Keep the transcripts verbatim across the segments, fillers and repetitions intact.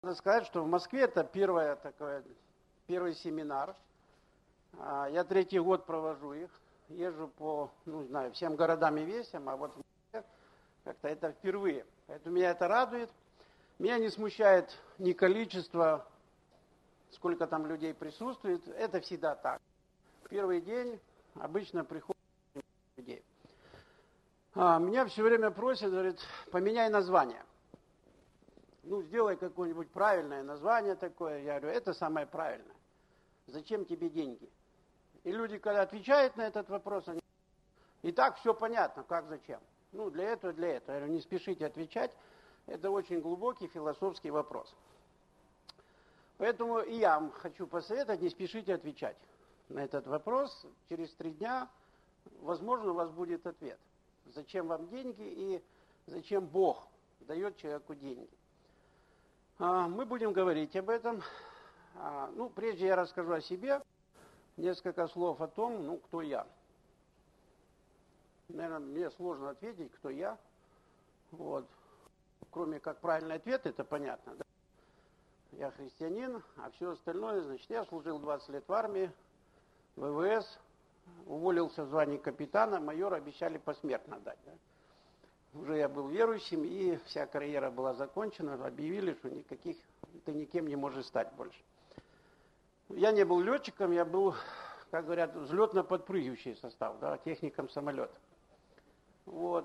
Надо сказать, что в Москве это первое такое, первый семинар. Я третий год провожу их. Езжу по, ну, знаю, всем городам и весям, а вот в Москве как-то это впервые. Поэтому меня это радует. Меня не смущает ни количество, сколько там людей присутствует. Это всегда так. Первый день обычно приходит людей. А, меня все время просят, говорят, поменяй название. Ну, сделай какое-нибудь правильное название такое. Я говорю, это самое правильное. Зачем тебе деньги? И люди, когда отвечают на этот вопрос, они... И так все понятно, как, зачем. Ну, для этого, для этого. Я говорю, не спешите отвечать. Это очень глубокий философский вопрос. Поэтому и я вам хочу посоветовать, не спешите отвечать на этот вопрос. Через три дня, возможно, у вас будет ответ. Зачем вам деньги и зачем Бог дает человеку деньги? Мы будем говорить об этом. Ну, прежде я расскажу о себе. Несколько слов о том, ну, кто я. Наверное, мне сложно ответить, кто я. Вот. Кроме как правильный ответ, это понятно. Да? Я христианин, а все остальное, значит, я служил двадцать лет в армии, в ВВС, уволился в звании капитана, майора обещали посмертно дать. Да? Уже я был верующим, и вся карьера была закончена, объявили, что никаких, ты никем не можешь стать больше. Я не был летчиком, я был, как говорят, взлетно-подпрыгивающий состав, да, техником самолета. Вот.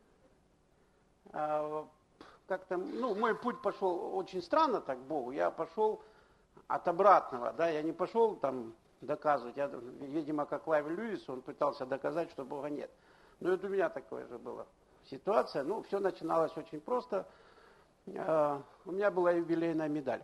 А, как-то, ну, мой путь пошел очень странно так Богу, я пошел от обратного, да, я не пошел там доказывать, я, видимо, как Лайв Льюис, он пытался доказать, что Бога нет. Но это у меня такое же было. Ситуация, ну, все начиналось очень просто. Uh, у меня была юбилейная медаль.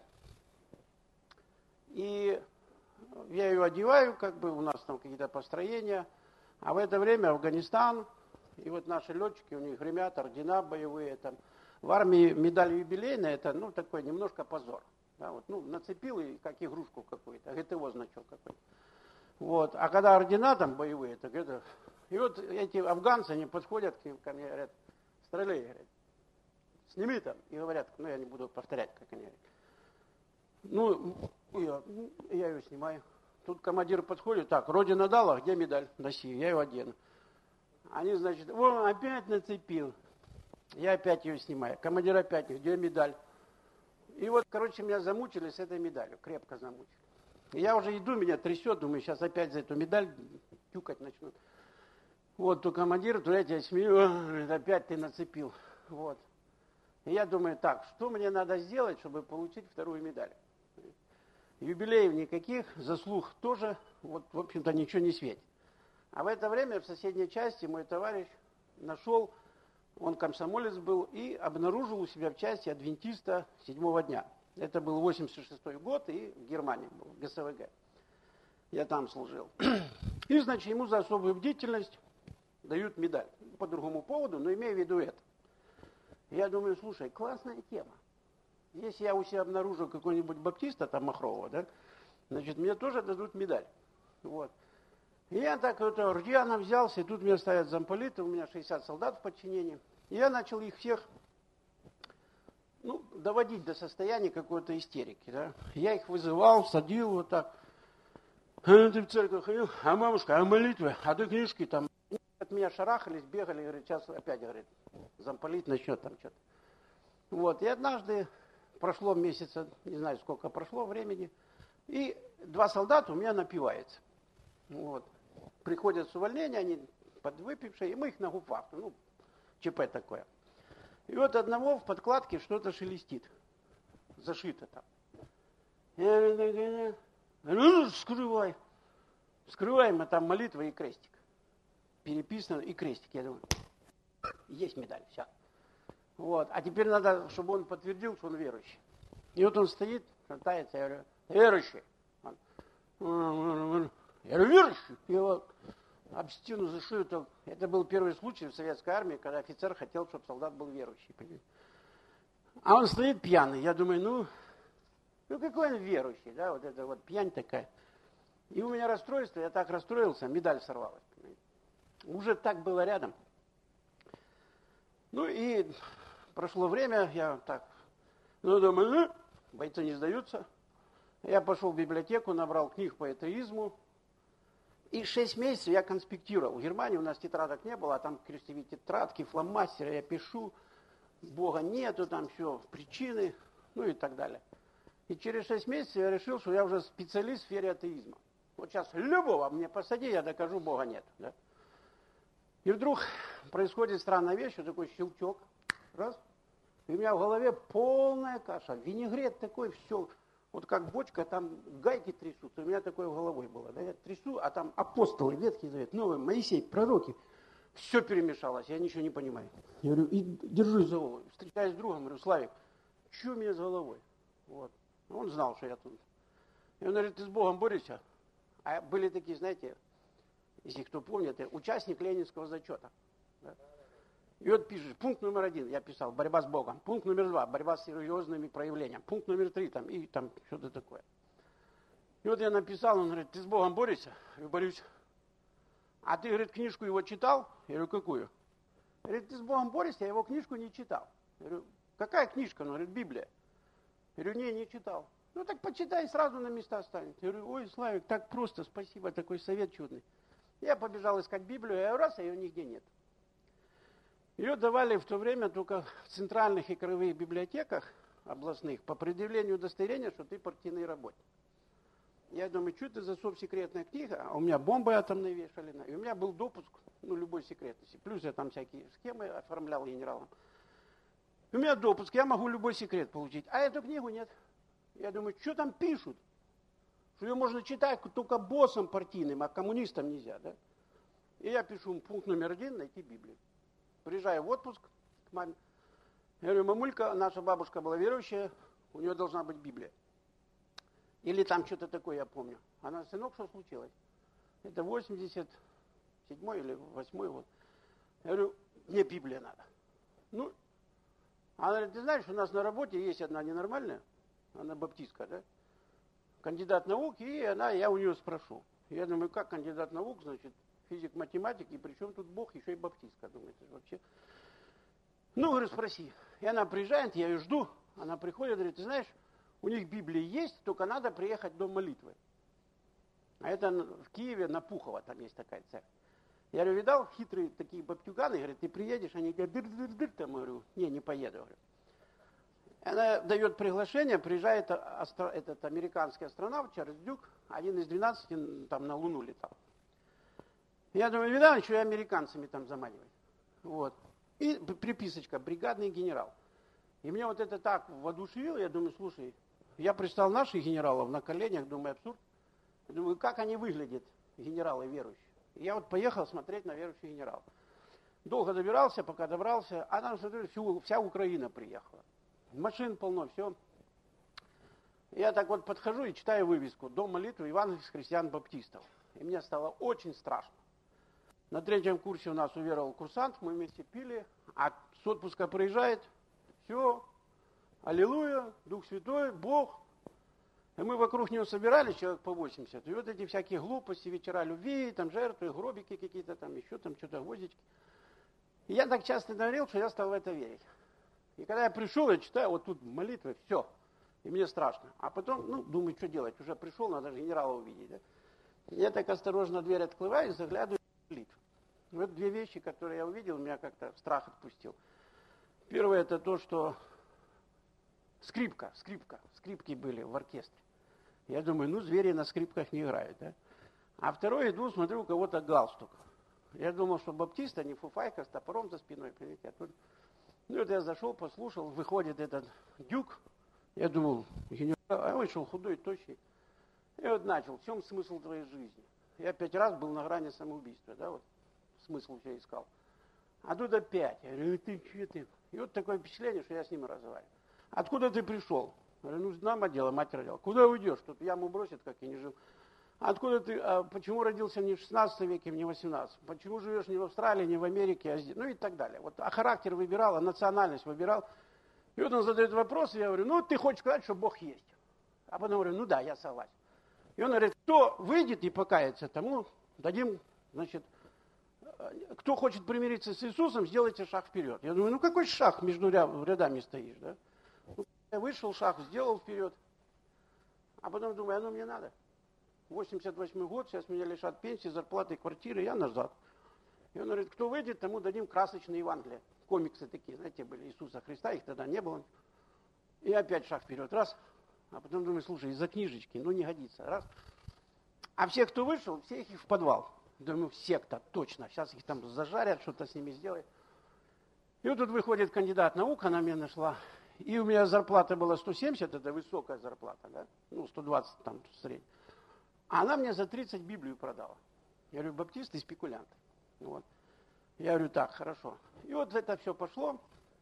И я ее одеваю, как бы у нас там какие-то построения. А в это время Афганистан, и вот наши летчики, у них гремят ордена боевые. Там. В армии медаль юбилейная, это, ну, такой немножко позор. Да, вот, ну, нацепил и как игрушку какую-то, ГТО значок какой-то. Вот. А когда ордена там боевые, так это... И вот эти афганцы, они подходят ко мне, говорят, стреляй, говорят, сними там. И говорят, ну я не буду повторять, как они говорят. Ну, я, я ее снимаю. Тут командир подходит, так, Родина дала, где медаль? Носи, я ее одену. Они, значит, о, опять нацепил. Я опять ее снимаю. Командир опять, где медаль? И вот, короче, меня замучили с этой медалью, крепко замучили. И я уже иду, меня трясет, думаю, сейчас опять за эту медаль тюкать начнут. Вот, то командир, то я тебя смею, опять ты нацепил. Вот. И я думаю, так, что мне надо сделать, чтобы получить вторую медаль? Юбилеев никаких, заслуг тоже, вот, в общем-то, ничего не светит. А в это время в соседней части мой товарищ нашел, он комсомолец был, и обнаружил у себя в части адвентиста седьмого дня. Это был восемьдесят шестой год, и в Германии был, в ГСВГ. Я там служил. И, значит, ему за особую бдительность дают медаль. По другому поводу, но имею в виду это. Я думаю, слушай, классная тема. Если я у себя обнаружу какой-нибудь баптиста, там, Махрового, да, значит, мне тоже дадут медаль. Вот. И я так вот рьяно взялся, и тут меня ставят замполиты, у меня шестьдесят солдат в подчинении. И я начал их всех, ну, доводить до состояния какой-то истерики, да. Я их вызывал, садил вот так. А ты в церковь ходил? А мамушка, а молитвы? А ты книжки там? От меня шарахались, бегали, говорит, сейчас опять, говорит, замполит начнет там что-то. Вот, и однажды прошло месяца, не знаю, сколько прошло времени, и два солдата у меня напиваются. Вот. Приходят с увольнения, они подвыпившие, и мы их на губвахту, ну, ЧП такое. И вот одного в подкладке что-то шелестит, зашито там. Я говорю, ну, скрывай. Скрываем, а там молитва и крестик. Переписано и крестик. Я думаю, есть медаль, все. Вот. А теперь надо, чтобы он подтвердил, что он верующий. И вот он стоит, шатается, я говорю, верующий. Он, я говорю, верующий. Его об стену за шею. Это был первый случай в советской армии, когда офицер хотел, чтобы солдат был верующий. А он стоит пьяный. Я думаю, ну, ну какой он верующий, да, вот это вот пьянь такая. И у меня расстройство, я так расстроился, медаль сорвалась. Уже так было рядом. Ну и прошло время, я так, ну думаю, ну, бойцы не сдаются. Я пошел в библиотеку, набрал книг по атеизму. И шесть месяцев я конспектировал. В Германии у нас тетрадок не было, а там крестовые тетрадки, фломастеры, я пишу. Бога нету, там все, причины, ну и так далее. И через шесть месяцев я решил, что я уже специалист в сфере атеизма. Вот сейчас любого мне посади, я докажу, Бога нет. Да? И вдруг происходит странная вещь, вот такой щелчок. Раз. И у меня в голове полная каша. Винегрет такой, все. Вот как бочка, там гайки трясутся. У меня такое в головой было. Да? Я трясу, а там апостолы, Ветхий Завет, Новый, Моисей, пророки. Все перемешалось, я ничего не понимаю. Я говорю, и держусь за голову. Встречаюсь с другом, говорю, Славик, что у меня с головой? Вот. Он знал, что я тут. И он говорит, ты с Богом борешься? А были такие, знаете, если кто помнит, участник ленинского зачета. Да? И вот пишешь, пункт номер один, я писал, борьба с Богом. Пункт номер два, борьба с серьезными проявлениями. Пункт номер три, там, и там что-то такое. И вот я написал, он говорит, ты с Богом борешься? Я борюсь. А ты, говорит, книжку его читал? Я говорю, какую? Говорит, ты с Богом борешься, я его книжку не читал. Я говорю, какая книжка? Он говорит, Библия. Я говорю, не, не читал. Ну так почитай, сразу на места станет. Я говорю, ой, Славик, так просто, спасибо, такой совет чудный. Я побежал искать Библию, я раз, а ее нигде нет. Ее давали в то время только в центральных и краевых библиотеках областных по предъявлению удостоверения, что ты партийный работник. Я думаю, что это за совсекретная книга, а у меня бомбы атомные вешали, и у меня был допуск, ну, любой секретности. Плюс я там всякие схемы оформлял генералам. У меня допуск, я могу любой секрет получить, а эту книгу нет. Я думаю, что там пишут? Что ее можно читать только боссам партийным, а коммунистам нельзя, да? И я пишу пункт номер один, найти Библию. Приезжаю в отпуск к маме. Я говорю, мамулька, наша бабушка была верующая, у нее должна быть Библия. Или там что-то такое, я помню. Она, сынок, что случилось? Это восемьдесят седьмой или восьмой год. Я говорю, мне Библия надо. Ну, она говорит, ты знаешь, у нас на работе есть одна ненормальная, она баптистка, да? Кандидат наук, и она, я у нее спрошу. Я думаю, как кандидат наук, значит, физик, математик, и при чем тут Бог, еще и баптистка, думаю, это же вообще. Ну, говорю, спроси. И она приезжает, я ее жду, она приходит, говорит, ты знаешь, у них Библия есть, только надо приехать в дом молитвы. А это в Киеве, на Пухово, там есть такая церковь. Я говорю, видал, хитрые такие баптюганы, говорят, ты приедешь, они говорят, дыр-дыр-дыр, там, говорю, не, не поеду, говорю. Она дает приглашение, приезжает астро, этот американский астронавт Чарльз Дюк, один из двенадцати, там на Луну летал. Я думаю, видал, еще и американцами там заманивать. Вот. И приписочка, бригадный генерал. И мне вот это так воодушевило, я думаю, слушай, я представил наших генералов на коленях, думаю, абсурд. Я думаю, как они выглядят, генералы верующие. И я вот поехал смотреть на верующих генералов. Долго добирался, пока добрался, а там, смотрю, всю, вся Украина приехала. Машин полно, все. Я так вот подхожу и читаю вывеску «Дом молитвы евангельских христиан-баптистов». И мне стало очень страшно. На третьем курсе у нас уверовал курсант, мы вместе пили, а с отпуска приезжает, все, аллилуйя, Дух Святой, Бог. И мы вокруг него собирались, человек по восемьдесят. И вот эти всякие глупости, вечера любви, там жертвы, гробики какие-то, там еще там что-то, гвоздички. И я так часто говорил, что я стал в это верить. И когда я пришел, я читаю, вот тут молитвы, все. И мне страшно. А потом, ну, думаю, что делать, уже пришел, надо же генерала увидеть. Да? Я так осторожно дверь открываю и заглядываю в молитву. Вот две вещи, которые я увидел, меня как-то страх отпустил. Первое, это то, что скрипка, скрипка, скрипки были в оркестре. Я думаю, ну, звери на скрипках не играют, да? А второе, иду, смотрю, у кого-то галстук. Я думал, что баптист, а не фуфайка с топором за спиной. А тут... Ну, вот я зашел, послушал, выходит этот Дюк. Я думал, генерал, а он шел худой, тощий. И вот начал, в чем смысл твоей жизни? Я пять раз был на грани самоубийства, да, вот смысл все искал. А тут опять. Я говорю, ты что ты? И вот такое впечатление, что я с ним разговариваю. Откуда ты пришел? Я говорю, ну, знамо дело, мать родила. Куда уйдешь? Тут яму бросит, как я не жил. Откуда ты, а почему родился не в шестнадцатом веке, не в восемнадцатом? Почему живешь не в Австралии, не в Америке, а здесь? Ну и так далее. Вот, а характер выбирал, а национальность выбирал. И вот он задает вопрос, и я говорю, ну, ты хочешь сказать, что Бог есть? А потом говорю, ну да, я согласен. И он говорит, кто выйдет и покается, тому дадим, значит, кто хочет примириться с Иисусом, сделайте шаг вперед. Я думаю, ну какой шаг между рядами стоишь, да? Я вышел, шаг сделал вперед, а потом думаю, оно мне надо. восемьдесят восьмой год, сейчас меня лишат пенсии, зарплаты, квартиры, я назад. И он говорит, кто выйдет, тому дадим красочные Евангелия. Комиксы такие, знаете, были Иисуса Христа, их тогда не было. И опять шаг вперед, раз. А потом думаю, слушай, из-за книжечки, ну не годится, раз. А все, кто вышел, все их в подвал. Думаю, секта, точно, сейчас их там зажарят, что-то с ними сделают. И вот тут выходит кандидат наук, она меня нашла. И у меня зарплата была сто семьдесят, это высокая зарплата, да? Ну, сто двадцать там средняя. А она мне за тридцать Библию продала. Я говорю, баптисты и спекулянты. Вот. Я говорю, так, хорошо. И вот это все пошло.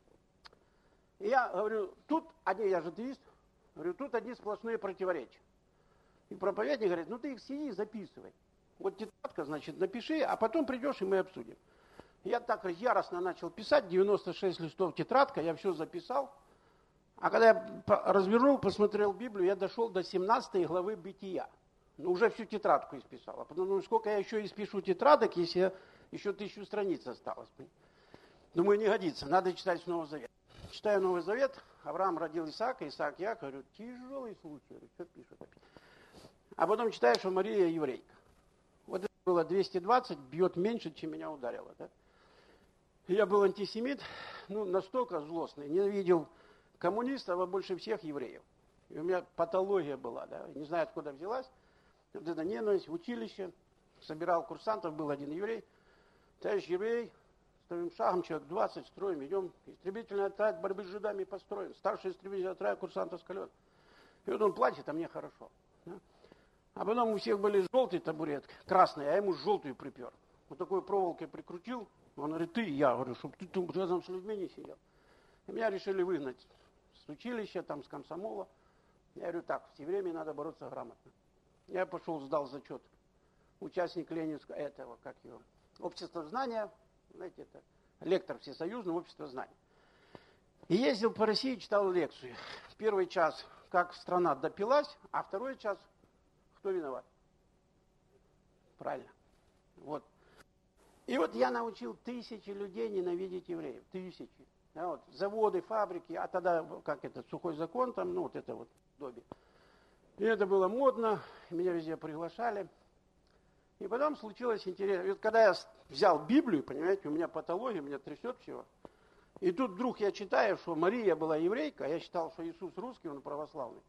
И я говорю, тут, одни, я же атеист, говорю, тут одни сплошные противоречия. И проповедник говорит, ну ты их сиди, записывай. Вот тетрадка, значит, напиши, а потом придешь, и мы обсудим. Я так яростно начал писать, девяносто шесть листов тетрадка, я все записал. А когда я развернул, посмотрел Библию, я дошел до семнадцатой главы Бытия. Ну, уже всю тетрадку исписал. А потом, ну, сколько я еще испишу тетрадок, если я, еще тысячу страниц осталось. Думаю, не годится, надо читать Новый Завет. Читаю Новый Завет, Авраам родил Исаака, Исаак Якова, говорю, тяжелый случай, говорю, что пишут опять. А потом читаю, что Мария еврейка. Вот это было двести двадцать, бьет меньше, чем меня ударило. Да? Я был антисемит, ну, настолько злостный, ненавидел коммунистов, а больше всех евреев. И у меня патология была, да, не знаю, откуда взялась. Вот эта ненависть в училище, собирал курсантов, был один еврей. Товарищ еврей, строим шагом, человек двадцать, строим, идем. Истребительный отряд борьбы с жидами построен. Старший истребительный отряд курсантов скален. И вот он плачет, а мне хорошо. Да? А потом у всех были желтые табуретки, красные, а я ему желтую припер. Вот такой проволокой прикрутил. Он говорит, ты и я. Говорю, чтобы ты тут рядом с людьми не сидел. И меня решили выгнать с училища, там, с комсомола. Я говорю, так, с евреями надо бороться грамотно. Я пошел, сдал зачет. Участник Ленинского, этого, как его, общества знания, знаете, это лектор всесоюзного общества знаний. И ездил по России, читал лекцию. Первый час, как страна допилась, а второй час, кто виноват? Правильно. Вот. И вот я научил тысячи людей ненавидеть евреев. Тысячи. Да, вот, заводы, фабрики, а тогда, как это, сухой закон, там, ну, вот это вот, доби. И это было модно, меня везде приглашали. И потом случилось интересно. И вот когда я взял Библию, понимаете, у меня патология, меня трясет всего. И тут вдруг я читаю, что Мария была еврейка, а я считал, что Иисус русский, он православный.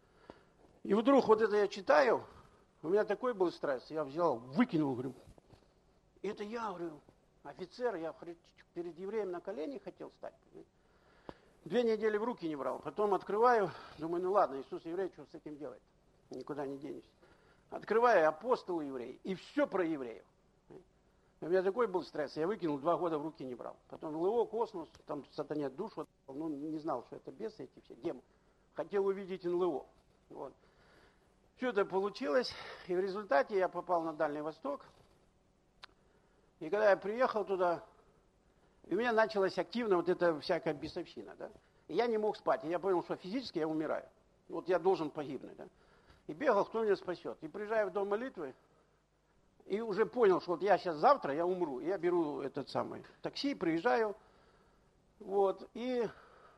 И вдруг вот это я читаю, у меня такой был стресс, я взял, выкинул, говорю, это я, говорю, офицер, я перед евреем на колени хотел стать. Понимаете? Две недели в руки не брал, потом открываю, думаю, ну ладно, Иисус еврей, что с этим делать? Никуда не денешься. Открываю, апостол еврей, и все про евреев. У меня такой был стресс, я выкинул, два года в руки не брал. Потом ЛО, космос, там сатане душу, ну не знал, что это бесы эти все, демоны. Хотел увидеть эн эл о. Вот. Все это получилось, и в результате я попал на Дальний Восток. И когда я приехал туда, у меня началась активно вот эта всякая бесовщина, да. И я не мог спать, и я понял, что физически я умираю. Вот я должен погибнуть, да. И бегал, кто меня спасет. И приезжаю в дом молитвы, и уже понял, что вот я сейчас завтра, я умру. И я беру этот самый такси, приезжаю, вот, и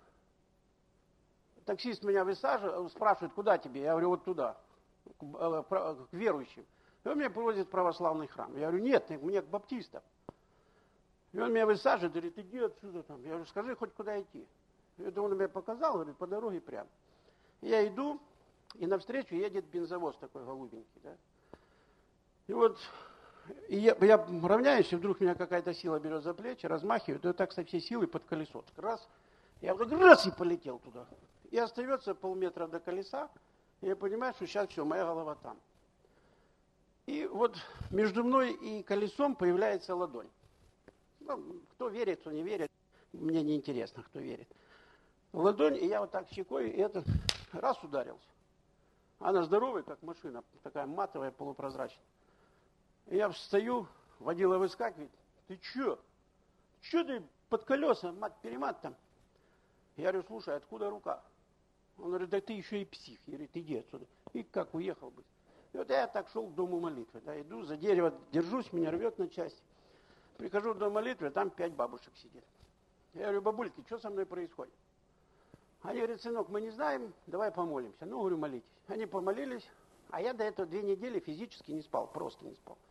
таксист меня высаживает, спрашивает, куда тебе? Я говорю, вот туда, к, к верующим. И он меня привозит в православный храм. Я говорю, нет, мне к баптистам. И он меня высаживает, говорит, иди отсюда там. Я говорю, скажи, хоть куда идти. И это он мне показал, говорит, по дороге прямо. И я иду, и навстречу едет бензовоз такой голубенький, да. И вот и я, я равняюсь, и вдруг меня какая-то сила берет за плечи, размахивает, и так со всей силы под колесо. Раз, я вдруг раз и полетел туда. И остается полметра до колеса, и я понимаю, что сейчас все, моя голова там. И вот между мной и колесом появляется ладонь. Ну, кто верит, кто не верит, мне не интересно, кто верит. Ладонь, и я вот так щекой, и этот раз ударился. Она здоровая, как машина, такая матовая, полупрозрачная. И я встаю, водила выскакивает. Ты че? Че ты под колеса, мат-перемат там? Я говорю, слушай, откуда рука? Он говорит, да ты еще и псих. Я говорю, иди отсюда. И как уехал бы. И вот я так шел к дому молитвы. Да, иду, за дерево держусь, меня рвет на части. Прихожу в дом молитвы, там пять бабушек сидит. Я говорю, бабульки, что со мной происходит? Они говорят, сынок, мы не знаем, давай помолимся. Ну, говорю, молитесь. Они помолились, а я до этого две недели физически не спал, просто не спал.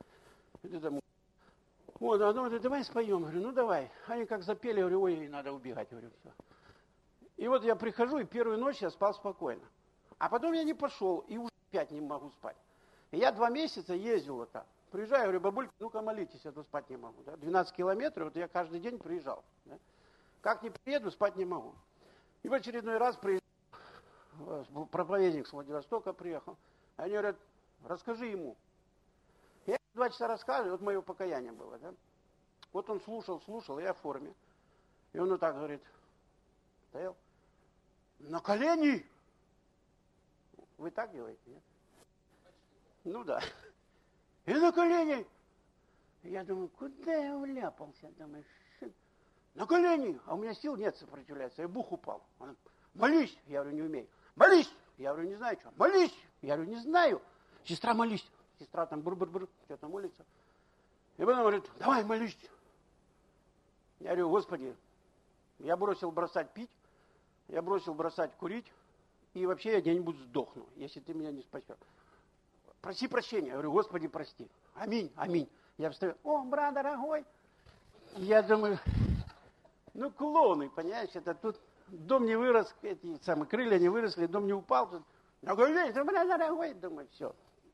Вот, а говорит, давай споем. Говорю, ну давай. Они как запели, говорю, ой, надо убегать. Говорю, все. И вот я прихожу, и первую ночь я спал спокойно. А потом я не пошел, и уже опять не могу спать. И я два месяца ездил вот так. Приезжаю, говорю, бабулька, ну-ка молитесь, а то спать не могу. Да? двенадцать километров, вот я каждый день приезжал. Да? Как не приеду, спать не могу. И в очередной раз приезжал, проповедник с Владивостока приехал. Они говорят, расскажи ему. Я два часа рассказываю, вот мое покаяние было. Да? Вот он слушал, слушал, я в форме. И он вот так говорит, стоял, на колени. Вы так делаете, нет? Ну да. И на колени. Я думаю, куда я вляпался? Думаю, шит. На колени. А у меня сил нет сопротивляться. Я бух упал. Он, молись. Я говорю, не умею. Молись. Я говорю, не знаю что. Молись. Я говорю, не знаю. Сестра, молись. Сестра там бур-бур-бур, что-то молится. И потом говорит, давай молись. Я говорю, Господи, я бросил бросать пить, я бросил бросать курить, и вообще я где-нибудь сдохну, если ты меня не спасешь. Проси прощения. Я говорю, Господи, прости. Аминь, аминь. Я встаю, о, брат дорогой. Я думаю, ну, клоуны, понимаешь, это тут дом не вырос, эти самые крылья не выросли, дом не упал. Тут, я говорю, брат дорогой, думаю, все.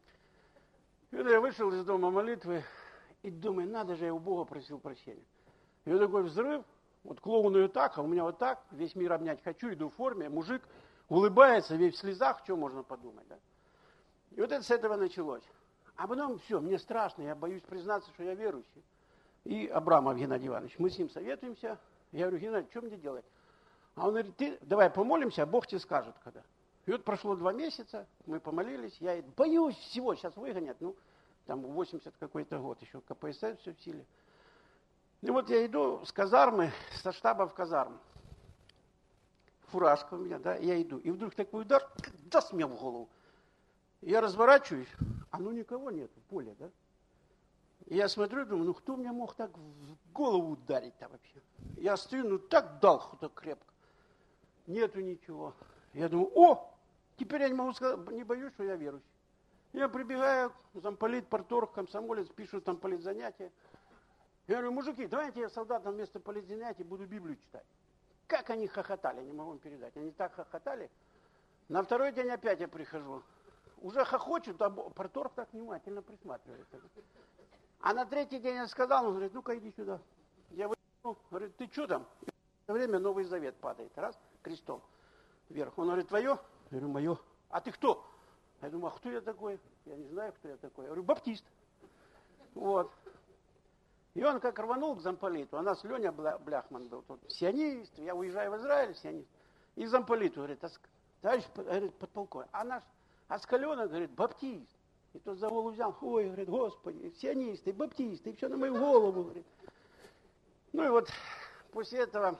И вот я вышел из дома молитвы и думаю, надо же, я у Бога просил прощения. И вот такой взрыв, вот клоуну и так, а у меня вот так, весь мир обнять хочу, иду в форме, мужик улыбается, весь в слезах, что можно подумать, да? И вот это с этого началось. А потом все, мне страшно, я боюсь признаться, что я верующий. И Абрамов Геннадий Иванович, мы с ним советуемся. Я говорю, Геннадий, что мне делать? А он говорит, ты давай помолимся, а Бог тебе скажет когда. И вот прошло два месяца, мы помолились, я боюсь всего, сейчас выгонят, ну, там восемьдесят какой-то год, еще ка пэ эс эс все в силе. И вот я иду с казармы, со штаба в казарму. Фуражка у меня, да, я иду. И вдруг такой удар, даст мне в голову. Я разворачиваюсь, а ну никого нет, поле, да. И я смотрю, думаю, ну кто мне мог так в голову ударить-то вообще? Я стою, ну так дал так крепко. Нету ничего. Я думаю, о, теперь я не могу сказать, не боюсь, что я верующий. Я прибегаю, замполит, парторг, комсомолец, пишут там политзанятия. Я говорю, мужики, давайте я солдатам вместо политзанятий буду Библию читать. Как они хохотали, не могу вам передать. Они так хохотали. На второй день опять я прихожу. Уже хохочут, а парторг так внимательно присматривается. А на третий день я сказал, он говорит, ну-ка иди сюда. Я выйду, говорит, ты что там? И в это время Новый Завет падает, раз, крестом вверх. Он говорит, твое? Я говорю, мое. А ты кто? Я думаю, а кто я такой? Я не знаю, кто я такой. Я говорю, баптист. Вот. И он как рванул к замполиту, у нас Леня Бляхман был тут, сионист, я уезжаю в Израиль, сионист. И замполиту говорит, товарищ говорит, подполковник, а наш Аскаленок, говорит, баптист. И тот за голову взял, ой, говорит, Господи, сионисты, баптисты, и все на мою голову, говорит. Ну и вот после этого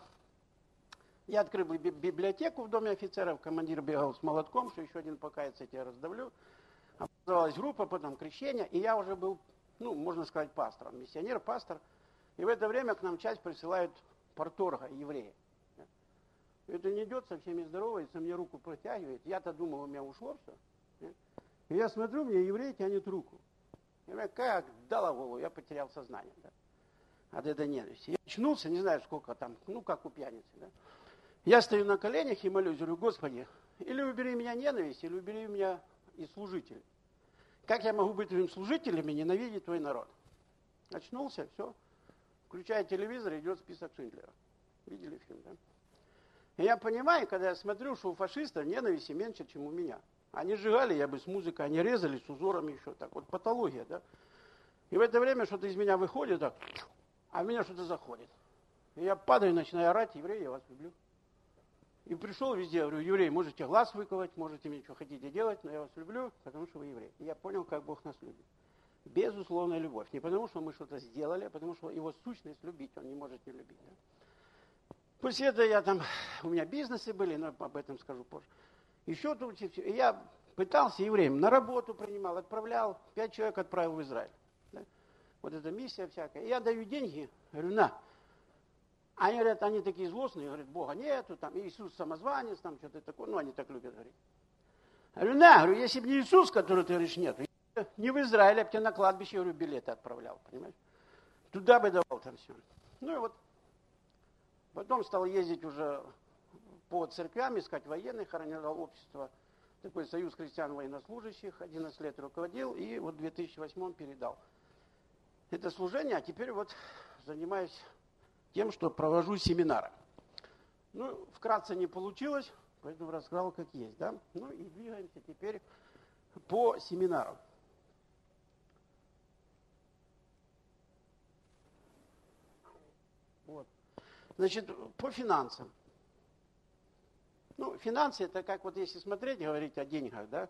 я открыл библиотеку в Доме офицеров, командир бегал с молотком, что еще один покаяться, я тебя раздавлю. Образовалась группа, потом крещение, и я уже был, ну, можно сказать, пастором, миссионер, пастор. И в это время к нам часть присылают парторга, еврея. Это не идет, со всеми здоровается, мне руку протягивает. Я-то думал, у меня ушло все. И я смотрю, мне еврей тянет руку. И меня как дало голову, я потерял сознание. Да? От этой ненависти. Я очнулся, не знаю, сколько там, ну, как у пьяницы. Да? Я стою на коленях и молюсь, говорю, Господи, или убери меня ненависть, или убери меня из служителей. Как я могу быть твоим служителем и ненавидеть твой народ? Очнулся, все. Включая телевизор, идет список Шиндлера. Видели фильм, да? И я понимаю, когда я смотрю, что у фашистов ненависти меньше, чем у меня. Они сжигали, я бы с музыкой, они резали с узорами еще так. Вот патология, да? И в это время что-то из меня выходит, так, а в меня что-то заходит. И я падаю, начинаю орать, евреи, я вас люблю. И пришел везде, говорю, евреи, можете глаз выковать, можете мне что хотите делать, но я вас люблю, потому что вы евреи. И я понял, как Бог нас любит. Безусловная любовь. Не потому, что мы что-то сделали, а потому, что его сущность любить, он не может не любить. Да? После этого я там, у меня бизнесы были, но об этом скажу позже. Еще тут, и я пытался евреям, на работу принимал, отправлял, пять человек отправил в Израиль. Да? Вот эта миссия всякая. И я даю деньги, говорю, на. Они говорят, они такие злостные, говорят, Бога нету, там Иисус самозванец, там что-то такое. Ну, они так любят говорить. Я говорю, на, говорю, если бы не Иисус, который ты говоришь, нет, не в Израиле, я бы тебе на кладбище, говорю, билеты отправлял, понимаешь? Туда бы давал там все. Ну и вот потом стал ездить уже по церквям, искать военных, организовал общество, такой союз христиан военнослужащих, одиннадцать лет руководил, и вот в две тысячи восьмом передал это служение, а теперь вот занимаюсь тем, что провожу семинары. Ну, вкратце не получилось, поэтому рассказал, как есть, да? Ну и двигаемся теперь по семинарам. Вот. Значит, по финансам. Ну, финансы, это как вот если смотреть, говорить о деньгах, да?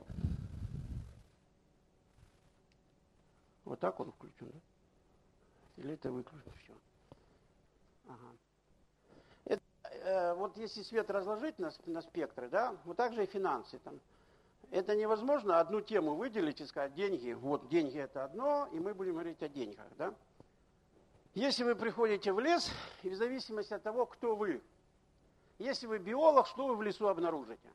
Вот так он включен, да? Или это выключено все? Ага. Это, э, вот если свет разложить на, на спектры, да, вот так же и финансы там. Это невозможно одну тему выделить и сказать, деньги, вот деньги это одно, и мы будем говорить о деньгах, да? Если вы приходите в лес, и в зависимости от того, кто вы, если вы биолог, что вы в лесу обнаружите?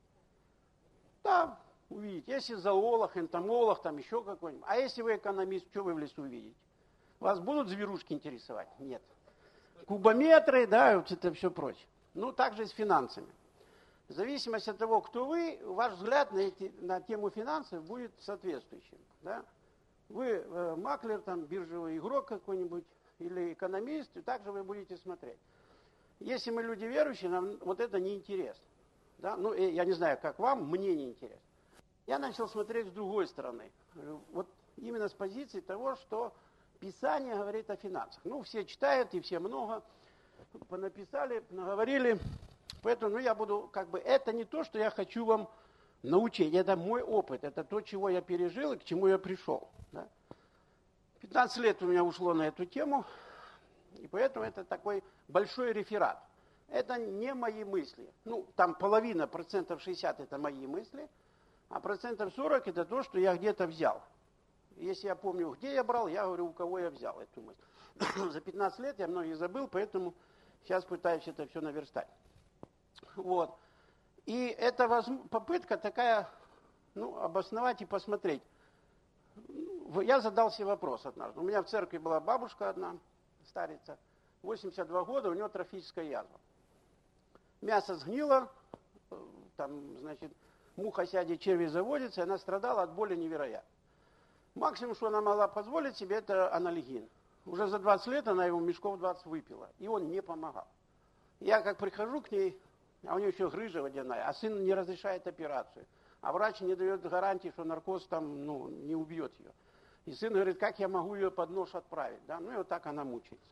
Да, увидите. Если зоолог, энтомолог, там еще какой-нибудь. А если вы экономист, что вы в лесу увидите? Вас будут зверушки интересовать? Нет. Кубометры, да, вот это все прочее. Ну, так же и с финансами. В зависимости от того, кто вы, ваш взгляд на, эти, на тему финансов будет соответствующим. Да? Вы э, маклер, там, биржевый игрок какой-нибудь, или экономист, и также вы будете смотреть. Если мы люди верующие, нам вот это неинтересно. Да? Ну, я не знаю, как вам, мне неинтересно. Я начал смотреть с другой стороны. Вот именно с позиции того, что Писание говорит о финансах. Ну, все читают, и все много понаписали, наговорили. Поэтому ну, я буду, как бы, это не то, что я хочу вам научить. Это мой опыт, это то, чего я пережил и к чему я пришел. Да? пятнадцать лет у меня ушло на эту тему, и поэтому это такой большой реферат. Это не мои мысли. Ну, там половина, процентов шестьдесят это мои мысли, а процентов сорок это то, что я где-то взял. Если я помню, где я брал, я говорю, у кого я взял эту мысль. За пятнадцать лет я многие забыл, поэтому сейчас пытаюсь это все наверстать. Вот. И это возможно, попытка такая, ну, обосновать и посмотреть. Я задал себе вопрос однажды. У меня в церкви была бабушка одна, старица, восемьдесят два года, у нее трофическая язва. Мясо сгнило, там, значит, муха сядет, черви заводится, и она страдала от боли невероятно. Максимум, что она могла позволить себе, это анальгин. Уже за двадцать лет она его мешков двадцать выпила, и он не помогал. Я как прихожу к ней, а у нее еще грыжа водяная, а сын не разрешает операцию. А врач не дает гарантии, что наркоз там, ну, не убьет ее. И сын говорит, как я могу ее под нож отправить, да? Ну и вот так она мучается.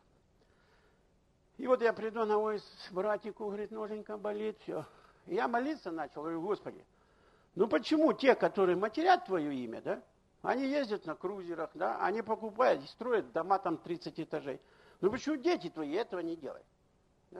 И вот я приду на ой, братику, говорит, ноженька болит, все. И я молиться начал, говорю, Господи, ну почему те, которые матерят Твое имя, да? Они ездят на крузерах, да? Они покупают, строят дома там тридцать этажей. Ну почему дети Твои этого не делают? Да?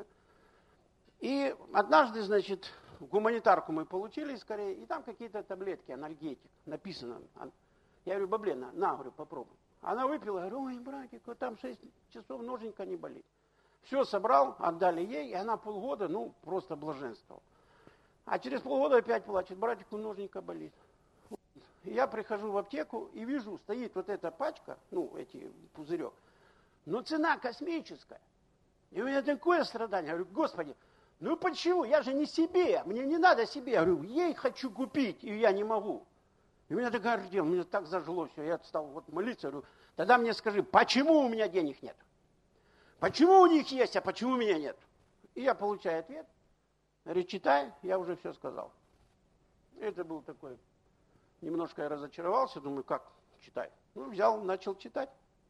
И однажды, значит, гуманитарку мы получили скорее, и там какие-то таблетки, анальгетик, написано. Я говорю, бабле, на, на, говорю, попробуй. Она выпила, говорю, ой, братик, вот там шесть часов ноженька не болит. Все собрал, отдали ей, и она полгода, ну, просто блаженствовала. А через полгода опять плачет, братику ноженька болит. И я прихожу в аптеку и вижу, стоит вот эта пачка, ну, эти пузырек, но цена космическая. И у меня такое страдание, я говорю, Господи, ну почему? Я же не себе, мне не надо себе. Я говорю, ей хочу купить, и я не могу. И у меня такая артел, мне так зажило все, я стал вот молиться, говорю, тогда мне скажи, почему у меня денег нет? Почему у них есть, а почему у меня нет? И я получаю ответ, говорит, читай, я уже все сказал. Это был такой, немножко я разочаровался, думаю, как читай? Ну, взял, начал читать.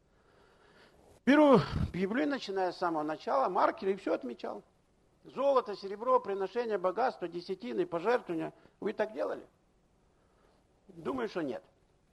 Беру Библию, начиная с самого начала, маркер, и все отмечал. Золото, серебро, приношение, богатство, десятины, пожертвования. Вы так делали? Думаю, что нет.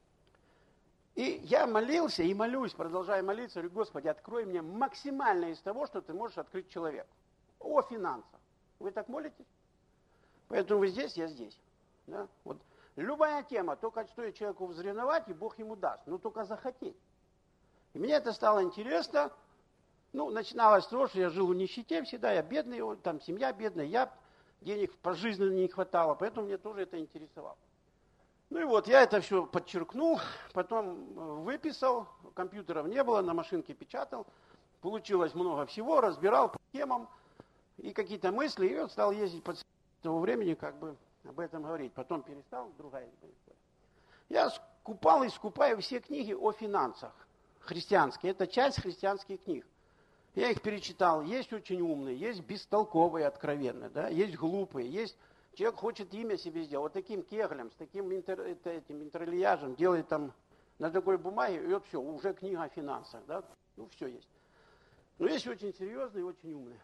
И я молился и молюсь, продолжая молиться, говорю, Господи, открой мне максимально из того, что ты можешь открыть человеку. О финансах. Вы так молитесь? Поэтому вы здесь, я здесь. Да? Вот. Любая тема, только стоит человеку взревновать, и Бог ему даст. Но только захотеть. И мне это стало интересно. Ну, начиналось с того, что я жил в нищете всегда, я бедный, там семья бедная, я денег пожизненно не хватало, поэтому мне тоже это интересовало. Ну и вот я это все подчеркнул, потом выписал, компьютеров не было, на машинке печатал, получилось много всего, разбирал по темам и какие-то мысли, и вот стал ездить по того времени, как бы об этом говорить. Потом перестал, другая история. Я скупал и скупаю все книги о финансах христианские, это часть христианских книг. Я их перечитал, есть очень умные, есть бестолковые, откровенные, да, есть глупые, есть человек хочет имя себе сделать, вот таким кеглем, с таким интер, это, этим интерлияжем, делает там на такой бумаге, и вот все, уже книга о финансах, да, ну все есть. Но есть очень серьезные, очень умные.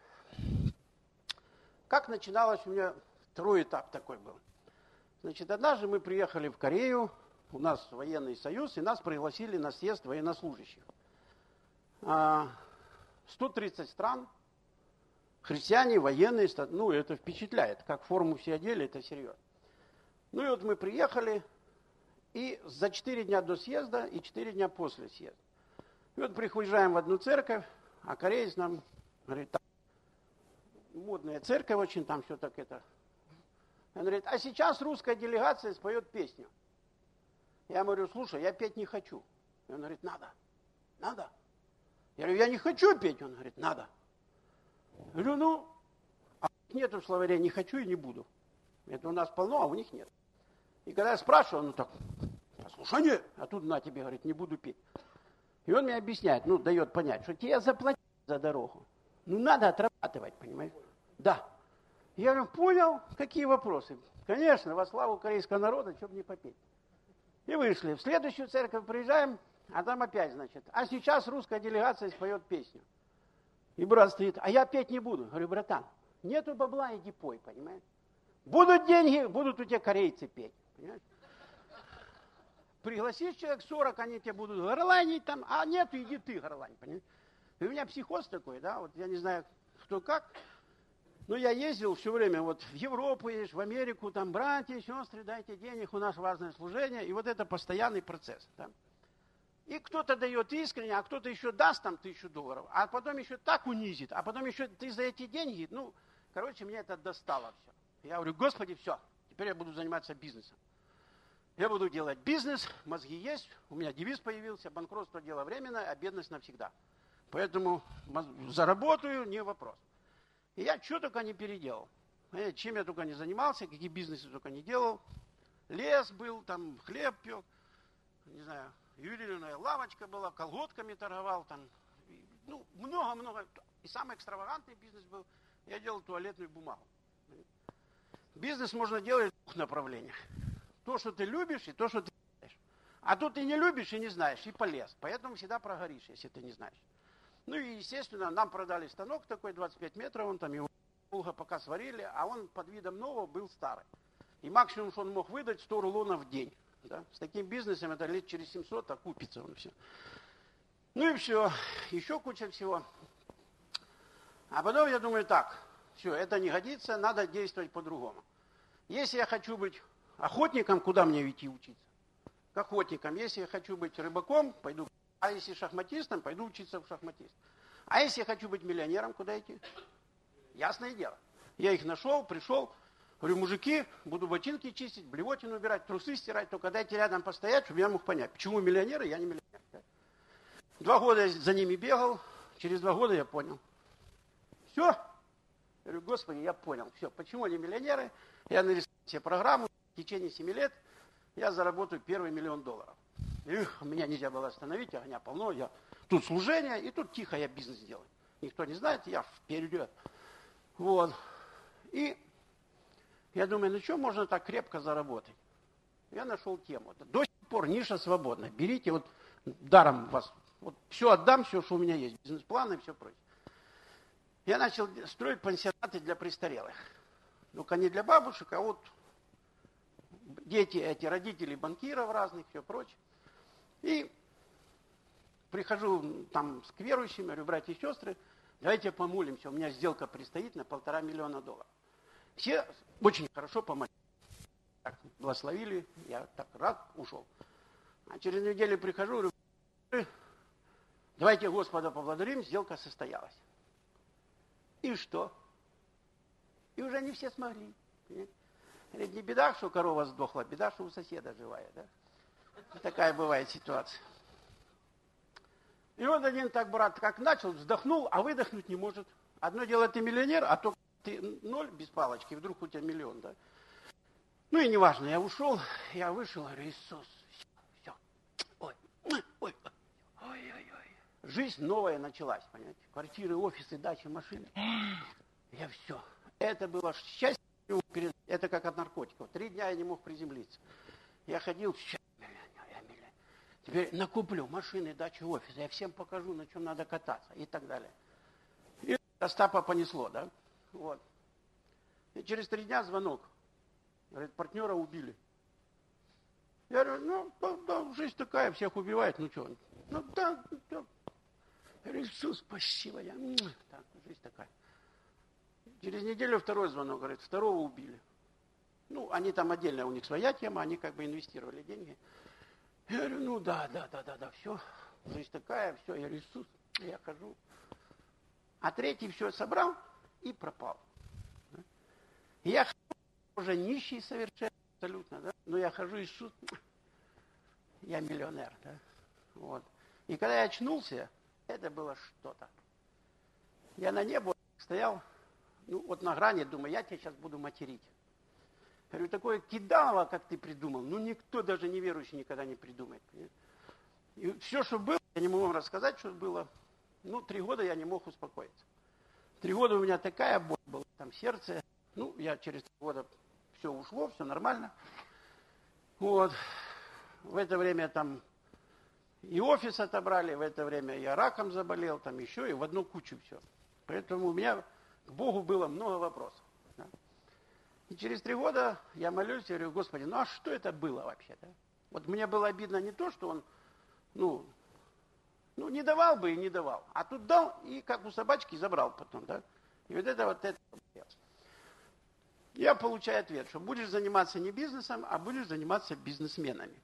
Как начиналось у меня, второй этап такой был. Значит, однажды мы приехали в Корею, у нас военный союз, и нас пригласили на съезд военнослужащих. сто тридцать стран, христиане, военные, ну это впечатляет, как форму все одели, это серьезно. Ну и вот мы приехали, и за четыре дня до съезда и четыре дня после съезда. И вот приезжаем в одну церковь, а кореец нам говорит, там модная церковь очень, там все так это. Он говорит, а сейчас русская делегация споет песню. Я говорю, слушай, я петь не хочу. И он говорит, надо, надо. Я говорю, я не хочу петь. Он говорит, надо. Я говорю, ну, а у них нету словаря «не хочу» и «не буду». Это у нас полно, а у них нет. И когда я спрашиваю, ну так, послушание, а тут на тебе, говорит, не буду петь. И он мне объясняет, ну, дает понять, что тебе заплатили за дорогу. Ну, надо отрабатывать, понимаешь? Да. Я говорю, понял, какие вопросы? Конечно, во славу корейского народа, чтобы не попеть. И вышли. В следующую церковь приезжаем, а там опять, значит, а сейчас русская делегация споет песню. И брат стоит, а я петь не буду. Говорю, братан, нету бабла, иди пой, понимаешь? Будут деньги, будут у тебя корейцы петь, понимаешь? Пригласишь человек сорок, они тебе будут горланить там, а нет, иди ты горлань, понимаешь? И у меня психоз такой, да, вот я не знаю, кто как, но я ездил все время вот в Европу, едешь, в Америку, там, братья, сестры, дайте денег, у нас важное служение, и вот это постоянный процесс, да. И кто-то дает искренне, а кто-то еще даст там тысячу долларов, а потом еще так унизит, а потом еще ты за эти деньги, ну, короче, мне это достало все. Я говорю, Господи, все, теперь я буду заниматься бизнесом. Я буду делать бизнес, мозги есть, у меня девиз появился, банкротство дело временное, а бедность навсегда. Поэтому заработаю, не вопрос. И я что только не переделал. Чем я только не занимался, какие бизнесы только не делал. Лес был, там хлеб пек, не знаю, ювелирная лавочка была, колготками торговал, там, ну, много-много. И самый экстравагантный бизнес был, я делал туалетную бумагу. Бизнес можно делать в двух направлениях. То, что ты любишь, и то, что ты знаешь. А то ты не любишь и не знаешь, и полез. Поэтому всегда прогоришь, если ты не знаешь. Ну и, естественно, нам продали станок такой, двадцать пять метров, он там его долго пока сварили, а он под видом нового был старый. И максимум, что он мог выдать, сто рулонов в день. Да? С таким бизнесом это лет через семьсот окупится он все. Ну и все, еще куча всего. А потом я думаю, так, все, это не годится, надо действовать по-другому. Если я хочу быть охотником, куда мне идти учиться? К охотникам. Если я хочу быть рыбаком, пойду. А если шахматистом, пойду учиться в шахматист. А если я хочу быть миллионером, куда идти? Ясное дело. Я их нашел, пришел, говорю, мужики, буду ботинки чистить, блевотину убирать, трусы стирать, только дайте рядом постоять, чтобы я мог понять, почему миллионеры, я не миллионер. Два года я за ними бегал, через два года я понял. Все. Я говорю, Господи, я понял. Все, почему они миллионеры? Я нарисовал себе программу, в течение семи лет я заработаю первый миллион долларов. Эх, меня нельзя было остановить, огня полно, я тут служение, и тут тихо я бизнес делаю. Никто не знает, я вперед. Вот. И я думаю, ну что можно так крепко заработать? Я нашел тему. До сих пор ниша свободна. Берите, вот даром вас, вот все отдам, все, что у меня есть, бизнес-планы и все прочее. Я начал строить пансионаты для престарелых. Ну-ка не для бабушек, а вот дети эти, родители банкиров разных, все прочее. И прихожу там к верующим, говорю, братья и сестры, давайте помолимся, у меня сделка предстоит на полтора миллиона долларов. Все очень хорошо помолились. Так, благословили, я так рад, ушел. А через неделю прихожу, говорю, Давайте Господа поблагодарим, сделка состоялась. И что? И уже не все смогли. Говорит, не беда, что корова сдохла, беда, что у соседа живая. Да? Такая бывает ситуация. И вот один так, брат, как начал, вздохнул, а выдохнуть не может. Одно дело, ты миллионер, а то ты ноль без палочки, вдруг у тебя миллион, да? Ну и неважно, я ушел, я вышел, говорю, Иисус, все, все, ой, ой, ой, ой, ой. Жизнь новая началась, понимаете? Квартиры, офисы, дачи, машины. Я все. Это было счастье. Это как от наркотиков. Три дня я не мог приземлиться. Я ходил, сейчас, теперь накуплю машины, дачи, офисы. Я всем покажу, на чем надо кататься и так далее. И Остапа понесло, да? Вот. И через три дня звонок. Говорит, партнера убили. Я говорю, ну, да, да, жизнь такая, всех убивает, ну что? Ну, да, да. Я говорю, Иисус, спасибо, я... Так, жизнь такая. Через неделю второй звонок, говорит, второго убили. Ну, они там отдельно, у них своя тема, они как бы инвестировали деньги. Я говорю, ну да, да, да, да, да, все, жизнь такая, все, я говорю, Иисус, я хожу. А третий все собрал и пропал. И я хожу, уже нищий совершенно, абсолютно, да, но я хожу, Иисус, я миллионер, да, вот. И когда я очнулся, это было что-то. Я на небо стоял, ну вот на грани, думаю, я тебя сейчас буду материть. Я говорю, такое кидало, как ты придумал, ну никто, даже неверующий, никогда не придумает. И все, что было, я не могу вам рассказать, что было. Ну, три года я не мог успокоиться. Три года у меня такая боль была, там сердце. Ну, я через три года все ушло, все нормально. Вот. В это время там и офис отобрали, в это время я раком заболел, там еще, и в одну кучу все. Поэтому у меня к Богу было много вопросов. Да? И через три года я молюсь, и говорю, Господи, ну а что это было вообще? Да? Вот мне было обидно не то, что он, ну, ну, не давал бы и не давал. А тут дал, и как у собачки забрал потом, да. И вот это вот это. Я получаю ответ, что будешь заниматься не бизнесом, а будешь заниматься бизнесменами.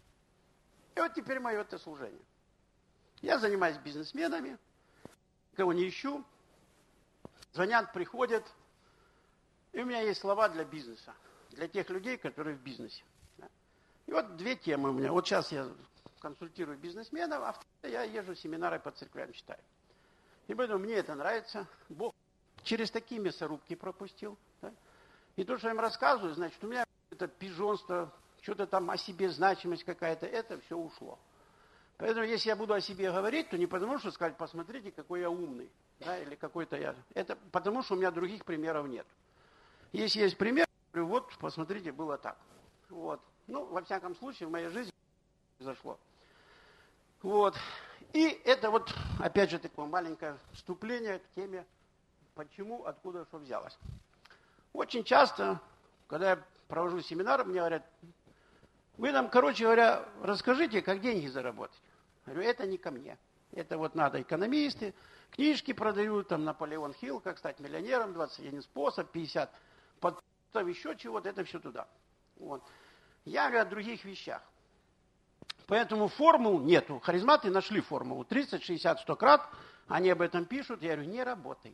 И вот теперь мое это служение. Я занимаюсь бизнесменами, кого не ищу. Звонят, приходят. И у меня есть слова для бизнеса. Для тех людей, которые в бизнесе. И вот две темы у меня. Вот сейчас я консультирую бизнесменов, а второе я езжу семинары по церквям читаю. И поэтому мне это нравится. Бог через такие мясорубки пропустил. Да? И то, что я им рассказываю, значит, у меня это пижонство, что-то там о себе значимость какая-то, это все ушло. Поэтому, если я буду о себе говорить, то не потому, что сказать, посмотрите, какой я умный, да, или какой-то я. Это потому, что у меня других примеров нет. Если есть пример, говорю, вот, посмотрите, было так. Вот. Ну, во всяком случае, в моей жизни произошло. Вот. И это вот, опять же, такое маленькое вступление к теме, почему, откуда, что взялось. Очень часто, когда я провожу семинар, мне говорят, вы нам, короче говоря, расскажите, как деньги заработать. Я говорю, это не ко мне. Это вот надо экономисты, книжки продают, там Наполеон Хилл, как стать миллионером, двадцать один способ, пятьдесят подписов, еще чего-то, это все туда. Вот. Я говорю о других вещах. Поэтому формул нету. Харизматы нашли формулу. тридцать, шестьдесят, сто крат. Они об этом пишут. Я говорю, не работает.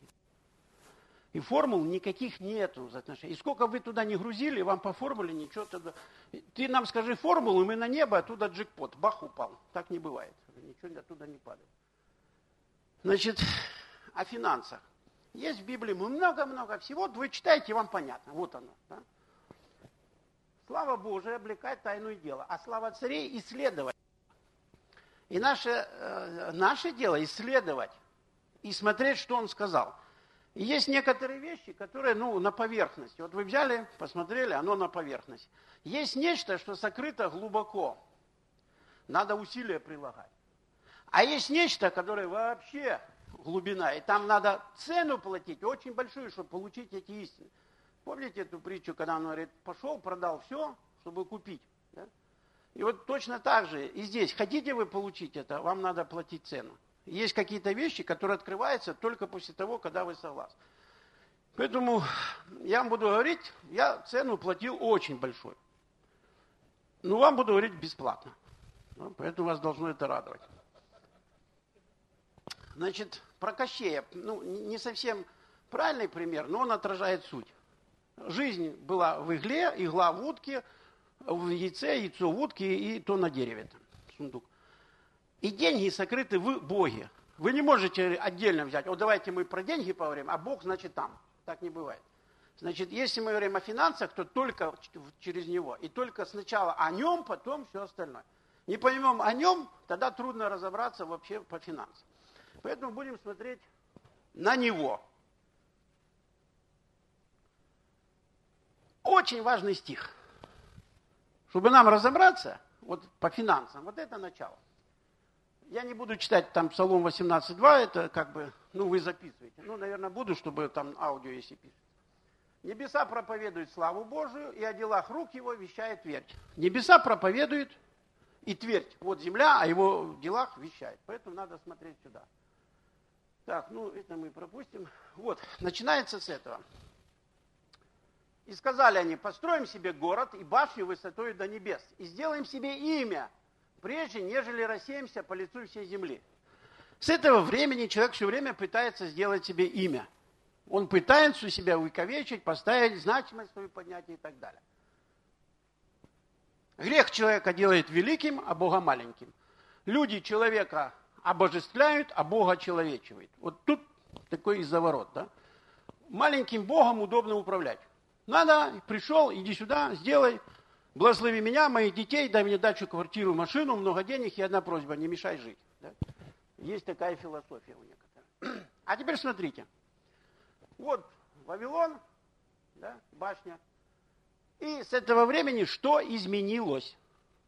И формул никаких нету. И сколько вы туда не грузили, вам по формуле ничего туда... Ты нам скажи формулу, мы на небо, оттуда джекпот. Бах, упал. Так не бывает. Ничего оттуда не падает. Значит, о финансах. Есть в Библии много-много всего. Вы читаете, вам понятно. Вот оно. Да? Слава Божия облекает тайное дело, а слава царей исследовать. И наше, э, наше дело исследовать и смотреть, что он сказал. И есть некоторые вещи, которые, ну, на поверхности. Вот вы взяли, посмотрели, оно на поверхности. Есть нечто, что сокрыто глубоко. Надо усилия прилагать. А есть нечто, которое вообще глубина. И там надо цену платить очень большую, чтобы получить эти истины. Помните эту притчу, когда он говорит, пошел, продал все, чтобы купить. Да? И вот точно так же и здесь. Хотите вы получить это, вам надо платить цену. Есть какие-то вещи, которые открываются только после того, когда вы согласны. Поэтому я вам буду говорить, я цену платил очень большую. Но вам буду говорить бесплатно. Ну, поэтому вас должно это радовать. Значит, про Кощея, ну, не совсем правильный пример, но он отражает суть. Жизнь была в игле, игла в утке, в яйце, яйцо в утке и то на дереве, там, сундук. И деньги сокрыты в Боге. Вы не можете отдельно взять, вот давайте мы про деньги поговорим, а Бог, значит, там. Так не бывает. Значит, если мы говорим о финансах, то только через Него. И только сначала о Нем, потом все остальное. Не поймем о Нем, тогда трудно разобраться вообще по финансам. Поэтому будем смотреть на Него. Очень важный стих. Чтобы нам разобраться вот по финансам, вот это начало. Я не буду читать там Псалом восемнадцать два, это как бы, ну вы записываете. Ну, наверное, буду, чтобы там аудио, если пишет. Небеса проповедуют славу Божию, и о делах рук его вещает твердь. Небеса проповедуют и твердь. Вот земля, о его делах вещает. Поэтому надо смотреть сюда. Так, ну это мы пропустим. Вот, начинается с этого. И сказали они, построим себе город и башню высотой до небес, и сделаем себе имя, прежде нежели рассеемся по лицу всей земли. С этого времени человек все время пытается сделать себе имя. Он пытается себя увековечить, поставить значимость свою поднять и так далее. Грех человека делает великим, а Бога маленьким. Люди человека обожествляют, а Бога человечивают. Вот тут такой изоворот, да? Маленьким Богом удобно управлять. Надо, пришел, иди сюда, сделай, благослови меня, моих детей, дай мне дачу, квартиру, машину, много денег и одна просьба, не мешай жить. Да? Есть такая философия у некоторых. А теперь смотрите. Вот Вавилон, да, башня. И с этого времени что изменилось?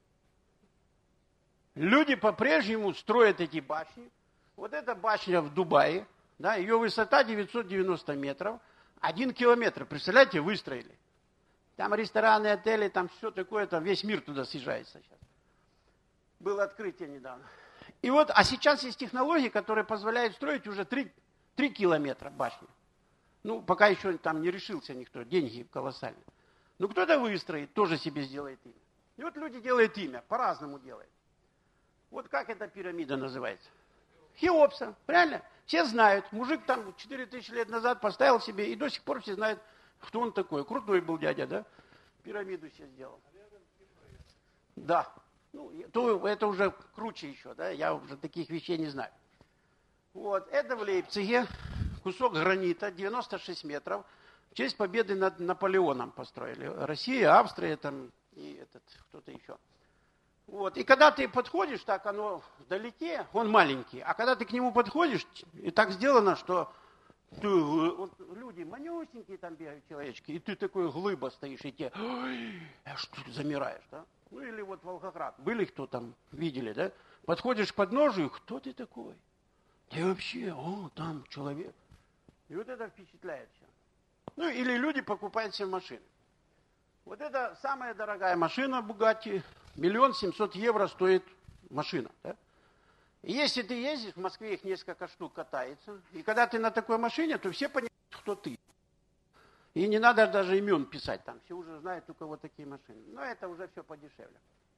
Люди по-прежнему строят эти башни. Вот эта башня в Дубае, да, ее высота девятьсот девяносто метров. Один километр, представляете, выстроили. Там рестораны, отели, там все такое, там весь мир туда съезжается сейчас. Было открытие недавно. И вот, а сейчас есть технологии, которые позволяют строить уже три километра башни. Ну, пока еще там не решился никто, деньги колоссальные. Ну, кто-то выстроит, тоже себе сделает имя. И вот люди делают имя, по-разному делают. Вот как эта пирамида называется? Хеопса, правильно? Все знают, мужик там четыре тысячи лет назад поставил себе, и до сих пор все знают, кто он такой. Крутой был дядя, да? Пирамиду себе сделал. Да. Ну, то это уже круче еще, да? Я уже таких вещей не знаю. Вот, это в Лейпциге. Кусок гранита, девяносто шесть метров. В честь победы над Наполеоном построили. Россия, Австрия там и этот, кто-то еще. Вот. И когда ты подходишь, так оно вдалеке, он маленький. А когда ты к нему подходишь, и так сделано, что ты, вот, люди манюсенькие там бегают, человечки, и ты такой глыба стоишь, и тебе, ой, аж ты замираешь, да? Ну или вот Волгоград. Были кто там, видели, да? Подходишь к подножию, кто ты такой? Ты вообще, о, там человек. И вот это впечатляет все. Ну или люди покупают себе машины. Вот это самая дорогая машина Bugatti. Миллион семьсот евро стоит машина. Да? И если ты ездишь, в Москве их несколько штук катается. И когда ты на такой машине, то все понимают, кто ты. И не надо даже имен писать там. Все уже знают, у кого такие машины. Но это уже все подешевле.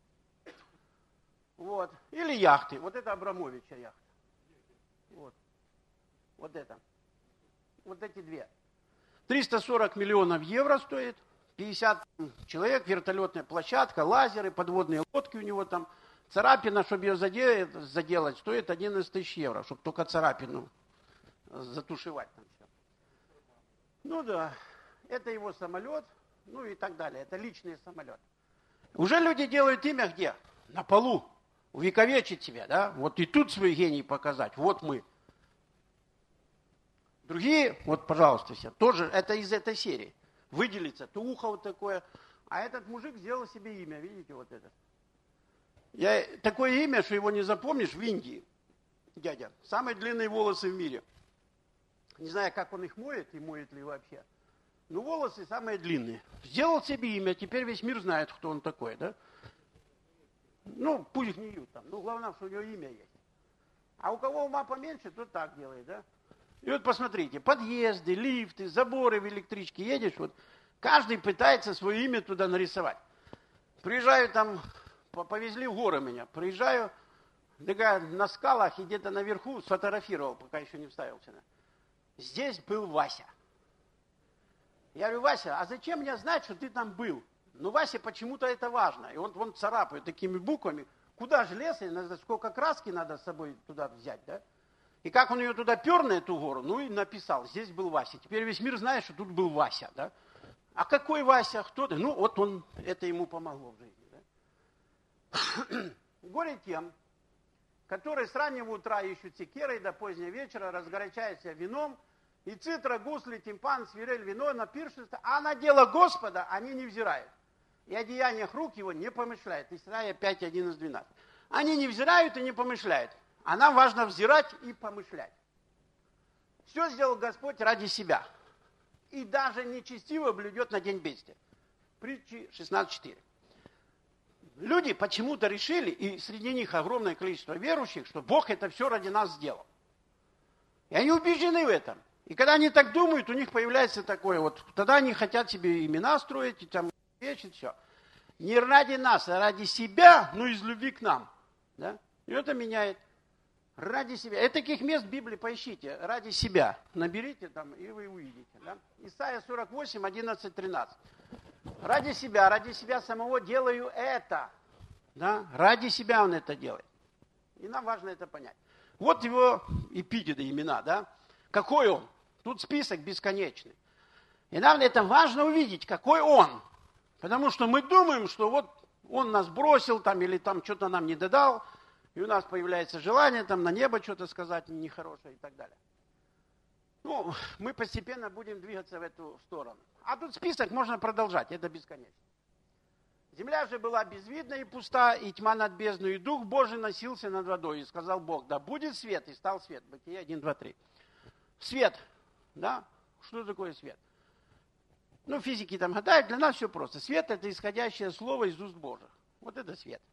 Вот. Или яхты. Вот это Абрамовича яхта. Вот. Вот это. Вот эти две. триста сорок миллионов евро стоит. пятьдесят человек, вертолетная площадка, лазеры, подводные лодки у него там. Царапина, чтобы ее заделать, заделать стоит одиннадцать тысяч евро, чтобы только царапину затушевать там все. Ну да, это его самолет, ну и так далее. Это личный самолет. Уже люди делают имя где? На полу. Увековечить себя, да? Вот и тут свой гений показать. Вот мы. Другие, вот, пожалуйста, все, тоже это из этой серии. Выделится, то ухо вот такое. А этот мужик сделал себе имя, видите, вот это. Я, такое имя, что его не запомнишь, в Индии, дядя. Самые длинные волосы в мире. Не знаю, как он их моет, и моет ли вообще. Но волосы самые длинные. Сделал себе имя, теперь весь мир знает, кто он такой, да? Ну, пусть гниют там. Ну, главное, что у него имя есть. А у кого ума поменьше, то так делает, да? И вот посмотрите, подъезды, лифты, заборы в электричке едешь, вот каждый пытается свое имя туда нарисовать. Приезжаю там, повезли в горы меня, приезжаю, на скалах и где-то наверху сфотографировал, пока еще не вставил сюда. Здесь был Вася. Я говорю, Вася, а зачем мне знать, что ты там был? Ну, Васе почему-то это важно. И он, он царапает такими буквами. Куда же лез, и сколько краски надо с собой туда взять, да? И как он ее туда пер на эту гору, ну и написал, здесь был Вася. Теперь весь мир знает, что тут был Вася, да? А какой Вася? Кто ты? Ну, вот он, это ему помогло в жизни, да? Горе тем, которые с раннего утра ищут секерой до позднего вечера, разгорячаются вином, и цитра, гусли, тимпан, свирель, вино на пиршество, а на дело Господа они не взирают. И о деяниях рук его не помышляют. Исайя пять, одиннадцать, двенадцать. Они не взирают и не помышляют. А нам важно взирать и помышлять. Все сделал Господь ради себя. И даже нечестиво блюдет на день бедствия. Притчи шестнадцать четыре. Люди почему-то решили, и среди них огромное количество верующих, что Бог это все ради нас сделал. И они убеждены в этом. И когда они так думают, у них появляется такое вот, тогда они хотят себе имена строить, и там вещи, все. Не ради нас, а ради себя, но из любви к нам. Да? И это меняет. Ради себя. И таких мест в Библии поищите. Ради себя. Наберите там, и вы увидите. Да? Исайя сорок восемь, одиннадцать, тринадцать. Ради себя, ради себя самого делаю это. Да? Ради себя он это делает. И нам важно это понять. Вот его эпитеты, имена, да? Какой он? Тут список бесконечный. И нам это важно увидеть, какой он. Потому что мы думаем, что вот он нас бросил там, или там что-то нам не додал, и у нас появляется желание там на небо что-то сказать нехорошее и так далее. Ну, мы постепенно будем двигаться в эту сторону. А тут список можно продолжать, это бесконечно. Земля же была безвидна и пуста, и тьма над бездной, и Дух Божий носился над водой. И сказал Бог, да будет свет, и стал свет. Бытие один, два, три. Свет, да? Что такое свет? Ну, физики там гадают, для нас все просто. Свет – это исходящее слово из уст Божьих. Вот это свет.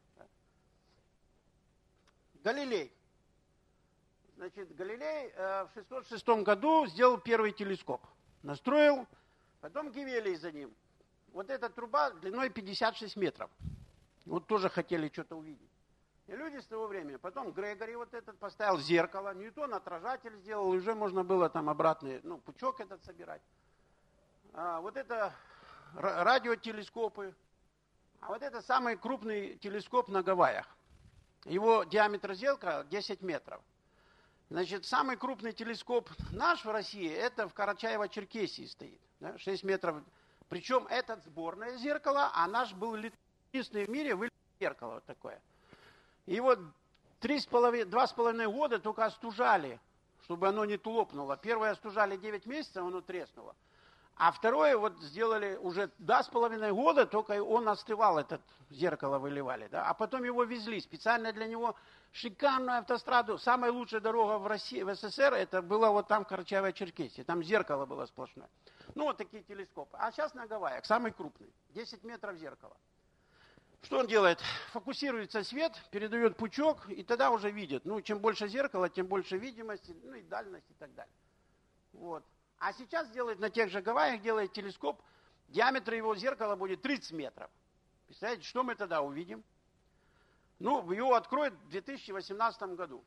Галилей. Значит, Галилей э, в шестьсот шестом году сделал первый телескоп. Настроил, потом Гевелий за ним. Вот эта труба длиной пятьдесят шесть метров. Вот тоже хотели что-то увидеть. И люди с того времени. Потом Грегори вот этот поставил зеркало. Ньютон отражатель сделал. И уже можно было там обратный, ну, пучок этот собирать. А, вот это радиотелескопы. А вот это самый крупный телескоп на Гавайях. Его диаметр зеркала десять метров. Значит, самый крупный телескоп наш в России, это в Карачаево-Черкесии стоит. Да, шесть метров. Причем этот сборное зеркало, а наш был единственный в мире вылет зеркало вот такое. И вот три с половиной, два с половиной года только остужали, чтобы оно не лопнуло. Первое остужали девять месяцев, оно треснуло. А второе вот сделали уже два с половиной года, только он остывал, этот зеркало выливали. Да? А потом его везли специально для него шикарную автостраду. Самая лучшая дорога в России, в СССР, это было вот там в Карачаево-Черкесии. Там зеркало было сплошное. Ну, вот такие телескопы. А сейчас на Гавайях, самый крупный. десять метров зеркала. Что он делает? Фокусируется свет, передает пучок, и тогда уже видит. Ну, чем больше зеркала, тем больше видимости, ну и дальность и так далее. Вот. А сейчас делает на тех же Гавайях, делает телескоп, диаметр его зеркала будет тридцать метров. Представляете, что мы тогда увидим? Ну, его откроют в две тысячи восемнадцатом году.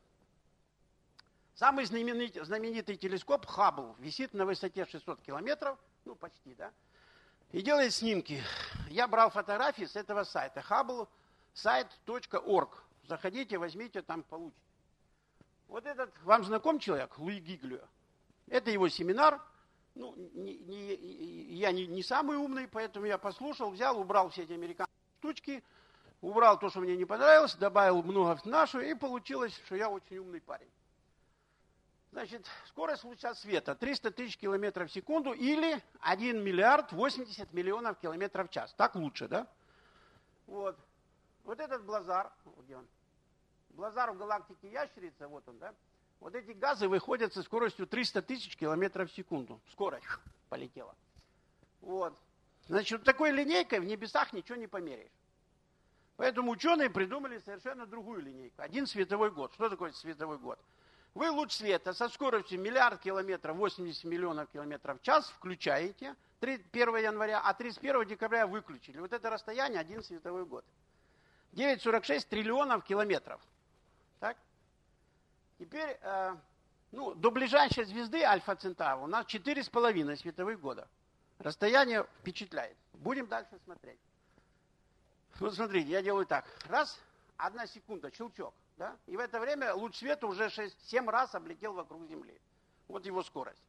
Самый знаменитый, знаменитый телескоп Хаббл висит на высоте шестьсот километров, ну почти, да, и делает снимки. Я брал фотографии с этого сайта, хаббл сайт точка орг. Заходите, возьмите, там получите. Вот этот, вам знаком человек, Луи Гиглио? Это его семинар. Ну, не, не, я не, не самый умный, поэтому я послушал, взял, убрал все эти американские штучки, убрал то, что мне не понравилось, добавил много в нашу, и получилось, что я очень умный парень. Значит, скорость луча света триста тысяч километров в секунду или один миллиард восемьдесят миллионов километров в час. Так лучше, да? Вот. Вот этот блазар, где он? Блазар в галактике Ящерица, вот он, да? Вот эти газы выходят со скоростью триста тысяч километров в секунду. Скорость полетела. Вот. Значит, вот такой линейкой в небесах ничего не померяешь. Поэтому ученые придумали совершенно другую линейку. Один световой год. Что такое световой год? Вы луч света со скоростью миллиард километров, восемьдесят миллионов километров в час включаете первого января, а тридцать первого декабря выключили. Вот это расстояние один световой год. девять целых сорок шесть триллионов километров. Так? Теперь, э, ну, до ближайшей звезды Альфа Центавра у нас четыре с половиной световых года. Расстояние впечатляет. Будем дальше смотреть. Вот смотрите, я делаю так. Раз, одна секунда, щелчок. Да? И в это время луч света уже семь раз облетел вокруг Земли. Вот его скорость.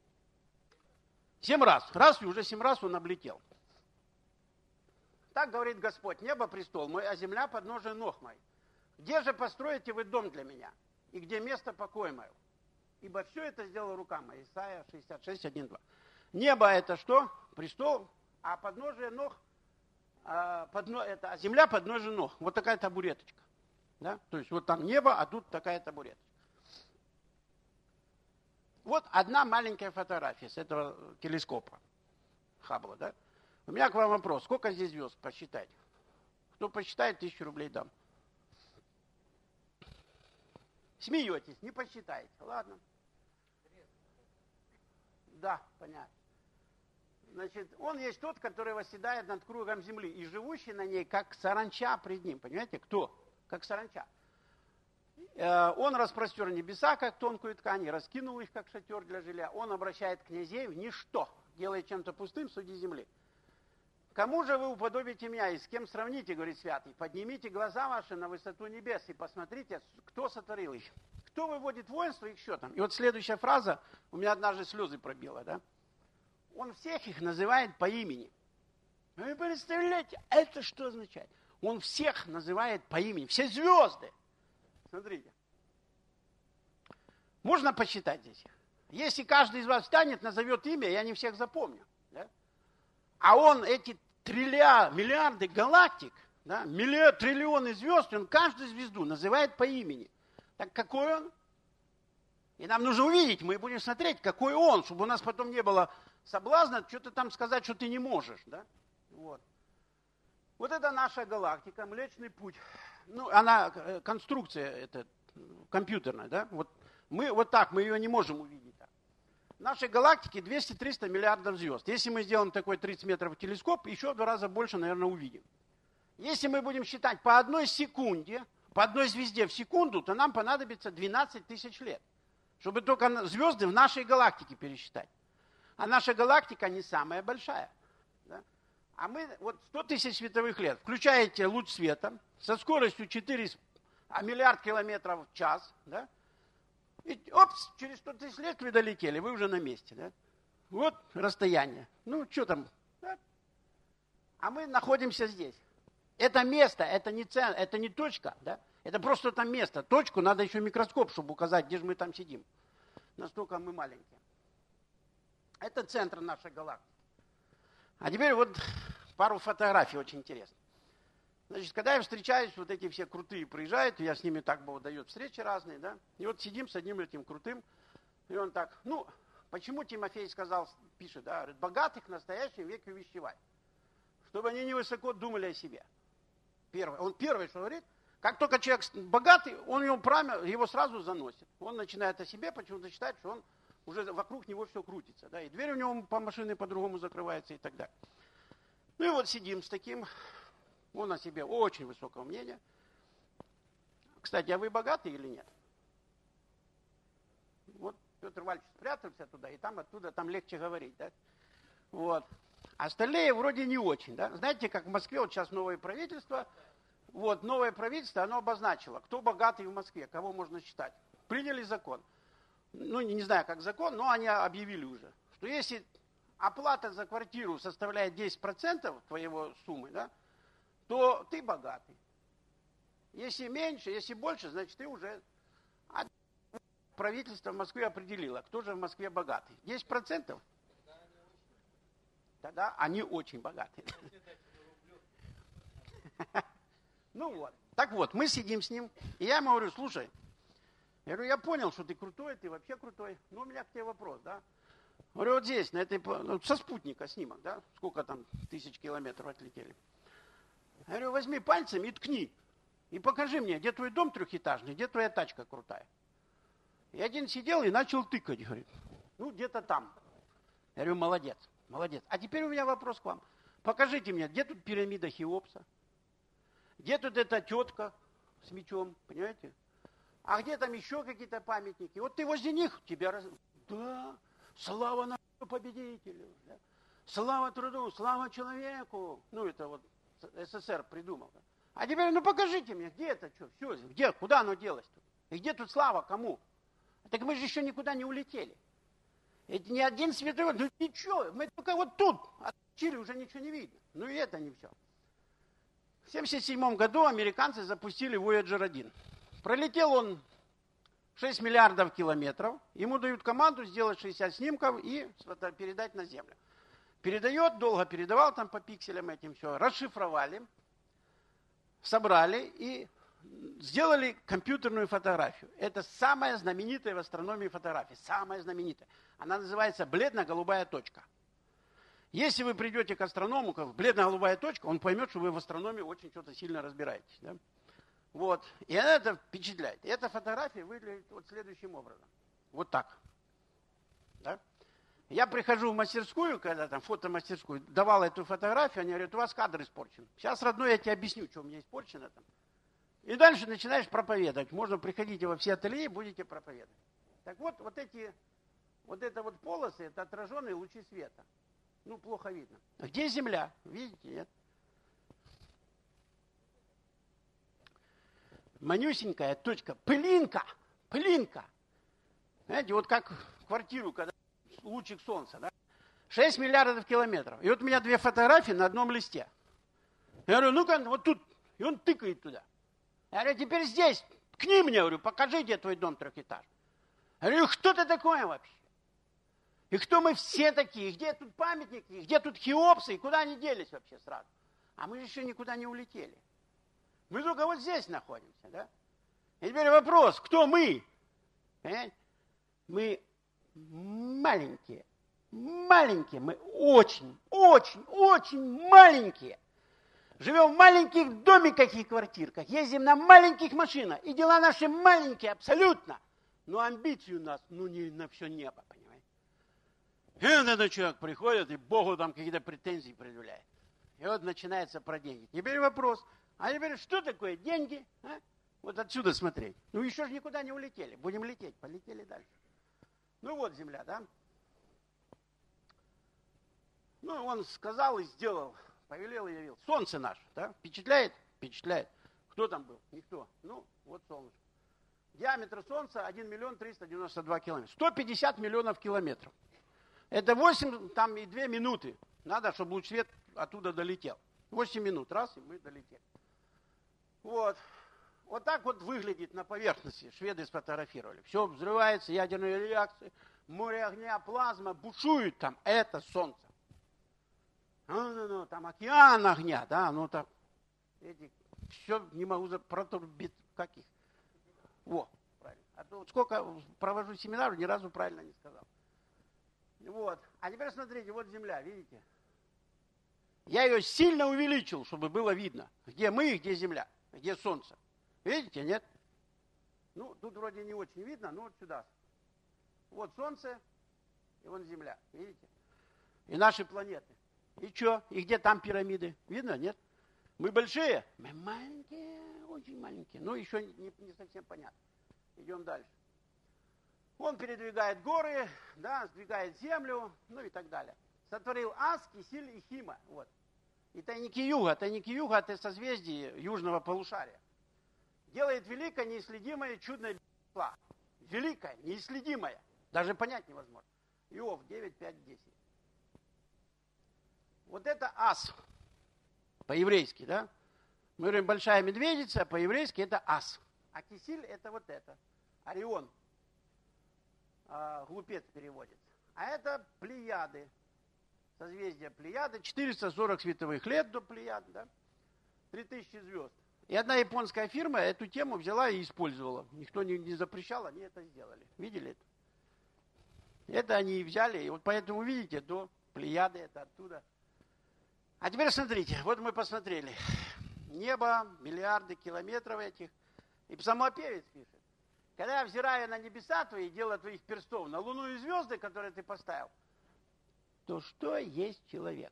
Семь раз. Раз, и уже семь раз он облетел. Так говорит Господь: небо престол мой, а земля подножие ног моих. Где же построите вы дом для меня? И где место покоя моего? Ибо все это сделала рука моя. Исайя шестьдесят шесть, один, два. Небо это что? Престол, а подножие ног, а, подно, это, а земля подножие ног. Вот такая табуреточка. Да? То есть вот там небо, а тут такая табуреточка. Вот одна маленькая фотография с этого телескопа Хаббла. Да? У меня к вам вопрос. Сколько здесь звезд? Посчитайте. Кто посчитает, тысячу рублей дам. Смеетесь, не посчитаете. Ладно. Да, понятно. Значит, он есть тот, который восседает над кругом земли и живущий на ней, как саранча пред ним. Понимаете, кто? Как саранча. Он распростер небеса, как тонкую ткань, и раскинул их, как шатер для жилья. Он обращает князей в ничто, делает чем-то пустым судьи земли. Кому же вы уподобите меня, и с кем сравните, говорит святый? Поднимите глаза ваши на высоту небес и посмотрите, кто сотворил их. Кто выводит воинство их счетом? И вот следующая фраза, у меня однажды слезы пробила, да? Он всех их называет по имени. Вы представляете, это что означает? Он всех называет по имени, все звезды. Смотрите. Можно посчитать здесь. Если каждый из вас встанет, назовет имя, я не всех запомню. Да? А он эти триллиарды, миллиарды галактик, да, миллион, триллионы звезд, он каждую звезду называет по имени. Так какой он? И нам нужно увидеть, мы будем смотреть, какой он, чтобы у нас потом не было соблазна что-то там сказать, что ты не можешь. Да? Вот. Вот это наша галактика, Млечный Путь. Ну, она, конструкция это, компьютерная, да? Вот мы вот так, мы ее не можем увидеть. Так. В нашей галактике двести-триста миллиардов звезд. Если мы сделаем такой тридцать метров телескоп, еще в два раза больше, наверное, увидим. Если мы будем считать по одной секунде, по одной звезде в секунду, то нам понадобится двенадцать тысяч лет, чтобы только звезды в нашей галактике пересчитать. А наша галактика не самая большая. Да? А мы, вот сто тысяч световых лет, включаете луч света со скоростью четыре а миллиард километров в час, да? И опс, через сто тысяч лет вы долетели, вы уже на месте. Да? Вот расстояние. Ну, что там? Да? А мы находимся здесь. Это место, это не центр, это не точка, да? Это просто там место. Точку надо еще микроскоп, чтобы указать, где же мы там сидим. Настолько мы маленькие. Это центр нашей галактики. А теперь вот пару фотографий очень интересных. Значит, когда я встречаюсь, вот эти все крутые приезжают, я с ними так Бог дает встречи разные, да, и вот сидим с одним этим крутым, и он так, ну, почему Тимофей сказал, пишет, да, говорит, богатых в настоящем веке увещевай, чтобы они невысоко думали о себе. Первое. Он первый, что говорит, как только человек богатый, он его, прямо, его сразу заносит. Он начинает о себе почему-то считать, что он уже вокруг него все крутится, да, и дверь у него по машине по-другому закрывается и так далее. Ну и вот сидим с таким, он о себе очень высокого мнения. Кстати, а вы богатый или нет? Вот Петр Вальевич спрятался туда, и там оттуда, там легче говорить, да? Вот. Остальные вроде не очень, да? Знаете, как в Москве, вот сейчас новое правительство, вот, новое правительство, оно обозначило, кто богатый в Москве, кого можно считать. Приняли закон. Ну, не знаю, как закон, но они объявили уже, что если оплата за квартиру составляет десять процентов твоего суммы, да, то ты богатый. Если меньше, если больше, значит, ты уже... А правительство в Москве определило, кто же в Москве богатый. десять процентов? Тогда они очень богатые. Ну вот. Так вот, мы сидим с ним, и я ему говорю, слушай, я говорю, я понял, что ты крутой, ты вообще крутой, но у меня к тебе вопрос, да? Говорю, вот здесь, на этой, со спутника снимок, да? Сколько там тысяч километров отлетели. Я говорю, возьми пальцами и ткни. И покажи мне, где твой дом трехэтажный, где твоя тачка крутая. И один сидел и начал тыкать, говорит, ну где-то там. Я говорю, молодец, молодец. А теперь у меня вопрос к вам. Покажите мне, где тут пирамида Хеопса? Где тут эта тетка с мечом, понимаете? А где там еще какие-то памятники? Вот ты возле них, тебя раз... Да, слава нашему победителю. Да? Слава труду, слава человеку. Ну, это вот СССР придумал. А теперь, ну покажите мне, где это, что, все, где, куда оно делось тут? И где тут слава, кому? Так мы же еще никуда не улетели. Это ни один святой, ну ничего, мы только вот тут, от Чили уже ничего не видно. Ну и это не все. В семьдесят седьмом году американцы запустили Вояджер один. Пролетел он шесть миллиардов километров, ему дают команду сделать шестьдесят снимков и передать на Землю. Передает, долго передавал там по пикселям этим все, расшифровали, собрали и сделали компьютерную фотографию. Это самая знаменитая в астрономии фотография, самая знаменитая. Она называется бледно-голубая точка. Если вы придете к астроному, как бледно-голубая точка, он поймет, что вы в астрономии очень что-то сильно разбираетесь. Да? Вот. И это впечатляет. И эта фотография выглядит вот следующим образом. Вот так. Да? Я прихожу в мастерскую, когда там фотомастерскую, давал эту фотографию, они говорят, у вас кадр испорчен. Сейчас, родной, я тебе объясню, что у меня испорчено там. И дальше начинаешь проповедовать. Можно приходите во все ателье и будете проповедовать. Так вот, вот эти, вот это вот полосы, это отраженные лучи света. Ну, плохо видно. А где Земля? Видите, нет? Манюсенькая точка, пылинка, пылинка. Знаете, вот как квартиру, когда лучик солнца, да? шесть миллиардов километров. И вот у меня две фотографии на одном листе. Я говорю, ну-ка, вот тут. И он тыкает туда. Я говорю, теперь здесь, ткни мне, говорю, покажи, где твой дом трехэтажный. Я говорю, кто ты такой вообще? И кто мы все такие? Где тут памятники? Где тут Хеопсы? И куда они делись вообще сразу? А мы же еще никуда не улетели. Мы только вот здесь находимся, да? И теперь вопрос, кто мы? Понимаете? Мы маленькие, маленькие, мы очень, очень, очень маленькие. Живем в маленьких домиках и квартирках, ездим на маленьких машинах, и дела наши маленькие абсолютно. Но амбиции у нас, ну, не на все небо, понимаете? И вот этот человек приходит, и Богу там какие-то претензии предъявляет. И вот начинается про деньги. Теперь вопрос, а теперь что такое деньги? А? Вот отсюда смотреть. Ну, еще же никуда не улетели. Будем лететь, полетели дальше. Ну, вот Земля, да? Ну, он сказал и сделал. Повелел и явил. Солнце наше, да? Впечатляет? Впечатляет. Кто там был? Никто. Ну, вот солнышко. Диаметр Солнца один миллион триста девяносто два километра. сто пятьдесят миллионов километров. Это восемь там и две минуты. Надо, чтобы луч свет оттуда долетел. восемь минут. Раз, и мы долетели. Вот. Вот так вот выглядит на поверхности. Шведы сфотографировали. Все взрывается, ядерные реакции, море огня, плазма, бушует там. Это Солнце. Ну, ну, ну, там океан огня, да, ну так, эти, все не могу за протурбит, каких. Во, правильно. А то вот сколько провожу семинаров, ни разу правильно не сказал. Вот. А теперь смотрите, вот Земля, видите? Я ее сильно увеличил, чтобы было видно, где мы и где Земля, где Солнце. Видите, нет? Ну, тут вроде не очень видно, но вот сюда. Вот Солнце, и вон Земля, видите? И наши планеты. И что? И где там пирамиды? Видно, нет? Мы большие? Мы маленькие, очень маленькие. Ну, еще не, не совсем понятно. Идем дальше. Он передвигает горы, да, сдвигает землю, ну и так далее. Сотворил Ас, Кисиль и Хима. Вот. И тайники Юга. Тайники Юга – это созвездие южного полушария. Делает великое, неисследимое, чудное божество. Великое, неисследимое. Даже понять невозможно. Иов девять, пять, десять. Вот это ас, по-еврейски, да? Мы говорим большая медведица, а по-еврейски это ас. А кисиль это вот это, Орион, а, глупец переводится. А это Плеяды, созвездие Плеяды, четыреста сорок световых лет до Плеяд, да? три тысячи звезд. И одна японская фирма эту тему взяла и использовала. Никто не, не запрещал, они это сделали. Видели это? Это они взяли, и вот поэтому, видите, до Плеяды это оттуда. А теперь смотрите, вот мы посмотрели. Небо, миллиарды километров этих. И псалмопевец пишет. Когда я взираю на небеса твои, дело твоих перстов, на луну и звезды, которые ты поставил, то что есть человек?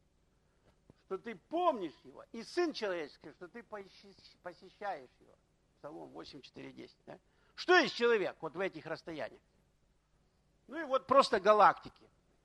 Что ты помнишь его. И сын человеческий, что ты посещаешь его. Псалом восемь, четыре, десять. Да? Что есть человек вот в этих расстояниях? Ну и вот просто галактики.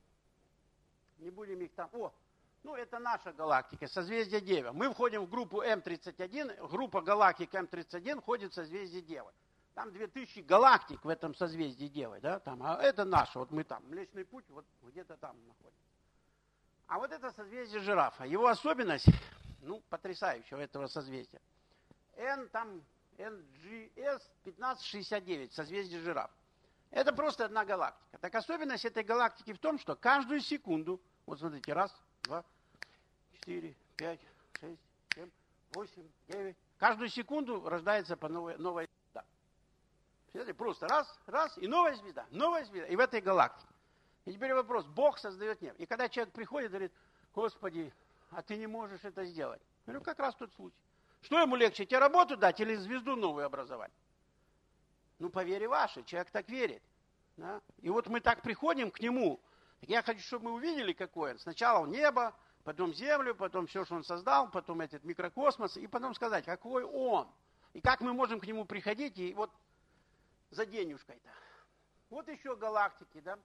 Не будем их там... О, ну это наша галактика, созвездие Девы. Мы входим в группу эм тридцать один, группа галактик эм тридцать один входит в созвездие Девы. Там две тысячи галактик в этом созвездии Девы, да, там, а это наше, вот мы там, Млечный Путь, вот где-то там находится. А вот это созвездие Жирафа, его особенность, ну, потрясающая у этого созвездия. N, там, эн джи эс пятнадцать шестьдесят девять, созвездие Жираф. Это просто одна галактика. Так особенность этой галактики в том, что каждую секунду, вот смотрите, раз, два, четыре, пять, шесть, семь, восемь, девять. Каждую секунду рождается по новой, новая звезда. Смотрите, просто раз, раз, и новая звезда, новая звезда. И в этой галактике. И теперь вопрос, Бог создает небо. И когда человек приходит и говорит, Господи, а ты не можешь это сделать. Я говорю, как раз тот случай. Что ему легче, тебе работу дать или звезду новую образовать? Ну, по вере вашей, человек так верит. Да? И вот мы так приходим к нему. Так я хочу, чтобы мы увидели, какое он. Сначала небо, потом землю, потом все, что он создал, потом этот микрокосмос, и потом сказать, какой он. И как мы можем к нему приходить, и вот за денежкой-то. Вот еще галактики, да.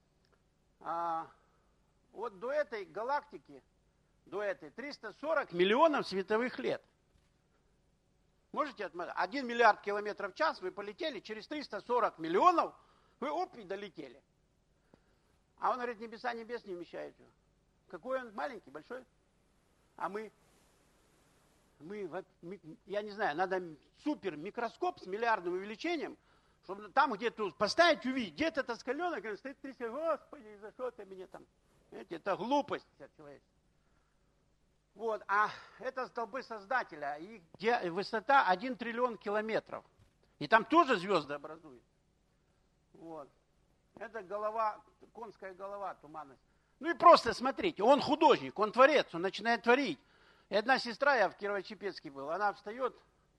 А, вот до этой галактики, до этой, триста сорок миллионов световых лет. Можете отмотать? Один миллиард километров в час вы полетели, через триста сорок миллионов вы оп и долетели. А он говорит, небеса небес не вмещают его. Какой он? Маленький, большой? А мы, мы, я не знаю, надо супер микроскоп с миллиардным увеличением, чтобы там где-то поставить, увидеть, где-то тоскаленок, он стоит, ты скажешь, Господи, за что ты мне там? Знаете, это глупость человеческая. Вот, а это столбы Создателя, их высота один триллион километров. И там тоже звезды образуют. Вот. Это голова, конская голова, туманность. Ну и просто смотрите, он художник, он творец, он начинает творить. И одна сестра, я в Кирово-Чепецке был, она встает,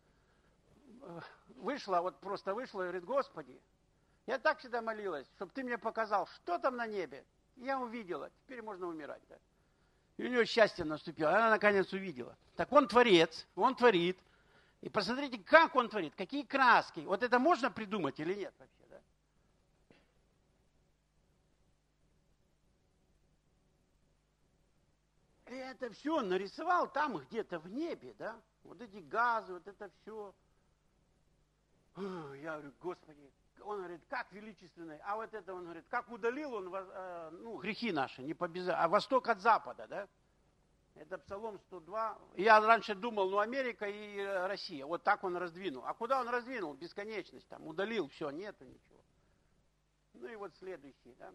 вышла, вот просто вышла и говорит, Господи, я так всегда молилась, чтобы ты мне показал, что там на небе. Я увидела, теперь можно умирать. Да? И у нее счастье наступило, она наконец увидела. Так он творец, он творит. И посмотрите, как он творит, какие краски. Вот это можно придумать или нет вообще, да? И это все он нарисовал там где-то в небе, да? Вот эти газы, вот это все. Я говорю, Господи, он говорит, как величественный. А вот это он говорит, как удалил он ну, грехи наши, не по без... а восток от запада, да? Это Псалом сто два. Я раньше думал, ну, Америка и Россия. Вот так он раздвинул. А куда он раздвинул? Бесконечность. Там удалил, все, нету ничего. Ну и вот следующий, да.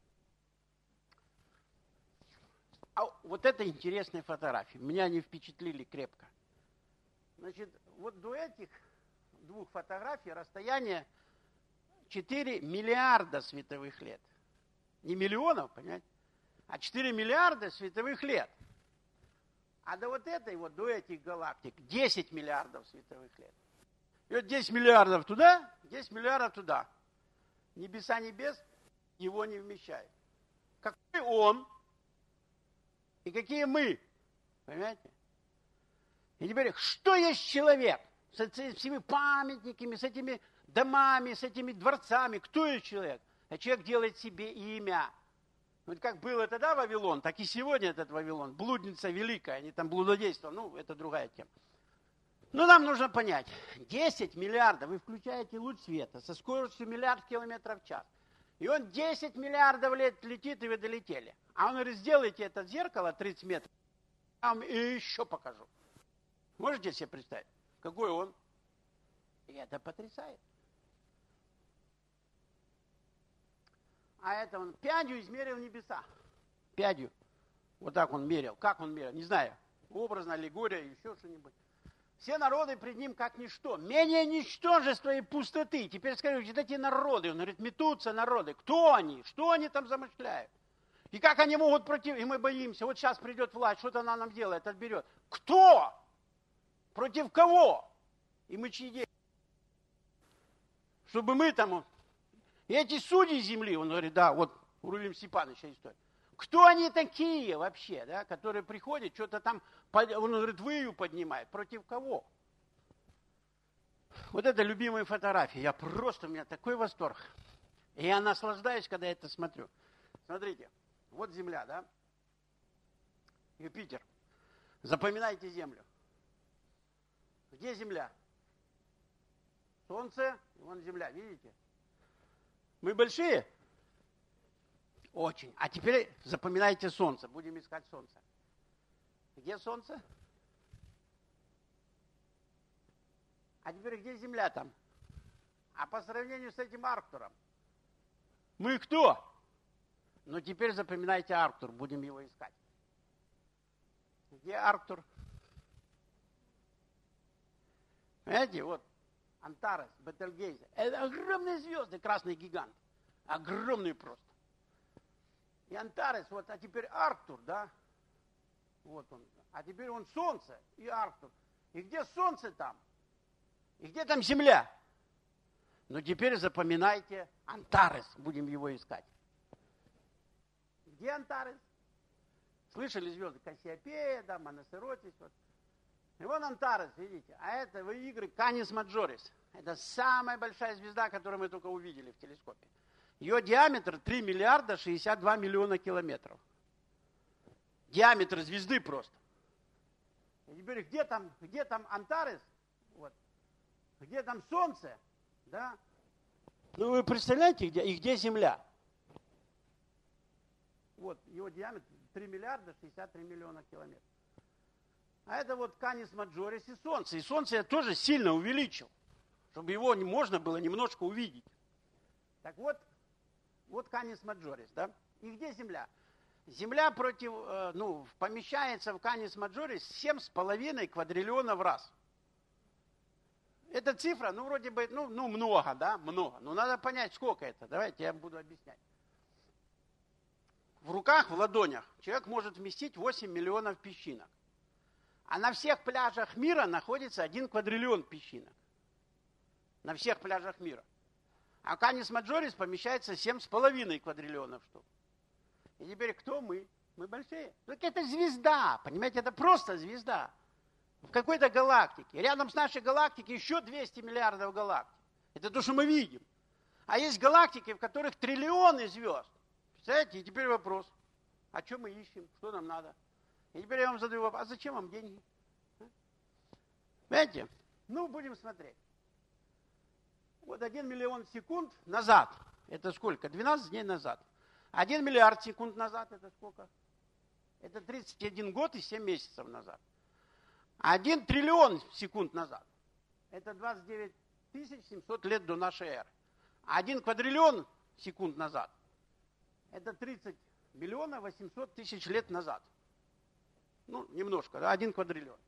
А вот это интересные фотографии. Меня они впечатлили крепко. Значит, вот до этих двух фотографий расстояние четыре миллиарда световых лет. Не миллионов, понимаете? А четыре миллиарда световых лет. А до вот этой, вот до этих галактик десять миллиардов световых лет. И вот десять миллиардов туда, десять миллиардов туда. Небеса небес его не вмещают. Какой он и какие мы. Понимаете? И теперь, что есть человек? С этими памятниками, с этими домами, с этими дворцами. Кто есть человек? А человек делает себе имя. Вот как было тогда Вавилон, так и сегодня этот Вавилон. Блудница великая, они там блудодействовали. Ну, это другая тема. Но нам нужно понять. десять миллиардов, вы включаете луч света со скоростью миллиард километров в час. И он десять миллиардов лет летит, и вы долетели. А он говорит, сделайте это зеркало тридцать метров, я вам и еще покажу. Можете себе представить? Какой он? И это потрясает. А это он пядью измерил небеса. Пядью. Вот так он мерил. Как он мерил? Не знаю. Образно, аллегория или еще что-нибудь. Все народы пред ним как ничто. Менее ничтожества и пустоты. Теперь скажите, вот эти народы, он говорит, метутся народы. Кто они? Что они там замышляют? И как они могут против... И мы боимся. Вот сейчас придет власть, что-то она нам делает, отберет. Кто? Против кого? И мы чьи дети? Чтобы мы там... И эти судьи земли, он говорит, да, вот у Рувим Степановича история. Кто они такие вообще, да, которые приходят, что-то там, он говорит, выю поднимает. Против кого? Вот это любимые фотографии. Я просто, у меня такой восторг. И я наслаждаюсь, когда я это смотрю. Смотрите, вот Земля, да? Юпитер. Запоминайте Землю. Где Земля? Солнце, вон Земля, видите? Мы большие? Очень. А теперь запоминайте Солнце. Будем искать Солнце. Где Солнце? А теперь где Земля там? А по сравнению с этим Арктуром? Мы кто? Ну теперь запоминайте Арктур, будем его искать. Где Арктур? Понимаете, вот Антарес, Бетельгейзе. Это огромные звезды, красный гигант. Огромный просто. И Антарес, вот, а теперь Арктур, да? Вот он. А теперь он Солнце и Арктур. И где Солнце там? И где там Земля? Ну теперь запоминайте Антарес, будем его искать. Где Антарес? Слышали звезды? Кассиопея, да, Моносеротис. Вот. И вон Антарес, видите. А это вы игры Канис Маджорис. Это самая большая звезда, которую мы только увидели в телескопе. Ее диаметр три миллиарда шестьдесят два миллиона километров. Диаметр звезды просто. И теперь где там, где там Антарес? Вот. Где там Солнце? Да? Ну вы представляете, где, и где Земля? Вот его диаметр три миллиарда шестьдесят три миллиона километров. А это вот Канис Маджорис и Солнце. И Солнце я тоже сильно увеличил, чтобы его можно было немножко увидеть. Так вот, вот Канис Маджорис, да? И где Земля? Земля против, ну, помещается в Канис Маджорис семь с половиной квадриллионов раз. Эта цифра, ну, вроде бы, ну, ну, много, да, много. Но надо понять, сколько это. Давайте я буду объяснять. В руках, в ладонях человек может вместить восемь миллионов песчинок. А на всех пляжах мира находится один квадриллион песчинок. На всех пляжах мира. А в Канис Маджорис помещается семь с половиной квадриллионов штук. И теперь кто мы? Мы большие. Так это звезда, понимаете, это просто звезда. В какой-то галактике. Рядом с нашей галактикой еще двести миллиардов галактик. Это то, что мы видим. А есть галактики, в которых триллионы звезд. Представляете? И теперь вопрос. А что мы ищем? Что нам надо? И теперь я вам задаю вопрос. А зачем вам деньги? Понимаете? Ну, будем смотреть. Вот один миллион секунд назад. Это сколько? двенадцать дней назад. Один миллиард секунд назад. Это сколько? Это тридцать один год и семь месяцев назад. Один триллион секунд назад. Это двадцать девять тысяч семьсот лет до нашей эры. А один квадриллион секунд назад. Это тридцать миллионов восемьсот тысяч лет назад. Ну, немножко, да, один квадриллион.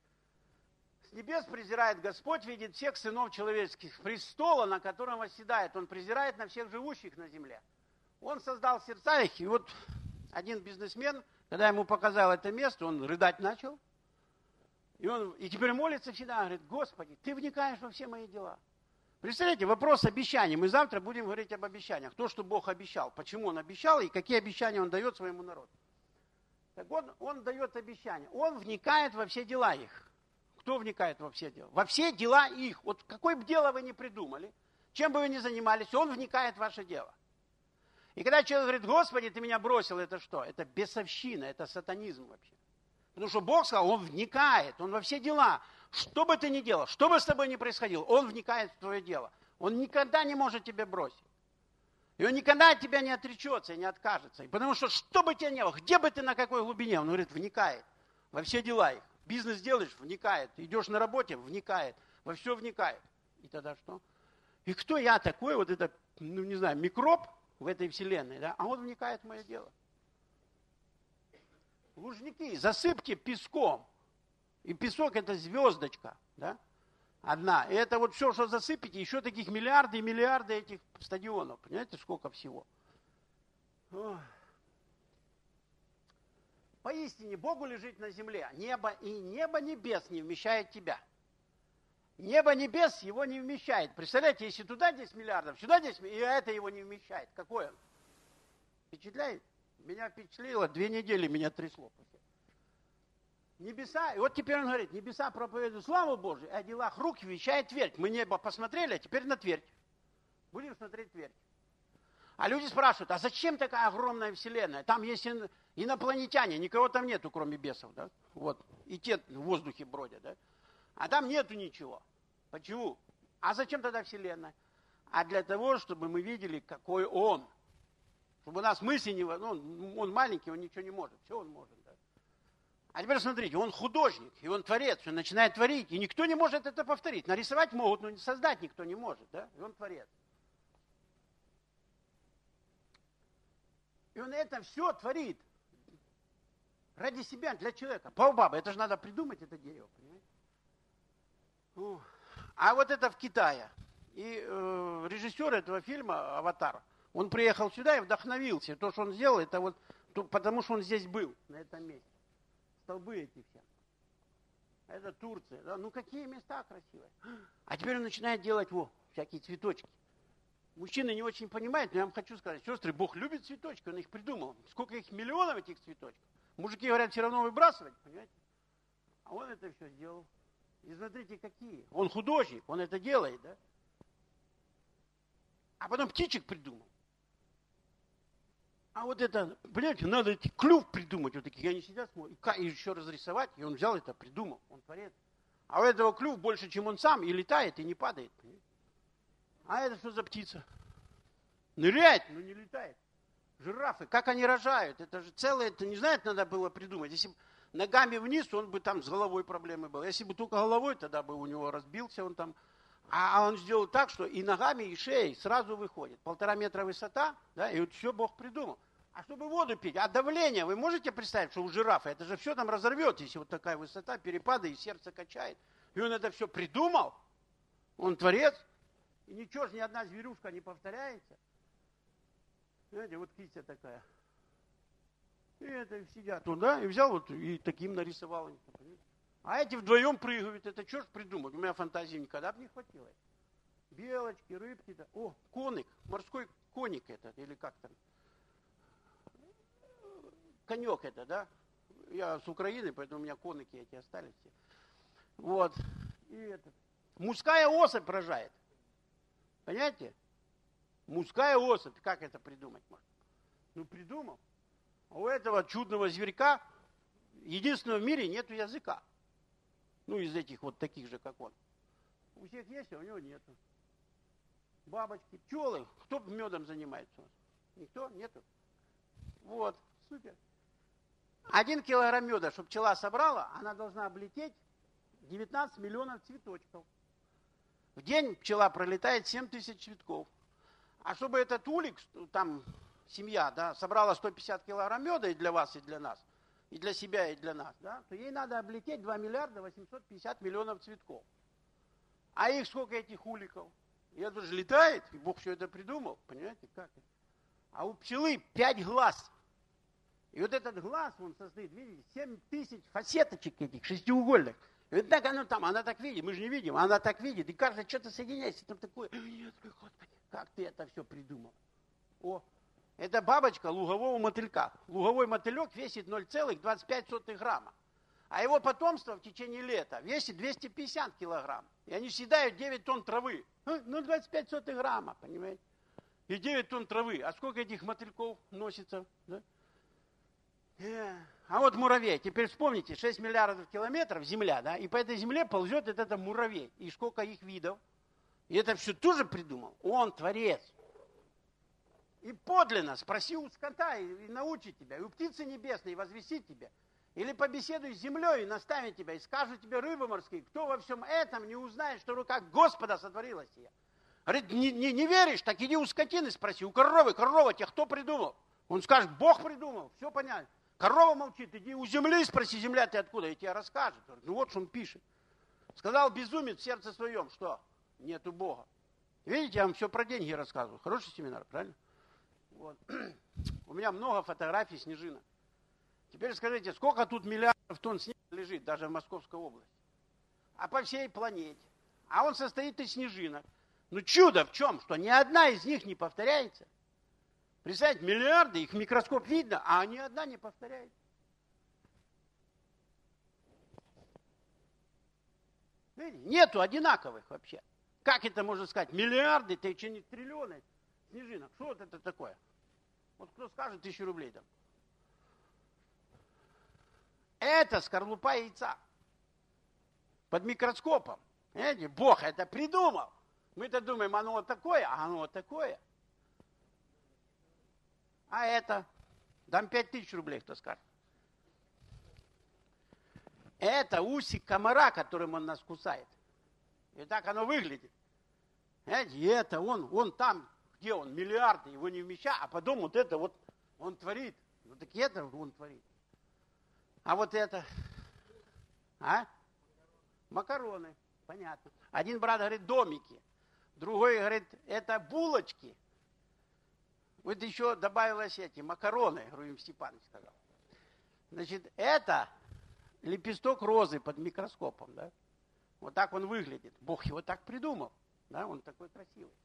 С небес презирает Господь, видит всех сынов человеческих. Престола, на котором восседает, Он презирает на всех живущих на земле. Он создал сердца их, и вот один бизнесмен, когда ему показал это место, он рыдать начал. И, он, и теперь молится всегда, говорит: Господи, Ты вникаешь во все мои дела. Представляете, вопрос обещаний. Мы завтра будем говорить об обещаниях. То, что Бог обещал, почему Он обещал и какие обещания Он дает своему народу. Так вот, Он дает обещания. Он вникает во все дела их. Кто вникает во все дела? Во все дела их. Вот какое бы дело вы ни придумали, чем бы вы ни занимались, Он вникает в ваше дело. И когда человек говорит: Господи, Ты меня бросил, это что? Это бесовщина, это сатанизм вообще. Потому что Бог сказал, Он вникает, Он во все дела. Что бы ты ни делал, что бы с тобой ни происходило, Он вникает в твое дело. Он никогда не может тебя бросить. И Он никогда от тебя не отречется и не откажется. И потому что, что бы тебе ни было, где бы ты на какой глубине, Он говорит, вникает во все дела их. Бизнес делаешь, вникает. Идешь на работе, вникает. Во все вникает. И тогда что? И кто я такой, вот это, ну не знаю, микроб в этой вселенной, да? А Он вникает в мое дело. Лужники, засыпьте песком. И песок это звездочка, да? Одна. И это вот все, что засыпите, еще таких миллиарды и миллиарды этих стадионов. Понимаете, сколько всего? Ох. Поистине, Богу лежит на земле. Небо и небо небес не вмещает тебя. Небо небес его не вмещает. Представляете, если туда десять миллиардов, сюда десять миллиардов, и это его не вмещает. Какой он? Впечатляет? Меня впечатлило, две недели меня трясло. Небеса, и вот теперь он говорит, небеса проповедуют славу Божию, а о делах рук вещает Твердь. Мы небо посмотрели, а теперь на Твердь. Будем смотреть Твердь. А люди спрашивают, а зачем такая огромная вселенная? Там есть инопланетяне, никого там нету, кроме бесов, да? Вот, и те в воздухе бродят, да? А там нету ничего. Почему? А зачем тогда вселенная? А для того, чтобы мы видели, какой он. Чтобы у нас мысли не... Ну, он маленький, он ничего не может, все он может, да? А теперь смотрите, он художник, и он творец, он начинает творить, и никто не может это повторить. Нарисовать могут, но создать никто не может, да? И он творец. И он это все творит ради себя, для человека. Баобаба, это же надо придумать, это дерево, понимаете? А вот это в Китае. И э, режиссер этого фильма «Аватар», он приехал сюда и вдохновился. То, что он сделал, это вот то, потому, что он здесь был, на этом месте. Столбы эти все. Это Турция. Да? Ну, какие места красивые. А теперь он начинает делать, во, всякие цветочки. Мужчины не очень понимают, но я вам хочу сказать, сестры, Бог любит цветочки, он их придумал. Сколько их миллионов, этих цветочков. Мужики говорят, все равно выбрасывать, понимаете? А он это все сделал. И смотрите, какие. Он художник, он это делает, да? А потом птичек придумал. А вот это, понимаете, надо эти клюв придумать, вот такие, они сидят, смотрят, и еще разрисовать, и он взял это, придумал, он творец. А у этого клюв больше, чем он сам, и летает, и не падает, понимаете? А это что за птица? Ныряет, но не летает. Жирафы, как они рожают? Это же целое, это не знает, надо было придумать. Если бы ногами вниз, он бы там с головой проблемы был. Если бы только головой, тогда бы у него разбился он там. А он сделал так, что и ногами, и шеей сразу выходит. Полтора метра высота, да, и вот все Бог придумал. А чтобы воду пить, а давление, вы можете представить, что у жирафа, это же все там разорвет, если вот такая высота, перепады, и сердце качает. И он это все придумал. Он творец. И ничего же, ни одна зверюшка не повторяется. Знаете, вот кистя такая. И это сидят туда, и взял вот, и таким нарисовал. А эти вдвоем прыгают, это что ж придумать? У меня фантазии никогда бы не хватило. Белочки, рыбки, да. О, коник, морской коник этот, или как там. Конек это, да? Я с Украины, поэтому у меня коники эти остались все. Вот. И этот. Мужская особь рожает. Понимаете? Мужская особь. Как это придумать можно? Ну, придумал. А у этого чудного зверька единственного в мире нету языка. Ну, из этих вот таких же, как он. У всех есть, а у него нету. Бабочки, пчелы. Кто медом занимается? Никто? Нету? Вот. Супер. Один килограмм меда, чтобы пчела собрала, она должна облететь девятнадцать миллионов цветочков. В день пчела пролетает семь тысяч цветков. А чтобы этот улик, там семья, да, собрала сто пятьдесят килограмм меда и для вас, и для нас, и для себя, и для нас, да, то ей надо облететь два миллиарда восемьсот пятьдесят миллионов цветков. А их сколько, этих уликов? И это же летает, и Бог все это придумал, понимаете, как это? А у пчелы пять глаз. И вот этот глаз, он состоит, видите, семь тысяч фасеточек этих, шестиугольных. И вот так оно там, она так видит, мы же не видим, она так видит, и каждый что-то соединяется, там такое, Господи, как ты это все придумал? О, это бабочка лугового мотылька. Луговой мотылек весит ноль целых двадцать пять сотых грамма, а его потомство в течение лета весит двести пятьдесят килограмм. И они съедают девять тонн травы. Ну, двадцать пять сотых грамма, понимаете? И девять тонн травы. А сколько этих мотыльков носится, да? А вот муравей. Теперь вспомните, шесть миллиардов километров земля, да, и по этой земле ползет этот, этот муравей. И сколько их видов. И это все тоже придумал. Он творец. И подлинно спроси у скота, и, и научит тебя, и у птицы небесной, и возвестит тебя. Или побеседуй с землей, и наставит тебя, и скажет тебе рыбы морские, кто во всем этом не узнает, что в руках Господа сотворилась я. Говорит, не, не, не веришь, так иди у скотины спроси, у коровы, корова тебя кто придумал? Он скажет, Бог придумал, все понятно. Корова молчит, иди у земли спроси, земля ты откуда, и тебе расскажет. Ну вот что он пишет. Сказал безумец в сердце своем, что нету Бога. Видите, я вам все про деньги рассказываю. Хороший семинар, правильно? Вот. У меня много фотографий снежинок. Теперь скажите, сколько тут миллиардов тонн снега лежит, даже в Московской области? А по всей планете. А он состоит из снежинок. Ну чудо в чем? Что ни одна из них не повторяется. Представьте, миллиарды, их в микроскоп видно, а ни одна не повторяется. Видите? Нету одинаковых вообще. Как это можно сказать? Миллиарды, ты еще не триллионы снежинок. Что вот это такое? Вот кто скажет, тысячу рублей там. Это скорлупа яйца. Под микроскопом. Понимаете? Бог это придумал. Мы-то думаем, оно вот такое, а оно вот такое. А это? Дам пять тысяч рублей, кто скажет. Это усик комара, которым он нас кусает. И так оно выглядит. Понимаете? И это он, он там, где он, миллиарды, его не вмещает, а потом вот это вот он творит. Вот так это он творит. А вот это, а? Макароны, понятно. Один брат говорит, домики. Другой говорит, это булочки. Вот еще добавилось эти макароны, Руим Степанович сказал. Значит, это лепесток розы под микроскопом, да? Вот так он выглядит. Бог его так придумал, да? Он такой красивый.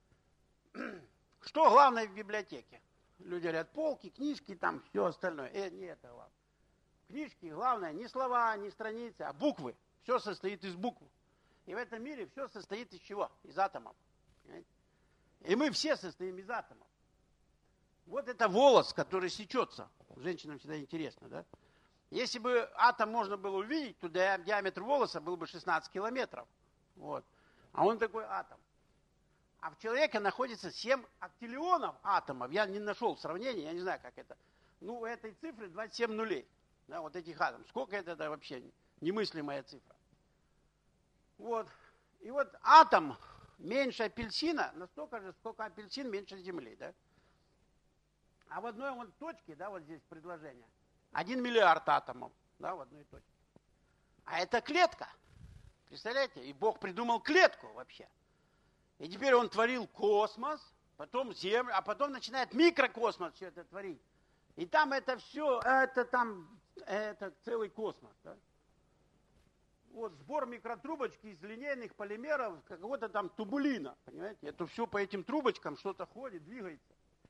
Что главное в библиотеке? Люди говорят, полки, книжки, там все остальное. Э, не это главное. Книжки, главное, не слова, не страницы, а буквы. Все состоит из букв. И в этом мире все состоит из чего? Из атомов. Понимаете? И мы все состоим из атомов. Вот это волос, который сечется. Женщинам всегда интересно, да? Если бы атом можно было увидеть, то диаметр волоса был бы шестнадцать километров. Вот. А он такой атом. А в человеке находится семь актиллионов атомов. Я не нашел сравнения, я не знаю, как это. Ну, у этой цифры двадцать семь нулей. Да, вот этих атомов. Сколько это, это вообще немыслимая цифра. Вот. И вот атом меньше апельсина, настолько же, сколько апельсин меньше Земли, да? А в одной вот точке, да, вот здесь предложение, один миллиард атомов, да, в одной точке. А это клетка. Представляете? И Бог придумал клетку вообще. И теперь он творил космос, потом Землю, а потом начинает микрокосмос все это творить. И там это все, это там, это целый космос, да? Вот сбор микротрубочки из линейных полимеров, какого-то там тубулина, понимаете? Это все по этим трубочкам что-то ходит, двигается.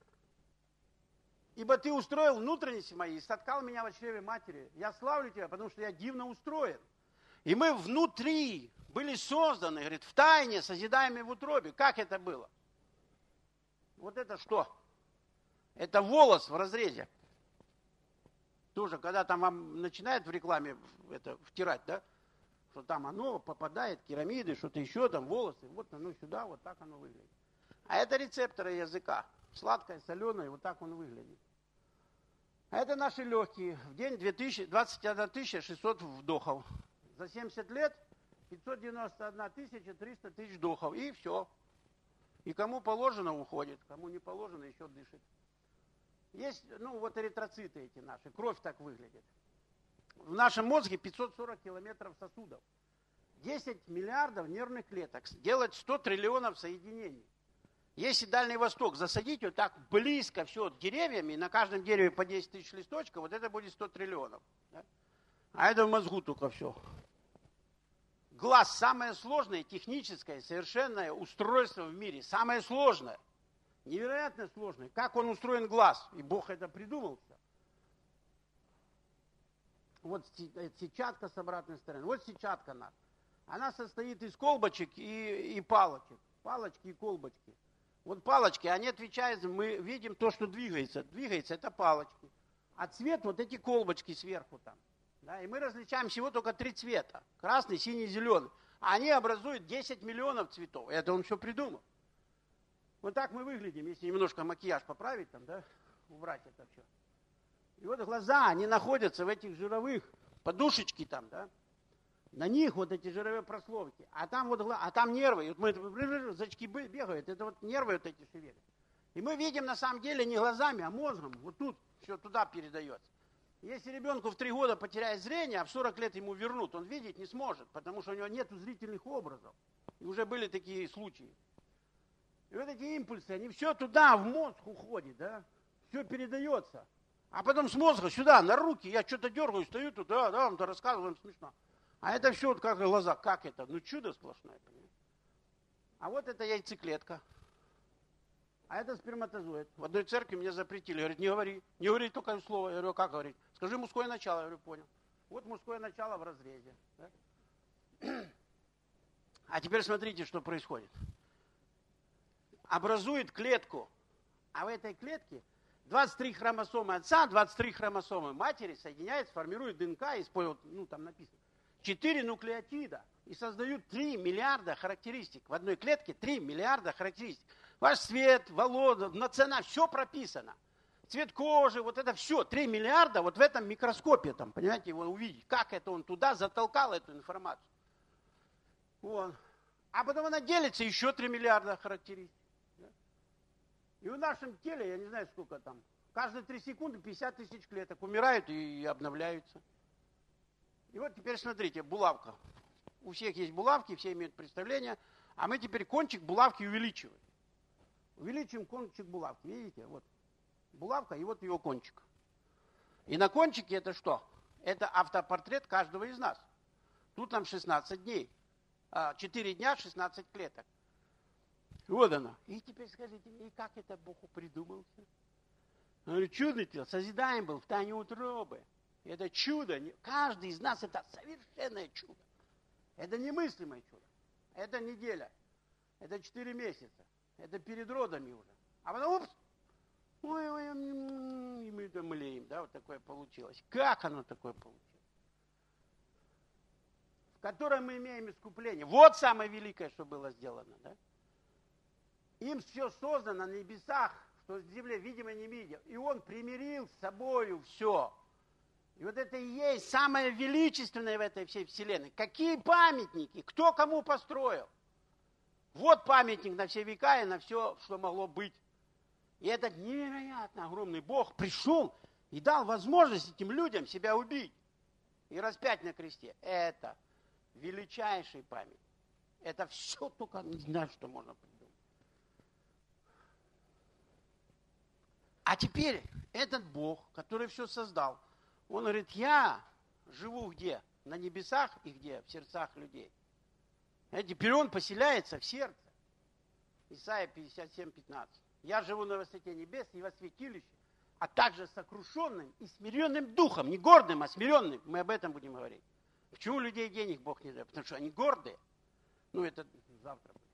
Ибо ты устроил внутренности мои, соткал меня в чреве матери. Я славлю тебя, потому что я дивно устроен. И мы внутри были созданы, говорит, в тайне, созидаемые в утробе. Как это было? Вот это что? Это волос в разрезе. Тоже, когда там вам начинают в рекламе это втирать, да? Что там оно попадает, керамиды, что-то еще, там волосы. Вот оно сюда, вот так оно выглядит. А это рецепторы языка. Сладкое, соленое, вот так он выглядит. А это наши легкие. В день двадцать одна тысяча шестьсот вдохов. За семьдесят лет пятьсот девяносто одна тысяча триста тысяч вдохов. И все. И кому положено, уходит. Кому не положено, еще дышит. Есть, ну, вот эритроциты эти наши. Кровь так выглядит. В нашем мозге пятьсот сорок километров сосудов. десять миллиардов нервных клеток. Делать сто триллионов соединений. Если Дальний Восток засадить вот так близко все деревьями, и на каждом дереве по десять тысяч листочков, вот это будет сто триллионов. Да? А это в мозгу только все. Глаз самое сложное, техническое, совершенное устройство в мире. Самое сложное. Невероятно сложное. Как он устроен глаз? И Бог это придумал все. Вот сетчатка с обратной стороны. Вот сетчатка наша. Она состоит из колбочек и, и палочек. Палочки и колбочки. Вот палочки, они отвечают, мы видим то, что двигается. Двигается, это палочки. А цвет, вот эти колбочки сверху там. Да, и мы различаем всего только три цвета. Красный, синий, зеленый. А они образуют десять миллионов цветов. Это он все придумал. Вот так мы выглядим, если немножко макияж поправить, там, да, убрать это все. И вот глаза, они находятся в этих жировых, подушечки там, да. На них вот эти жировые прослойки. А там вот а там нервы. Вот мы, зрачки бегают, это вот нервы вот эти шевелят. И мы видим на самом деле не глазами, а мозгом. Вот тут все туда передается. Если ребенку в три года потеряет зрение, а в сорок лет ему вернут, он видеть не сможет, потому что у него нет зрительных образов. И уже были такие случаи. И вот эти импульсы, они все туда, в мозг уходят, да? Все передается. А потом с мозга сюда, на руки, я что-то дергаю, стою тут, да, да, вам-то рассказываем, смешно. А это все вот как глаза, как это? Ну чудо сплошное, понимаете? А вот это яйцеклетка. А это сперматозоид. В одной церкви мне запретили. Говорит, не говори, не говори только слово. Я говорю, как говорить? Скажи мужское начало. Я говорю, понял. Вот мужское начало в разрезе. Да? А теперь смотрите, что происходит. Образует клетку, а в этой клетке двадцать три хромосомы отца, двадцать три хромосомы матери соединяются, формируют ДНК, используют, ну там написано, четыре нуклеотида и создают три миллиарда характеристик. В одной клетке три миллиарда характеристик. Ваш цвет, волосы, нацена, все прописано. Цвет кожи, вот это все, три миллиарда, вот в этом микроскопе, там, понимаете, его увидеть, как это он туда затолкал эту информацию. Вот. А потом она делится, еще три миллиарда характеристик. И в нашем теле, я не знаю сколько там, каждые три секунды пятьдесят тысяч клеток умирают и обновляются. И вот теперь смотрите, булавка. У всех есть булавки, все имеют представление, а мы теперь кончик булавки увеличиваем. Увеличим кончик булавки, видите, вот булавка и вот ее кончик. И на кончике это что? Это автопортрет каждого из нас. Тут нам шестнадцать дней, четыре дня, шестнадцать клеток. Вот оно. И теперь скажите мне, как это Бог придумался? Он говорит, чудный тело, созидаем был в тайне утробы. Это чудо. Каждый из нас это совершенное чудо. Это немыслимое чудо. Это неделя. Это четыре месяца. Это перед родами уже. А потом, упс, ой, ой, и мы там млеем, да, вот такое получилось. Как оно такое получилось? В котором мы имеем искупление. Вот самое великое, что было сделано, да? Им все создано на небесах, что в земле, видимо, не видел. И он примирил с собою все. И вот это и есть самое величественное в этой всей вселенной. Какие памятники? Кто кому построил? Вот памятник на все века и на все, что могло быть. И этот невероятно огромный Бог пришел и дал возможность этим людям себя убить и распять на кресте. Это величайший памятник. Это все только не знаю, что можно придумать. А теперь этот Бог, который все создал, он говорит, я живу где? На небесах и где? В сердцах людей. А теперь он поселяется в сердце. Исайя пятьдесят семь пятнадцать. Я живу на высоте небес и во святилище, а также сокрушенным и смиренным духом. Не гордым, а смиренным. Мы об этом будем говорить. Почему людей денег Бог не дает? Потому что они гордые. Ну, это завтра будет.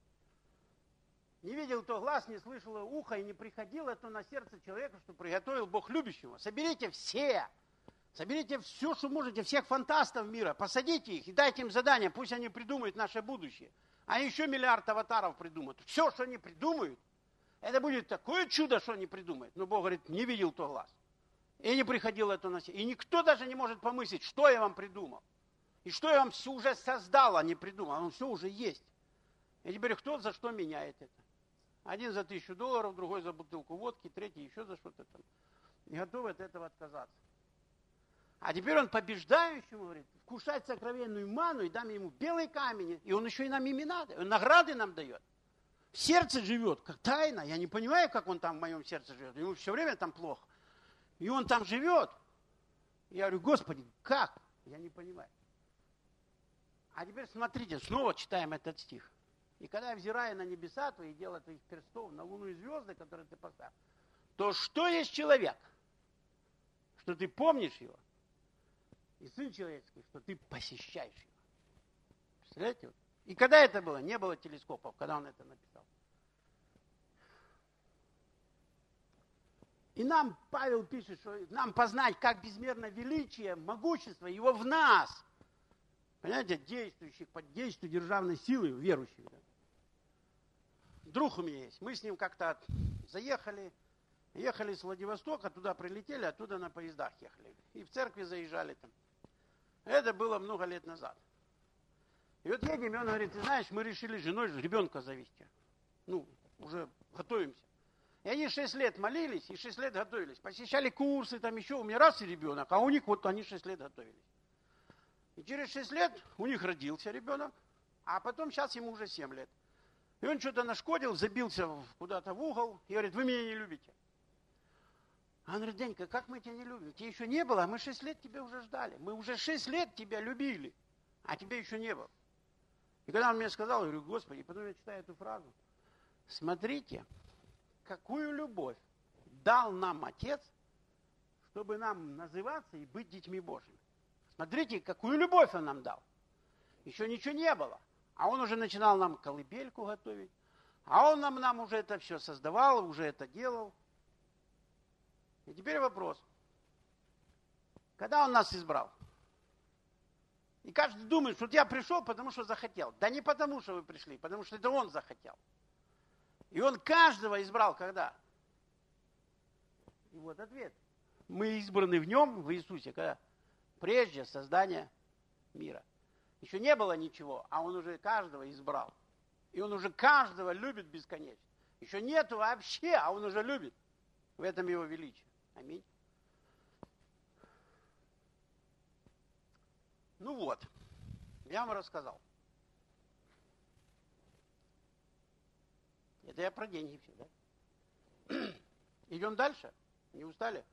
Не видел то глаз, не слышало ухо, и не приходило то на сердце человека, что приготовил Бог любящего. Соберите все, соберите все, что можете, всех фантастов мира, посадите их и дайте им задание, пусть они придумают наше будущее. А еще миллиард аватаров придумают. Все, что они придумают, это будет такое чудо, что они придумают. Но Бог говорит, не видел то глаз. И не приходило то на сердце. И никто даже не может помыслить, что я вам придумал. И что я вам все уже создал, а не придумал. Оно все уже есть. И теперь кто за что меняет это? Один за тысячу долларов, другой за бутылку водки, третий еще за что-то там. И готовы от этого отказаться. А теперь он побеждающему говорит, вкушать сокровенную ману и дам ему белый камень. И он еще и нам имена дает, он награды нам дает. В сердце живет, как тайна. Я не понимаю, как он там в моем сердце живет. Ему все время там плохо. И он там живет. Я говорю, Господи, как? Я не понимаю. А теперь смотрите, снова читаем этот стих. И когда я взираю на небеса твои, дело твоих перстов, на луну и звезды, которые ты поставил, то что есть человек? Что ты помнишь его? И сын человеческий, что ты посещаешь его. Представляете? И когда это было? Не было телескопов, когда он это написал. И нам, Павел пишет, что нам познать, как безмерно величие, могущество его в нас. Понимаете, действующих под действием державной силы, верующих. Да? Друг у меня есть. Мы с ним как-то заехали, ехали с Владивостока, туда прилетели, оттуда на поездах ехали. И в церкви заезжали там. Это было много лет назад. И вот едем, и он говорит, ты знаешь, мы решили с женой ребенка завести. Ну, уже готовимся. И они шесть лет молились, и шесть лет готовились. Посещали курсы, там еще, у меня раз и ребенок, а у них вот они шесть лет готовились. И через шесть лет у них родился ребенок, а потом сейчас ему уже семь лет. И он что-то нашкодил, забился куда-то в угол и говорит, вы меня не любите. А он говорит, Денька, как мы тебя не любим? Тебя еще не было, а мы шесть лет тебя уже ждали. Мы уже шесть лет тебя любили, а тебя еще не было. И когда он мне сказал, я говорю, Господи, и потом я читаю эту фразу. Смотрите, какую любовь дал нам Отец, чтобы нам называться и быть детьми Божьими. Смотрите, какую любовь Он нам дал. Еще ничего не было. А он уже начинал нам колыбельку готовить. А он нам, нам уже это все создавал, уже это делал. И теперь вопрос. Когда он нас избрал? И каждый думает, что я пришел, потому что захотел. Да не потому, что вы пришли, потому что это он захотел. И он каждого избрал когда? И вот ответ. Мы избраны в нем, в Иисусе, когда? Прежде создания мира. Еще не было ничего, а он уже каждого избрал. И он уже каждого любит бесконечно. Еще нету вообще, а он уже любит. В этом его величие. Аминь. Ну вот, я вам рассказал. Это я про деньги все, да? Идем дальше? Не устали?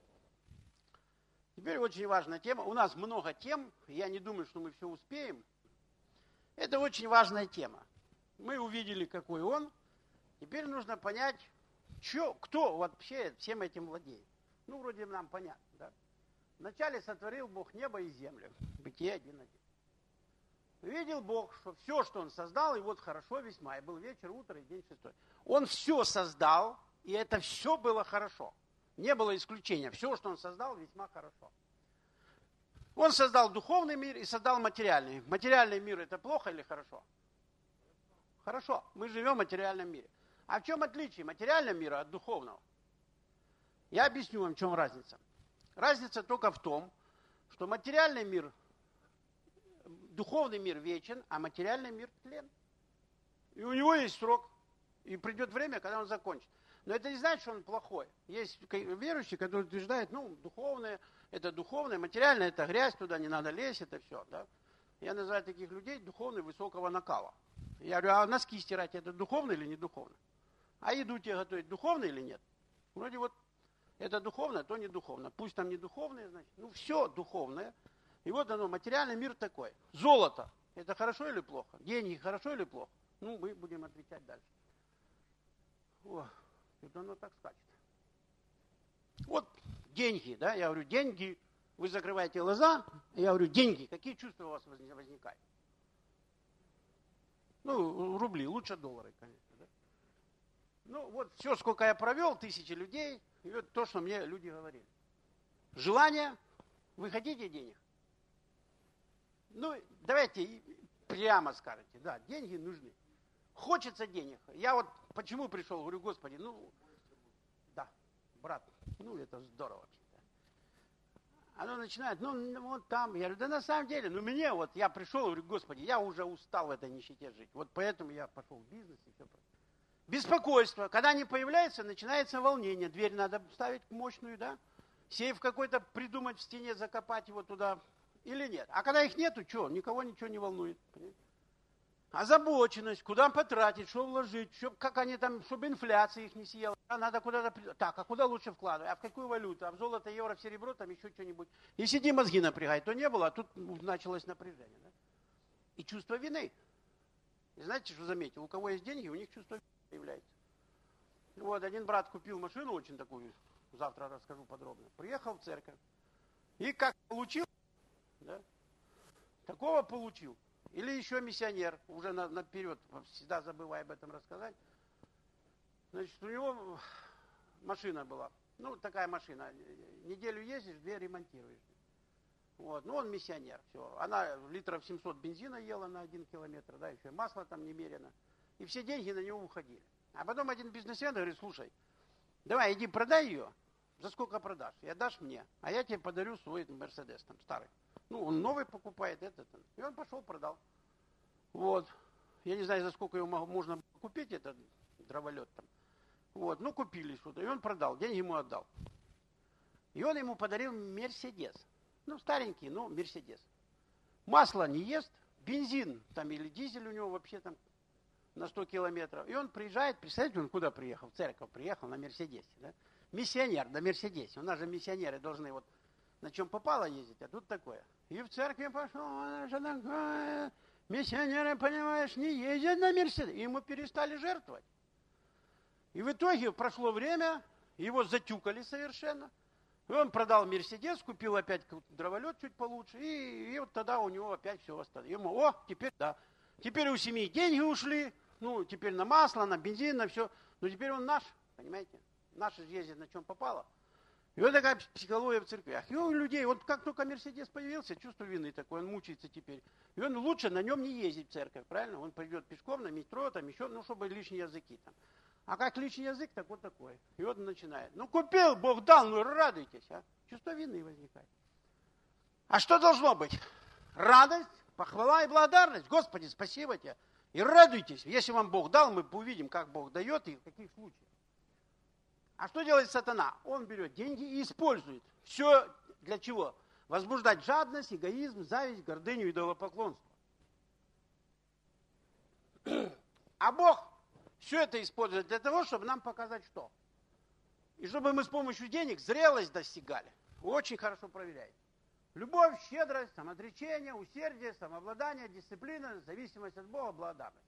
Теперь очень важная тема. У нас много тем. Я не думаю, что мы все успеем. Это очень важная тема. Мы увидели, какой он. Теперь нужно понять, что, кто вообще всем этим владеет. Ну, вроде нам понятно, да? Вначале сотворил Бог небо и землю. Бытие один один. Видел Бог, что все, что Он создал, и вот хорошо весьма. И был вечер, утро и день шестой. Он все создал, и это все было хорошо. Не было исключения. Все, что Он создал, весьма хорошо. Он создал духовный мир и создал материальный. Материальный мир это плохо или хорошо? Хорошо. Мы живем в материальном мире. А в чем отличие материального мира от духовного? Я объясню вам, в чем разница. Разница только в том, что материальный мир, духовный мир вечен, а материальный мир тлен. И у него есть срок. И придет время, когда он закончит. Но это не значит, что он плохой. Есть верующие, которые утверждают, ну, духовное, это духовное, материальное, это грязь, туда не надо лезть, это все. Да? Я называю таких людей духовные высокого накала. Я говорю, а носки стирать, это духовно или не духовно? А еду тебе готовить, духовно или нет? Вроде вот это духовное, то не духовно. Пусть там не духовное, значит, ну все духовное. И вот оно, материальный мир такой. Золото, это хорошо или плохо? Деньги, хорошо или плохо? Ну, мы будем отвечать дальше. О, это оно так скачет. Вот деньги, да, я говорю, деньги, вы закрываете глаза, я говорю, деньги, какие чувства у вас возникают? Ну, рубли, лучше доллары, конечно, да. Ну, вот все, сколько я провел, тысячи людей, и вот то, что мне люди говорили. Желание, вы хотите денег? Ну, давайте прямо скажете, да, деньги нужны. Хочется денег. Я вот почему пришел, говорю, Господи, ну, да, брат, ну, это здорово вообще-то. Оно начинает, ну, вот там, я говорю, да на самом деле, ну, мне вот, я пришел, говорю, Господи, я уже устал в этой нищете жить. Вот поэтому я пошел в бизнес и все прочее. Беспокойство. Когда они появляются, начинается волнение. Дверь надо ставить мощную, да? Сейф какой-то придумать в стене, закопать его туда. Или нет? А когда их нету, что? Никого ничего не волнует. Понимаете? Озабоченность, куда потратить, что вложить, что, как они там, чтобы инфляция их не съела. А надо куда-то... Так, а куда лучше вкладывать? А в какую валюту? А в золото, евро, в серебро, там еще что-нибудь. И сиди мозги напрягай. То не было, а тут началось напряжение. Да? И чувство вины. И знаете, что заметил? У кого есть деньги, у них чувство вины появляется. Вот, один брат купил машину очень такую, завтра расскажу подробно. Приехал в церковь. И как получил, да? Такого получил. Или еще миссионер, уже на, наперед, всегда забывая об этом рассказать. Значит, у него машина была. Ну, такая машина. Неделю ездишь, две ремонтируешь. Вот. Ну, он миссионер. Все. Она литров семьсот бензина ела на один километр, да, еще масло там немерено. И все деньги на него уходили. А потом один бизнесмен говорит, слушай, давай, иди продай ее. За сколько продашь? Я дашь мне, а я тебе подарю свой Мерседес, там, старый. Ну, он новый покупает, этот. И он пошел, продал. Вот. Я не знаю, за сколько его можно купить, этот дроволет там. Вот. Ну, купили что-то. И он продал, деньги ему отдал. И он ему подарил Мерседес. Ну, старенький, но Мерседес. Масло не ест, бензин там или дизель у него вообще там на сто километров. И он приезжает, представляете, он куда приехал? В церковь приехал на Мерседесе. Да? Миссионер на Мерседесе. У нас же миссионеры должны вот на чем попало ездить, а тут такое. И в церкви пошел, она же такое. Миссионеры, понимаешь, не ездят на Мерседесе. И ему перестали жертвовать. И в итоге прошло время, его затюкали совершенно. И он продал Мерседес, купил опять дроволет чуть получше, и, и вот тогда у него опять все восстановилось. Ему, о, теперь да, Теперь у семьи деньги ушли, ну, теперь на масло, на бензин, на все. Но теперь он наш, понимаете? Наши ездят на чем попало. И вот такая психология в церквях. И у людей, вот как только Мерседес появился, чувство вины такое, он мучается теперь. И он лучше на нем не ездить в церковь, правильно? Он придет пешком на метро, там еще, ну, чтобы лишние языки там. А как лишний язык, так вот такой. И вот он начинает. Ну, купил, Бог дал, ну, радуйтесь, а. Чувство вины возникает. А что должно быть? Радость, похвала и благодарность. Господи, спасибо тебе. И радуйтесь. Если вам Бог дал, мы увидим, как Бог дает и в каких случаях. А что делает сатана? Он берет деньги и использует. Все для чего? Возбуждать жадность, эгоизм, зависть, гордыню и идолопоклонство. А Бог все это использует для того, чтобы нам показать что? И чтобы мы с помощью денег зрелость достигали. Очень хорошо проверяет. Любовь, щедрость, самоотречение, усердие, самообладание, дисциплина, зависимость от Бога, благодарность.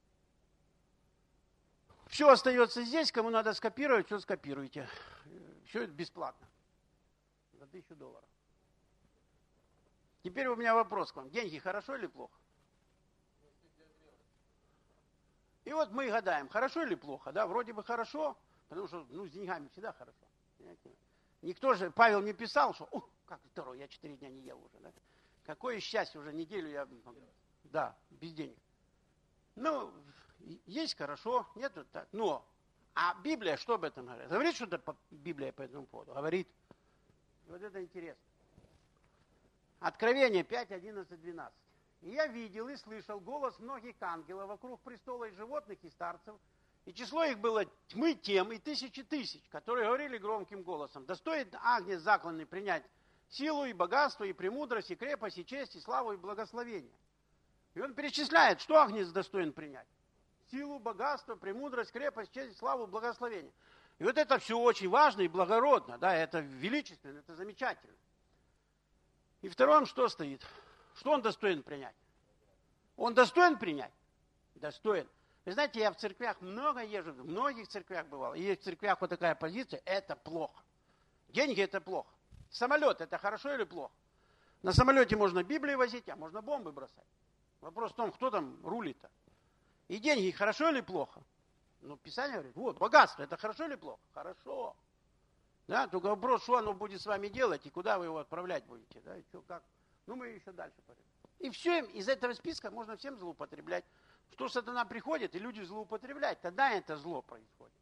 Все остается здесь, кому надо скопировать, все скопируйте. Все это бесплатно. За тысячу долларов. Теперь у меня вопрос к вам. Деньги хорошо или плохо? И вот мы гадаем, хорошо или плохо, да? Вроде бы хорошо, потому что, ну, с деньгами всегда хорошо. Понимаете? Никто же, Павел не писал, что, о, как здорово, я четыре дня не ел уже, да? Какое счастье, уже неделю я, да, без денег. Ну, есть хорошо, нет вот так. Но, а Библия что об этом говорит? Говорит что-то Библия по этому поводу? Говорит. Вот это интересно. Откровение пять, одиннадцать, двенадцать. И я видел и слышал голос многих ангелов вокруг престола и животных, и старцев. И число их было тьмы тем и тысячи тысяч, которые говорили громким голосом. Достоин агнец закланный принять силу и богатство, и премудрость, и крепость, и честь, и славу, и благословение. И он перечисляет, что агнец достоин принять. Силу, богатство, премудрость, крепость, честь, славу, благословение. И вот это все очень важно и благородно, да, это величественно, это замечательно. И второе, что стоит? Что он достоин принять? Он достоин принять? Достоин. Вы знаете, я в церквях много езжу, в многих церквях бывал. И есть в церквях вот такая позиция, это плохо. Деньги это плохо. Самолет это хорошо или плохо? На самолете можно Библию возить, а можно бомбы бросать. Вопрос в том, кто там рулит-то. И деньги хорошо или плохо? Ну, Писание говорит, вот, богатство, это хорошо или плохо? Хорошо. Да, только вопрос, что оно будет с вами делать, и куда вы его отправлять будете, да, и что, как. Ну, мы еще дальше пойдем. И все, из этого списка можно всем злоупотреблять. Что сатана приходит, и люди злоупотребляют, тогда это зло происходит.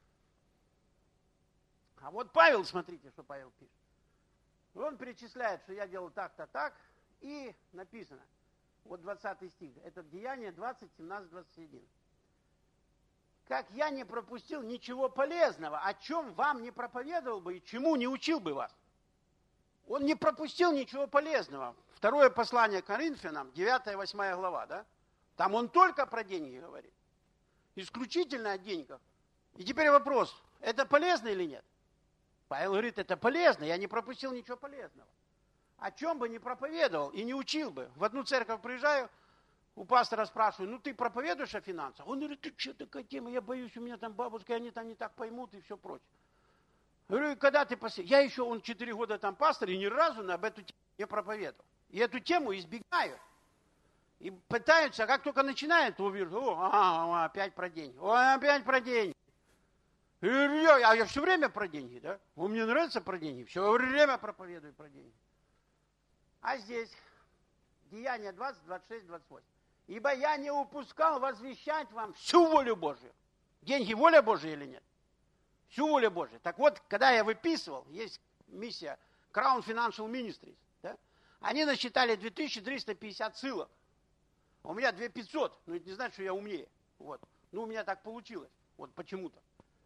А вот Павел, смотрите, что Павел пишет. Он перечисляет, что я делал так-то так, и написано, вот двадцатый стих, это Деяние двадцать, семнадцать, двадцать один. Как я не пропустил ничего полезного, о чем вам не проповедовал бы и чему не учил бы вас. Он не пропустил ничего полезного. Второе послание к Коринфянам, девятая, восьмая глава, да? Там он только про деньги говорит. Исключительно о деньгах. И теперь вопрос, это полезно или нет? Павел говорит, это полезно, я не пропустил ничего полезного. О чем бы не проповедовал и не учил бы. В одну церковь приезжаю, у пастора спрашиваю, ну ты проповедуешь о финансах? Он говорит, ты что, такая тема, я боюсь, у меня там бабушка, они там не так поймут и все прочее. Я говорю, когда ты последний? Я еще, он четыре года там пастор, и ни разу об эту тему не проповедовал. И эту тему избегаю. И пытаются, а как только начинают, то увижу, о, ага, опять про деньги, о, опять про деньги. И я, а я все время про деньги, да? Вам мне нравится про деньги? Все время проповедую про деньги. А здесь, Деяние двадцать, двадцать шесть, двадцать восемь. Ибо я не упускал возвещать вам всю волю Божию. Деньги воля Божия или нет? Всю волю Божию. Так вот, когда я выписывал, есть миссия Crown Financial Ministries, да? Они насчитали две тысячи триста пятьдесят ссылок. У меня две тысячи пятьсот, но это не значит, что я умнее. Вот. Ну, у меня так получилось, вот почему-то.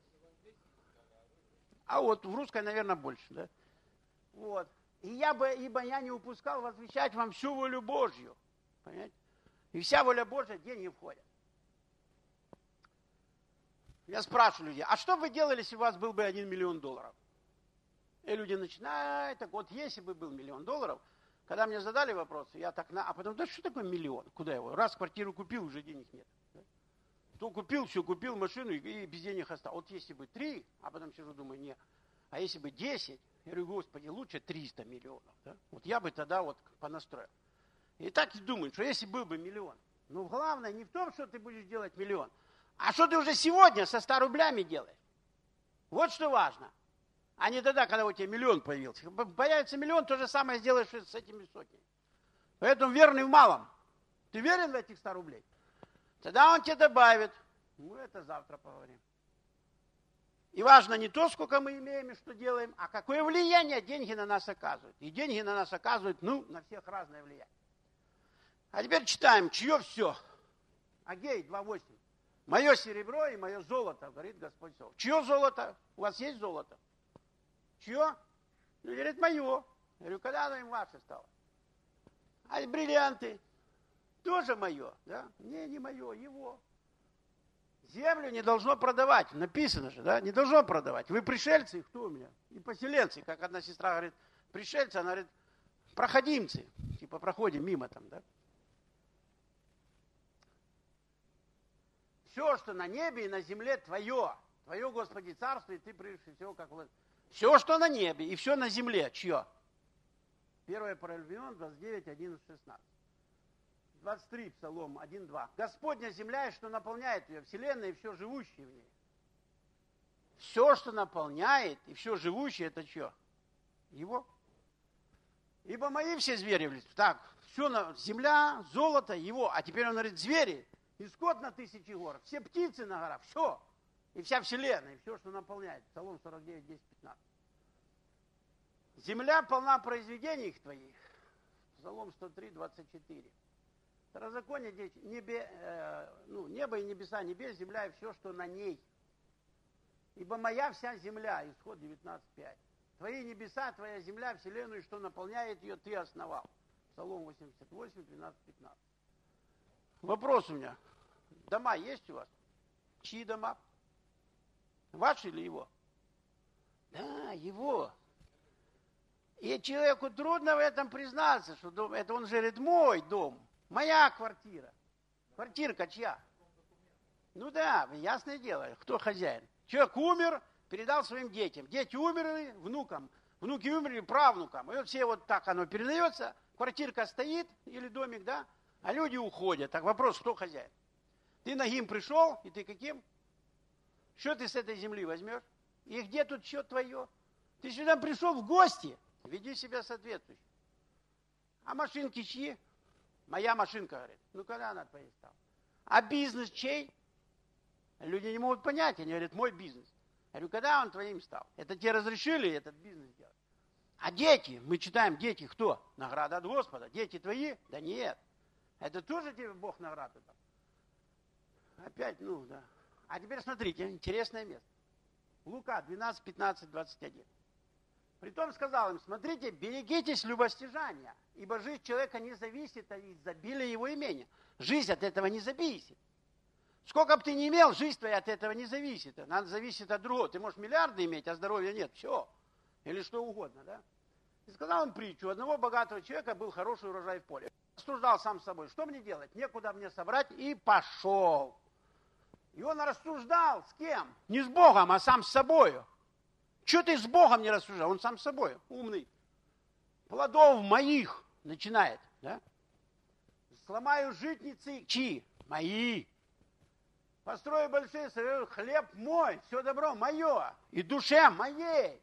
А вот в русской, наверное, больше, да? Вот. И я бы, ибо я не упускал возвещать вам всю волю Божью. Понимаете? И вся воля Божья, деньги входят. Я спрашиваю людей, а что бы вы делали, если у вас был бы один миллион долларов? И люди начинают, так вот, если бы был миллион долларов, когда мне задали вопрос, я так, на, а потом, да что такое миллион? Куда его? Раз квартиру купил, уже денег нет. Да? То купил, все, купил машину и, и без денег остался. Вот если бы три, а потом сижу, думаю, нет. А если бы десять, я говорю, Господи, лучше триста миллионов. Да? Вот я бы тогда вот понастроил. И так и думаю, что если был бы миллион. Ну, главное не в том, что ты будешь делать миллион, а что ты уже сегодня со ста рублями делаешь. Вот что важно. А не тогда, когда у тебя миллион появился. Появится миллион, то же самое сделаешь с этими сотнями. Поэтому верный в малом. Ты верен в этих ста рублей? Тогда он тебе добавит. Ну, это завтра поговорим. И важно не то, сколько мы имеем и что делаем, а какое влияние деньги на нас оказывают. И деньги на нас оказывают, ну, на всех разное влияние. А теперь читаем, чье все. Агей два восемь. Мое серебро и мое золото, говорит Господь Саваоф. Чье золото? У вас есть золото? Чье? Ну, говорит, мое. Я говорю, когда оно им ваше стало? А бриллианты? Тоже мое, да? Не, не мое, его. Землю не должно продавать. Написано же, да? Не должно продавать. Вы пришельцы, кто у меня? И поселенцы, как одна сестра говорит, пришельцы, она говорит, проходимцы. Типа проходим мимо там, да? Все, что на небе и на земле, твое. Твое, Господи, царство, и ты прежде всего, как вот. Все, что на небе, и все на земле, чье? первое Паралипоменон, двадцать девять, одиннадцать, шестнадцать. двадцать три, Псалом один, два. Господня земля, и что наполняет ее, вселенная, и все живущее в ней. Все, что наполняет, и все живущее, это что? Его. Ибо мои все звери в лесу. Так, все, на, земля, золото, его. А теперь он говорит, звери, и скот на тысячи гор, все птицы на горах, все. И вся вселенная, и все, что наполняет. Псалом сорок девять, десять, пятнадцать. Земля полна произведений их твоих. Псалом сто три, двадцать четыре. Второзаконие, небе, э, ну, небо и небеса, небес, земля и все, что на ней. Ибо моя вся земля, исход девятнадцать, пять. Твои небеса, твоя земля, вселенную, что наполняет ее, ты основал. Псалом восемьдесят восемь, двенадцать, пятнадцать. Вопрос у меня. Дома есть у вас? Чьи дома? Ваши или его? Да, его. И человеку трудно в этом признаться, что дом, это он же говорит, мой дом, моя квартира. Квартирка чья? Ну да, ясное дело, кто хозяин. Человек умер, передал своим детям. Дети умерли, внукам. Внуки умерли, правнукам. И вот все вот так оно передается. Квартирка стоит или домик, да? А люди уходят. Так вопрос, кто хозяин? Ты нагим пришел, и ты каким? Что ты с этой земли возьмешь? И где тут что твое? Ты сюда пришел в гости, веди себя соответствующе. А машинки чьи? Моя машинка, говорит. Ну, когда она твоей стала? А бизнес чей? Люди не могут понять. Они говорят, мой бизнес. Я говорю, когда он твоим стал? Это тебе разрешили этот бизнес делать? А дети? Мы читаем, дети кто? Награда от Господа. Дети твои? Да нет. Это тоже тебе Бог награду дал. Опять, ну, да. А теперь смотрите, интересное место. Лука двенадцать, пятнадцать, двадцать один. Притом сказал им, смотрите, берегитесь любостяжания, ибо жизнь человека не зависит от изобилия его имения. Жизнь от этого не зависит. Сколько бы ты ни имел, жизнь твоя от этого не зависит. Она зависит от другого. Ты можешь миллиарды иметь, а здоровья нет. Все. Или что угодно, да? И сказал он притчу. У одного богатого человека был хороший урожай в поле. Рассуждал сам с собой, что мне делать? Некуда мне собрать. И пошел. И он рассуждал с кем? Не с Богом, а сам с собою. Чего ты с Богом не рассуждал? Он сам с собой, умный. Плодов моих начинает, да? Сломаю житницы чьи? Мои. Построю большие, соберу хлеб мой, все добро мое. И душе моей.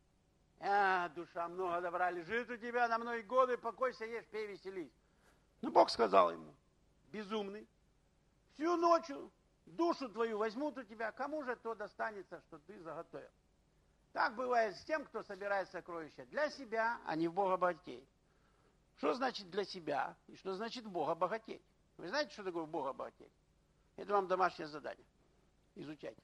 А, душа, много добра лежит у тебя на многие годы, покойся, ешь, пей, веселись. Ну, Бог сказал ему, безумный, всю ночь душу твою возьмут у тебя, кому же то достанется, что ты заготовил? Так бывает с тем, кто собирает сокровища для себя, а не в Бога богатей. Что значит для себя и что значит в Бога богатей? Вы знаете, что такое в Бога богатей? Это вам домашнее задание. Изучайте.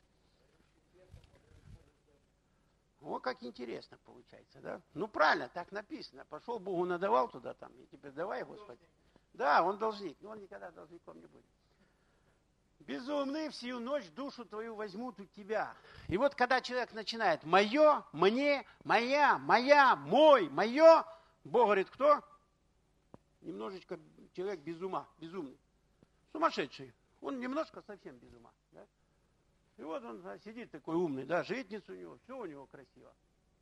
О, как интересно получается, да? Ну, правильно, так написано. Пошел Богу надавал туда там, и теперь давай, Господи. Да, он должник, но он никогда должником не будет. Безумные всю ночь душу твою возьмут у тебя. И вот когда человек начинает мое, мне, моя, моя, мой, мое, Бог говорит, кто? Немножечко человек без ума, безумный. Сумасшедший. Он немножко совсем без ума. Да? И вот он сидит такой умный, да, житница у него, все у него красиво.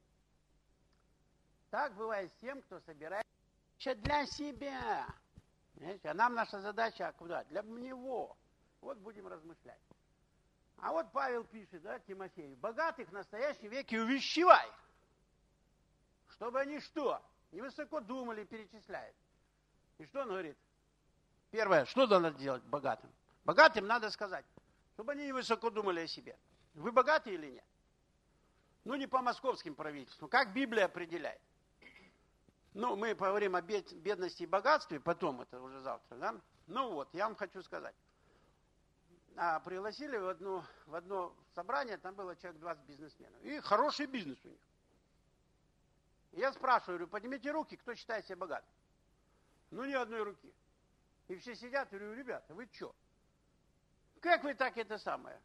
Так бывает с тем, кто собирает для себя. Понимаете? А нам наша задача куда? Для него. Вот будем размышлять. А вот Павел пишет, да, Тимофею, богатых в настоящем веке увещевай, чтобы они что? Не высоко думали, перечисляет. И что он говорит? Первое, что надо делать богатым? Богатым надо сказать, чтобы они не высоко думали о себе. Вы богаты или нет? Ну, не по московским правительствам. Как Библия определяет? Ну, мы поговорим о бедности и богатстве, потом, это уже завтра, да? Ну вот, я вам хочу сказать. А, пригласили в, одну, в одно собрание, там было человек двадцать бизнесменов. И хороший бизнес у них. И я спрашиваю, говорю, поднимите руки, кто считает себя богатым? Ну, ни одной руки. И все сидят, говорю, ребята, вы что? Как вы так это самое?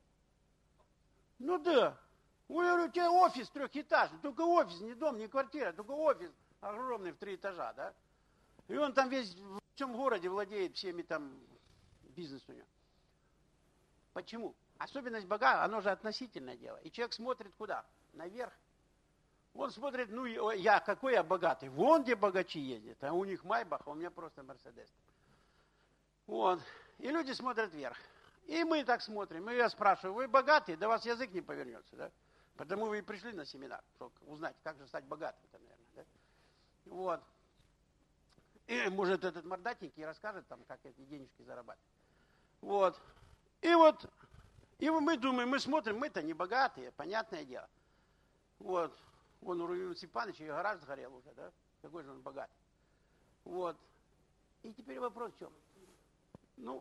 Ну да. Ой, я говорю, у тебя офис трехэтажный, только офис, не дом, не квартира, только офис огромный в три этажа, да? И он там весь в всем городе владеет всеми там бизнес у него. Почему? Особенность богатства, оно же относительное дело. И человек смотрит куда? Наверх. Он смотрит, ну я, какой я богатый. Вон где богачи ездят, а у них Майбах, а у меня просто Мерседес. Вот. И люди смотрят вверх. И мы так смотрим. И я спрашиваю, вы богатые? Да у вас язык не повернется, да? Потому вы и пришли на семинар, чтобы узнать, как же стать богатым-то, наверное, да? Вот. И, может, этот мордатенький расскажет там, как эти денежки зарабатывать. Вот. И вот, и мы думаем, мы смотрим, мы-то не богатые, понятное дело. Вот. Вон у Рувима Степановича и гараж сгорел уже, да? Какой же он богатый. Вот. И теперь вопрос в чем? Ну...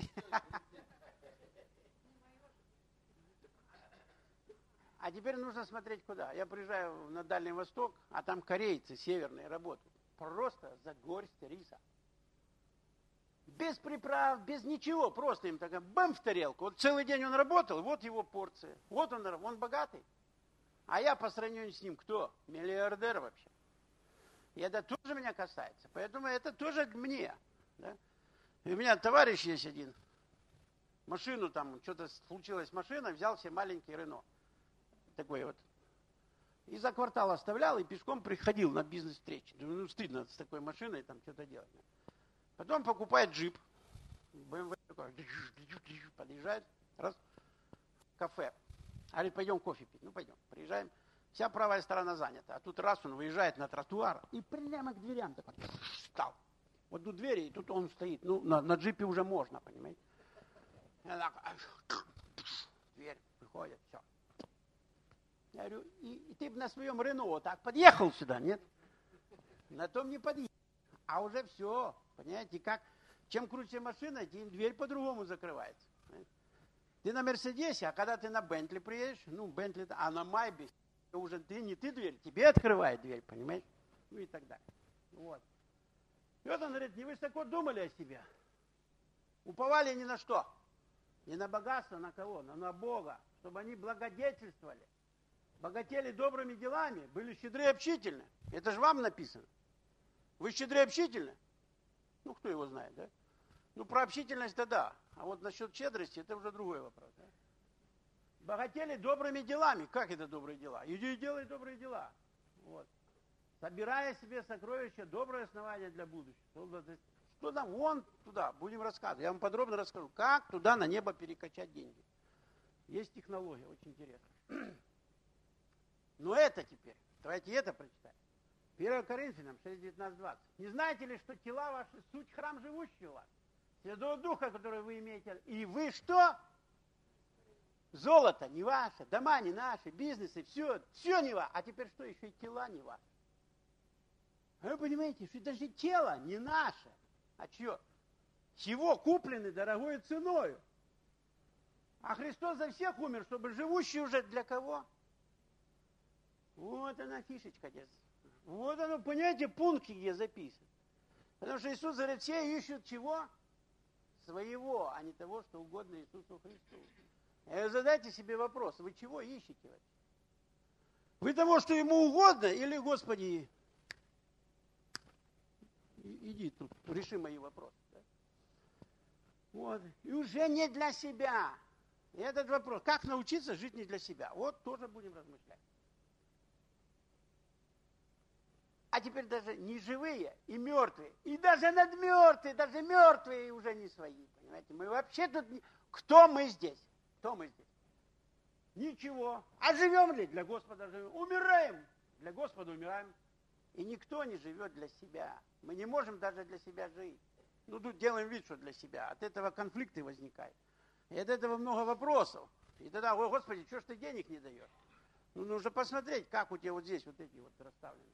А теперь нужно смотреть куда. Я приезжаю на Дальний Восток, а там корейцы северные работают. Просто за горсть риса. Без приправ, без ничего. Просто им такая бам в тарелку. Вот целый день он работал, вот его порция. Вот он, он богатый. А я по сравнению с ним кто? Миллиардер вообще. И это тоже меня касается. Поэтому это тоже мне. Да? И у меня товарищ есть один. Машину там, что-то случилось с машиной, взял себе маленький Рено. Такой вот. И за квартал оставлял, и пешком приходил на бизнес-встречи. Думаю, ну стыдно с такой машиной там что-то делать. Потом покупает джип. бэ эм вэ такой, подъезжает, раз, кафе. Говорит, пойдем кофе пить. Ну, пойдем. Приезжаем. Вся правая сторона занята. А тут раз он выезжает на тротуар и прямо к дверям такой встал. Вот тут двери, и тут он стоит. Ну, на, на джипе уже можно, понимаете? Дверь, выходит, все. Я говорю, и, и ты бы на своем Рено так подъехал сюда, нет? На том не подъехал. А уже все, понимаете, как? Чем круче машина, тем дверь по-другому закрывается. Понимаете? Ты на Мерседесе, а когда ты на Бентли приедешь, ну, Бентли, а на Майбе, уже ты, не ты дверь, тебе открывает дверь, понимаешь? Ну и так далее. Вот. И вот он говорит, не высоко думали о себе. Уповали ни на что. Не на богатство, на кого? Но на Бога. Чтобы они благодетельствовали. Богатели добрыми делами, были щедры и общительны. Это же вам написано. Вы щедры и общительны? Ну, кто его знает, да? Ну, про общительность-то да. А вот насчет щедрости, это уже другой вопрос. Да? Богатели добрыми делами. Как это добрые дела? Иди и делай добрые дела. Вот. Собирая себе сокровища, доброе основание для будущего. Что там? Вон туда. Будем рассказывать. Я вам подробно расскажу, как туда на небо перекачать деньги. Есть технология, очень интересная. Но это теперь, давайте это прочитаем. первое Коринфянам шесть, девятнадцать, двадцать. Не знаете ли, что тела ваши суть храм живущий у вас? Святого Духа, который вы имеете. И вы что? Золото не ваше, дома не наши, бизнесы, все, все не ваше. А теперь что, еще и тела не ваши. А вы понимаете, что даже тело не наше. А чье? Чего куплены дорогой ценою. А Христос за всех умер, чтобы живущий уже для кого? Вот она фишечка здесь. Вот оно, понимаете, пункт, где записан. Потому что Иисус говорит, все ищут чего? Своего, а не того, что угодно Иисусу Христу. И задайте себе вопрос, вы чего ищете? Вы того, что ему угодно, или, Господи, иди тут, реши мои вопросы. Да? Вот. И уже не для себя. И этот вопрос, как научиться жить не для себя? Вот тоже будем размышлять. А теперь даже не живые и мертвые. И даже над мертвые, даже мертвые уже не свои. Понимаете, мы вообще тут... Не... Кто мы здесь? Кто мы здесь? Ничего. А живем ли? Для Господа живем. Умираем. Для Господа умираем. И никто не живет для себя. Мы не можем даже для себя жить. Ну, тут делаем вид, что для себя. От этого конфликты возникают. И от этого много вопросов. И тогда, ой, Господи, что ж ты денег не даешь? Ну, нужно посмотреть, как у тебя вот здесь вот эти вот расставлены.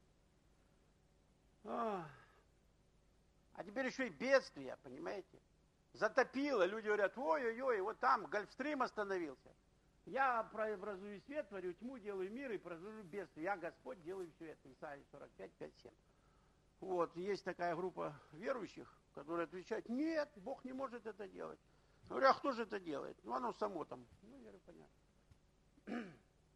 А теперь еще и бедствия, понимаете? Затопило, люди говорят, ой-ой-ой, вот там Гольфстрим остановился. Я преобразую свет, творю тьму, делаю мир и произвожу бедствие. Я Господь, делаю все это. Исайя сорок пять, пять, семь. Вот, есть такая группа верующих, которые отвечают, нет, Бог не может это делать. Я говорю, а кто же это делает? Ну, оно само там. Ну, я говорю, понятно.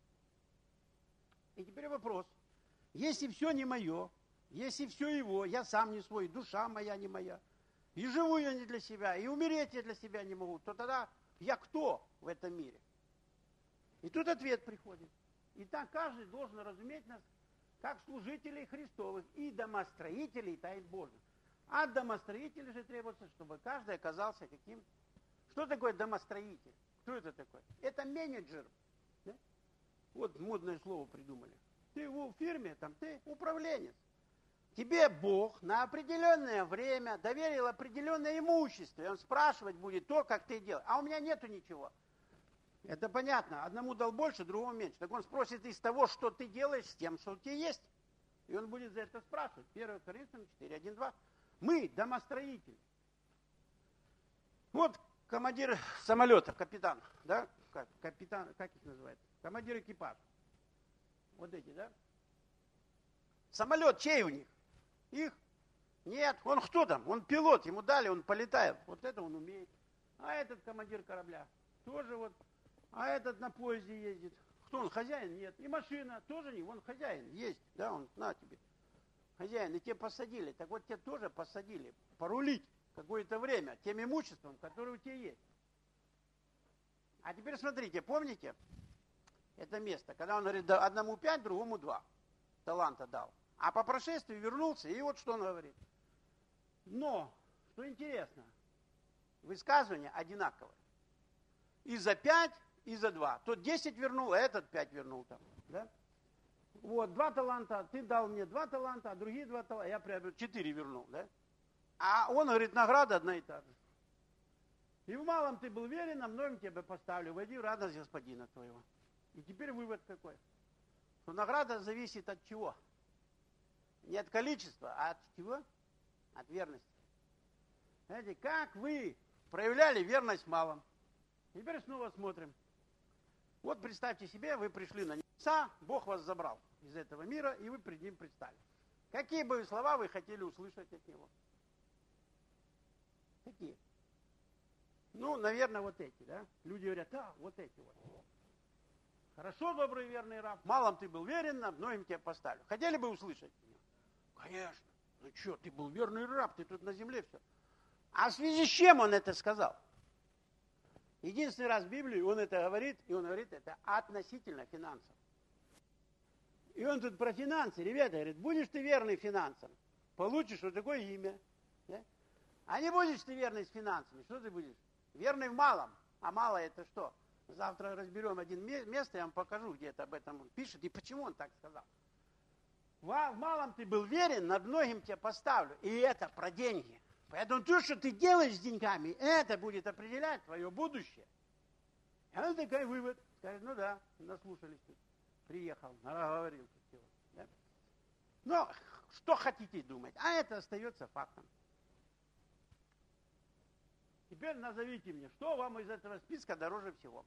И теперь вопрос. Если все не мое, если все его, я сам не свой, душа моя не моя, и живу я не для себя, и умереть я для себя не могу, то тогда я кто в этом мире? И тут ответ приходит. И так каждый должен разуметь нас, как служителей Христовых и домостроителей тайн Божьих. А от домостроителей же требуется, чтобы каждый оказался каким? Что такое домостроитель? Кто это такой? Это менеджер. Да? Вот модное слово придумали. Ты в фирме, там ты управленец. Тебе Бог на определенное время доверил определенное имущество. И Он спрашивать будет то, как ты делаешь. А у меня нету ничего. Это понятно. Одному дал больше, другому меньше. Так Он спросит из того, что ты делаешь, с тем, что у тебя есть. И Он будет за это спрашивать. первое Коринфянам четыре, один, два. Мы домостроители. Вот командир самолета, капитан, да? Как, капитан, как их называют? Командир экипажа. Вот эти, да? Самолет чей у них? Их? Нет. Он кто там? Он пилот, ему дали, он полетает. Вот это он умеет. А этот командир корабля тоже вот. А этот на поезде ездит. Кто он? Хозяин? Нет. И машина тоже не. Он хозяин. Есть. Да, он на тебе. Хозяин. И тебя посадили. Так вот тебя тоже посадили. Порулить какое-то время тем имуществом, которое у тебя есть. А теперь смотрите, помните это место, когда он говорит, да, одному пять, другому два таланта дал. А по прошествии вернулся, и вот что он говорит. Но, что интересно, высказывания одинаковые. И за пять, и за два. Тот десять вернул, а этот пять вернул там. Да? Вот, два таланта, ты дал мне два таланта, а другие два таланта, я приобрел, четыре вернул. Да? А он говорит, награда одна и та же. И в малом ты был верен, а многим тебя поставлю. Войди в радость господина твоего. И теперь вывод какой? Что награда зависит от чего? Не от количества, а от чего? От верности. Знаете, как вы проявляли верность в малом? Теперь снова смотрим. Вот представьте себе, вы пришли на небеса, Бог вас забрал из этого мира, и вы перед Ним предстали. Какие бы слова вы хотели услышать от Него? Какие? Ну, наверное, вот эти, да? Люди говорят, да, вот эти вот. Хорошо, добрый верный раб, малом ты был верен, на многим тебя поставлю. Хотели бы услышать меня? Конечно. Ну что, ты был верный раб, ты тут на земле все. А в связи с чем он это сказал? Единственный раз в Библии он это говорит, и он говорит это относительно финансов. И он тут про финансы, ребята, говорит, будешь ты верный финансам, получишь вот такое имя. Да? А не будешь ты верный с финансами, что ты будешь? Верный в малом. А малое это что? Завтра разберем один место, я вам покажу, где это об этом он пишет, и почему он так сказал. В малом ты был верен, над многим тебя поставлю. И это про деньги. Поэтому то, что ты делаешь с деньгами, это будет определять твое будущее. И он такой вывод. Скажет, ну да, наслушались тут. Приехал, наговорил. Да? Но что хотите думать? А это остается фактом. Теперь назовите мне, что вам из этого списка дороже всего?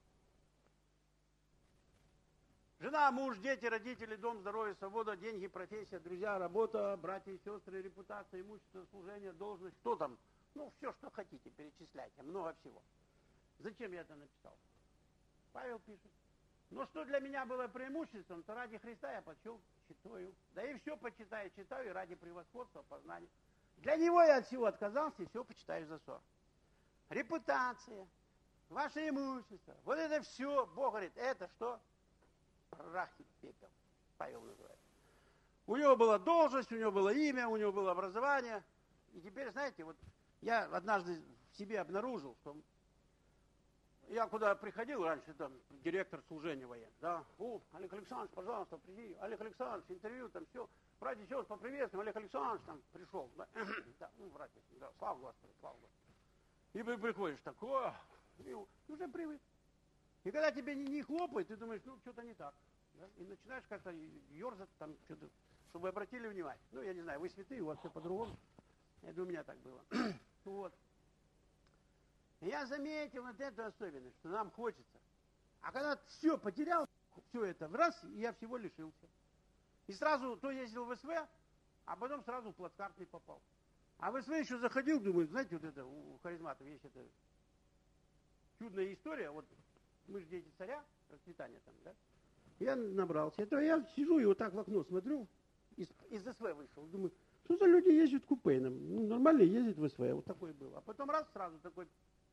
Жена, муж, дети, родители, дом, здоровье, свобода, деньги, профессия, друзья, работа, братья и сестры, репутация, имущество, служение, должность. Что там? Ну, все, что хотите, перечисляйте. Много всего. Зачем я это написал? Павел пишет. Но что для меня было преимуществом, то ради Христа я почел, читаю. Да и все почитаю, читаю, и ради превосходства, познания. Для него я от всего отказался, и все почитаю за ссор. Репутация, ваше имущество, вот это все, Бог говорит, это что? Прах и пепел, Павел называет. У него была должность, у него было имя, у него было образование. И теперь, знаете, вот я однажды в себе обнаружил, что я куда приходил раньше, там, директор служения военного, да, о, Олег Александрович, пожалуйста, приди, Олег Александрович, интервью, там, все, братья и сестры, поприветствуем, Олег Александрович, там, пришел, да, да, ну, братья, да, слава Господу, слава Господу. И ты приходишь так, о, и уже привык. И когда тебе не, не хлопает, ты думаешь, ну, что-то не так, да, и начинаешь как-то ерзать, там, что-то, чтобы обратили внимание. Ну, я не знаю, вы святые, у вас все по-другому. Это у меня так было. Вот. И я заметил вот эту особенность, что нам хочется. А когда все потерял, все это в раз, я всего лишился. И сразу то ездил в СВ, а потом сразу в плацкартный попал. А в СВ еще заходил, думаю, знаете, вот это у харизматов есть эта чудная история. Вот мы же дети царя, расцветания там, да? Я набрался. Это я сижу и вот так в окно смотрю, из, из СВ вышел. Думаю, что за люди ездят купейным? Ну, нормально ездят в СВ. Вот такой был. А потом раз сразу такой.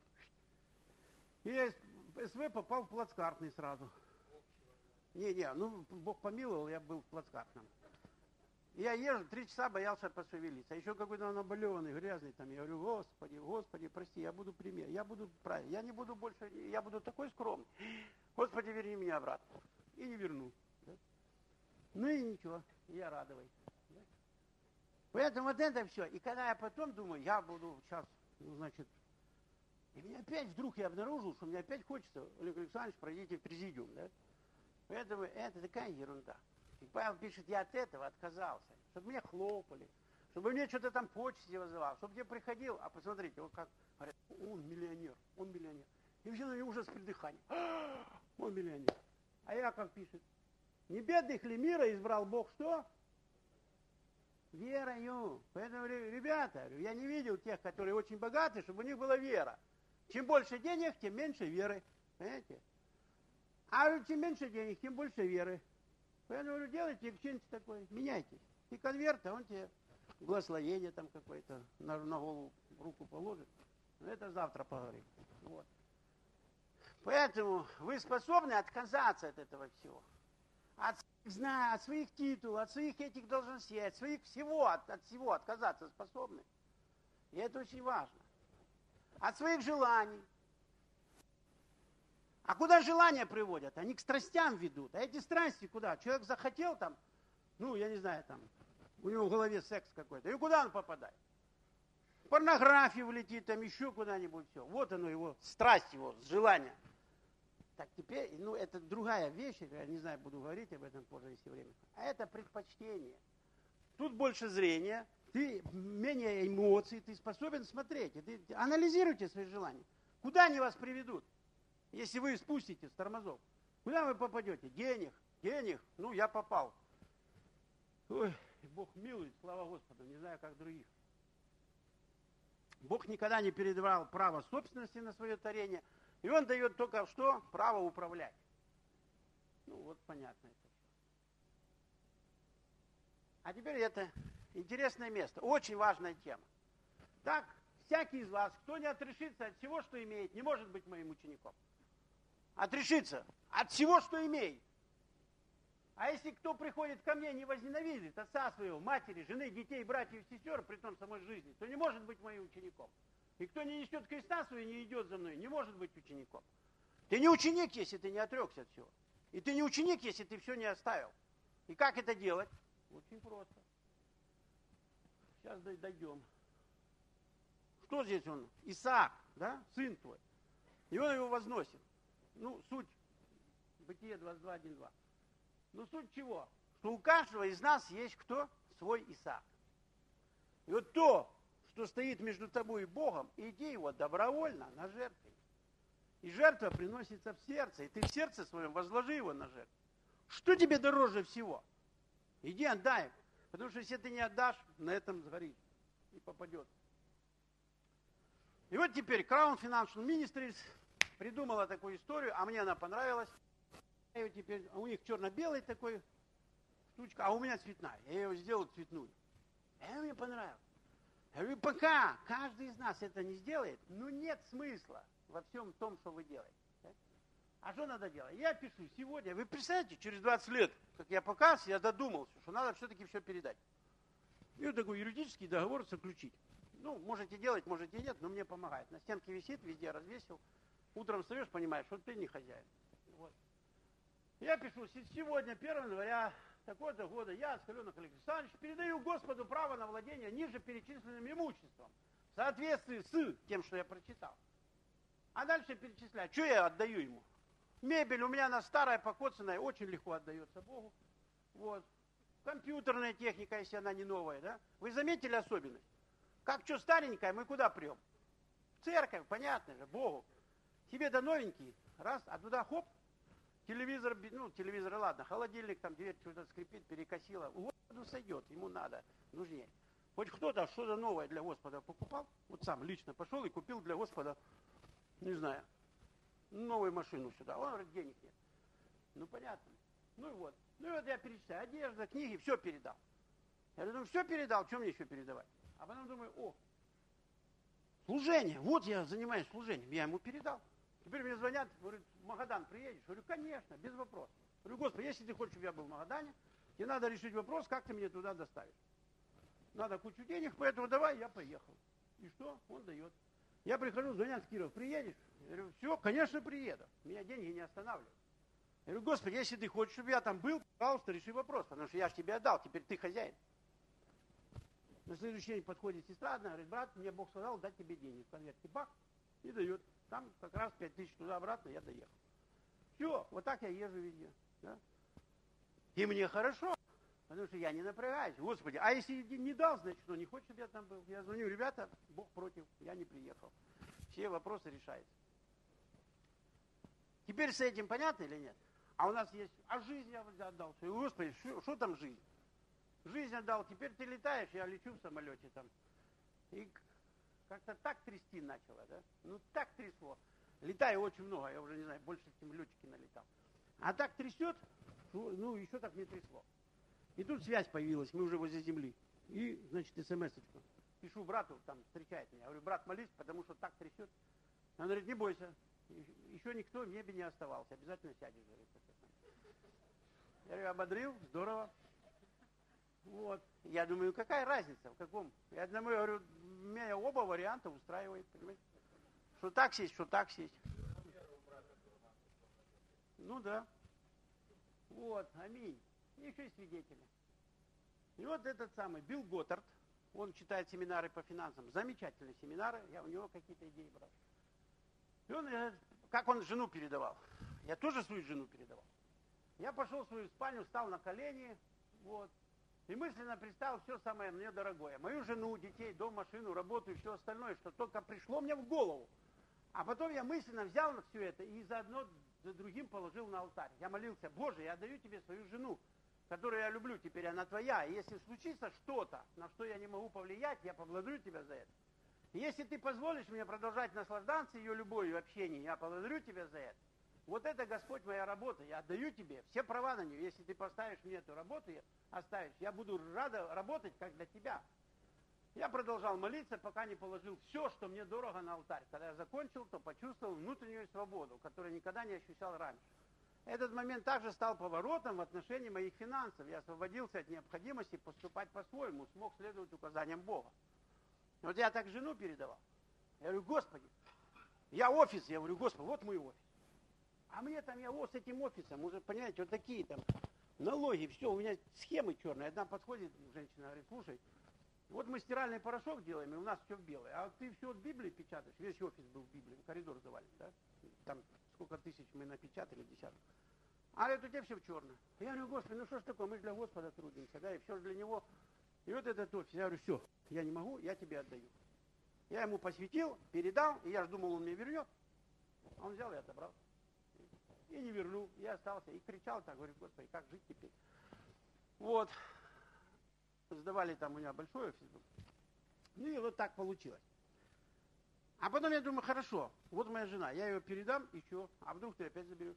И я из СВ попал в плацкартный сразу. Не-не, ну, Бог помиловал, я был в плацкартном. Я езжу, три часа боялся пошевелиться. Еще какой-то наболеванный, грязный там. Я говорю, Господи, Господи, прости, я буду пример. Я буду правильно. Я не буду больше, я буду такой скромный. Господи, верни меня обратно. И не верну. Да? Ну и ничего, я радовай. Да? Поэтому вот это все. И когда я потом думаю, я буду сейчас, ну, значит, и мне опять вдруг я обнаружил, что мне опять хочется, Олег Александрович, пройдите в президиум, да? Поэтому это такая ерунда. И Павел пишет, я от этого отказался, чтобы мне хлопали, чтобы мне что-то там почести вызывал, чтобы я приходил, а посмотрите, вот как говорят, он миллионер, он миллионер. И все на него ужас придыхания. Он миллионер. А я, как пишет, не бедных ли мира избрал Бог что? Верою. Поэтому, ребята, я не видел тех, которые очень богаты, чтобы у них была вера. Чем больше денег, тем меньше веры. Понимаете? А чем меньше денег, тем больше веры. Поэтому говорю, делайте эксченж такой, меняйтесь. И конверт, а он тебе благословение там какое-то на, на голову руку положит. Но это завтра поговорим. Вот. Поэтому вы способны отказаться от этого всего. От своих знаний, от своих титулов, от своих этих должностей, от своих всего, от, от всего отказаться способны. И это очень важно. От своих желаний. А куда желания приводят? Они к страстям ведут. А эти страсти куда? Человек захотел там, ну, я не знаю, там, у него в голове секс какой-то. И куда он попадает? В порнографию влетит, там еще куда-нибудь все. Вот оно его, страсть его, желание. Так теперь, ну, это другая вещь, я не знаю, буду говорить об этом позже, если время. А это предпочтение. Тут больше зрения, ты менее эмоций, ты способен смотреть. Ты, анализируйте свои желания. Куда они вас приведут? Если вы спустите с тормозов, куда вы попадете? Денег, денег, ну я попал. Ой, Бог милует, слава Господу, не знаю, как других. Бог никогда не передавал право собственности на свое творение, и Он дает только что? Право управлять. Ну вот понятно это. А теперь это интересное место, очень важная тема. Так, всякий из вас, кто не отрешится от всего, что имеет, не может быть моим учеником. Отрешиться от всего, что имеет. А если кто приходит ко мне, не возненавидит отца своего, матери, жены, детей, братьев и сестер, при том самой жизни, то не может быть моим учеником. И кто не несет креста своего и не идет за мной, не может быть учеником. Ты не ученик, если ты не отрекся от всего. И ты не ученик, если ты все не оставил. И как это делать? Очень просто. Сейчас дойдем. Что здесь он? Исаак, да, сын твой. И он его возносит. Ну, суть, Бытие двадцать два, один, два. Ну, суть чего? Что у каждого из нас есть кто? Свой Исаак. И вот то, что стоит между тобой и Богом, иди его добровольно на жертву. И жертва приносится в сердце, и ты в сердце своем возложи его на жертву. Что тебе дороже всего? Иди отдай. Потому что если ты не отдашь, на этом сгорит и попадет. И вот теперь Crown Financial Ministries придумала такую историю, а мне она понравилась. Я ее теперь, а у них черно-белый такой штучка, а у меня цветная. Я ее сделал цветную. Это мне понравилось. Я говорю, пока каждый из нас это не сделает, ну нет смысла во всем том, что вы делаете. Да? А что надо делать? Я пишу сегодня. Вы представляете, через двадцать лет, как я показывал, я додумался, что надо все-таки все передать. И вот такой юридический договор заключить. Ну, можете делать, можете нет, но мне помогает. На стенке висит, везде развесил. Утром встаешь, понимаешь, что ты не хозяин. Вот. Я пишу, сегодня, первого января такого-то года, я, Аскаленок Алексей Александрович, передаю Господу право на владение ниже перечисленным имуществом, в соответствии с тем, что я прочитал. А дальше перечисляю. Что я отдаю ему? Мебель у меня она старая, покоцанная, очень легко отдается Богу. Вот. Компьютерная техника, если она не новая, да? Вы заметили особенность? Как что старенькое, мы куда прем? В церковь, понятно же, Богу. Тебе-то новенький, раз, а туда хоп, телевизор, ну, телевизор, ладно, холодильник, там дверь что-то скрипит, перекосило. Господу сойдет, ему надо, нужнее. Хоть кто-то что-то новое для Господа покупал, вот сам лично пошел и купил для Господа, не знаю, новую машину сюда. Он говорит, денег нет. Ну, понятно. Ну и вот. Ну и вот я перечитаю. Одежда, книги, все передал. Я думаю, все передал, что мне еще передавать? А потом думаю, о, служение. Вот я занимаюсь служением. Я ему передал. Теперь мне звонят, говорят, в Магадан приедешь? Я говорю, конечно, без вопросов. Я говорю, Господи, если ты хочешь, чтобы я был в Магадане, тебе надо решить вопрос, как ты меня туда доставишь. Надо кучу денег, поэтому давай, я поехал. И что? Он дает. Я прихожу, звонят с Кирова, приедешь? Я говорю, все, конечно, приеду. Меня деньги не останавливают. Я говорю, Господи, если ты хочешь, чтобы я там был, пожалуйста, реши вопрос, потому что я же тебе отдал, теперь ты хозяин. На следующий день подходит сестра одна, говорит, брат, мне Бог сказал дать тебе денег. В конверте бах, и дает. Там как раз пять тысяч туда-обратно, я доехал. Все, вот так я езжу везде. Да? И мне хорошо, потому что я не напрягаюсь. Господи, а если не дал, значит, что не хочет, чтобы я там был. Я звоню, ребята, Бог против, я не приехал. Все вопросы решаются. Теперь с этим понятно или нет? А у нас есть, а жизнь я отдал. Господи, что там жизнь? Жизнь отдал, теперь ты летаешь, я лечу в самолете там. И как-то так трясти начало, да? Ну так трясло. Летаю очень много, я уже не знаю, больше, чем летчики налетал. А так трясет, ну еще так не трясло. И тут связь появилась, мы уже возле земли. И, значит, смс-очку. Пишу брату, там встречает меня. Я говорю, брат, молись, потому что так трясет. Он говорит, не бойся, еще никто в небе не оставался, обязательно сядешь, говорит. Я говорю, ободрил, здорово. Вот. Я думаю, какая разница, в каком? Я одному говорю, меня оба варианта устраивает, понимаете? Что так сесть, что так сесть. Ну да. Вот, аминь. И еще и свидетели. И вот этот самый Билл Готтард, он читает семинары по финансам. Замечательные семинары, я у него какие-то идеи брал. И он, как он жену передавал. Я тоже свою жену передавал. Я пошел в свою спальню, встал на колени, вот. И мысленно представил все самое мне дорогое. Мою жену, детей, дом, машину, работу и все остальное, что только пришло мне в голову. А потом я мысленно взял на все это и заодно за другим положил на алтарь. Я молился, Боже, я даю тебе свою жену, которую я люблю, теперь она твоя. И если случится что-то, на что я не могу повлиять, я поблагодарю тебя за это. И если ты позволишь мне продолжать наслаждаться ее любовью и общением, я поблагодарю тебя за это. Вот это, Господь, моя работа. Я отдаю тебе все права на нее. Если ты поставишь мне эту работу, оставишь, я буду рада работать, как для тебя. Я продолжал молиться, пока не положил все, что мне дорого, на алтарь. Когда я закончил, то почувствовал внутреннюю свободу, которую никогда не ощущал раньше. Этот момент также стал поворотом в отношении моих финансов. Я освободился от необходимости поступать по-своему, смог следовать указаниям Бога. Вот я так жену передавал. Я говорю, Господи, я офис, я говорю, Господи, вот мой офис. А мне там, я вот с этим офисом, уже, понимаете, вот такие там налоги, все, у меня схемы черные. Одна подходит, женщина говорит, слушай, вот мы стиральный порошок делаем, и у нас все в белое. А ты все от Библии печатаешь, весь офис был в Библии, коридор завален, да? Там сколько тысяч мы напечатали, десяток. А это у тебя все в черное. Я говорю, Господи, ну что ж такое, мы же для Господа трудимся, да, и все же для Него. И вот этот офис, я говорю, все, я не могу, я тебе отдаю. Я ему посвятил, передал, и я же думал, он мне вернет. А он взял и отобрал. И не вернул, я остался. И кричал так, говорю, Господи, как жить теперь? Вот. Сдавали там, у меня большой офис был. Ну и вот так получилось. А потом я думаю, хорошо, вот моя жена, я ее передам, и что? А вдруг ты опять заберешь?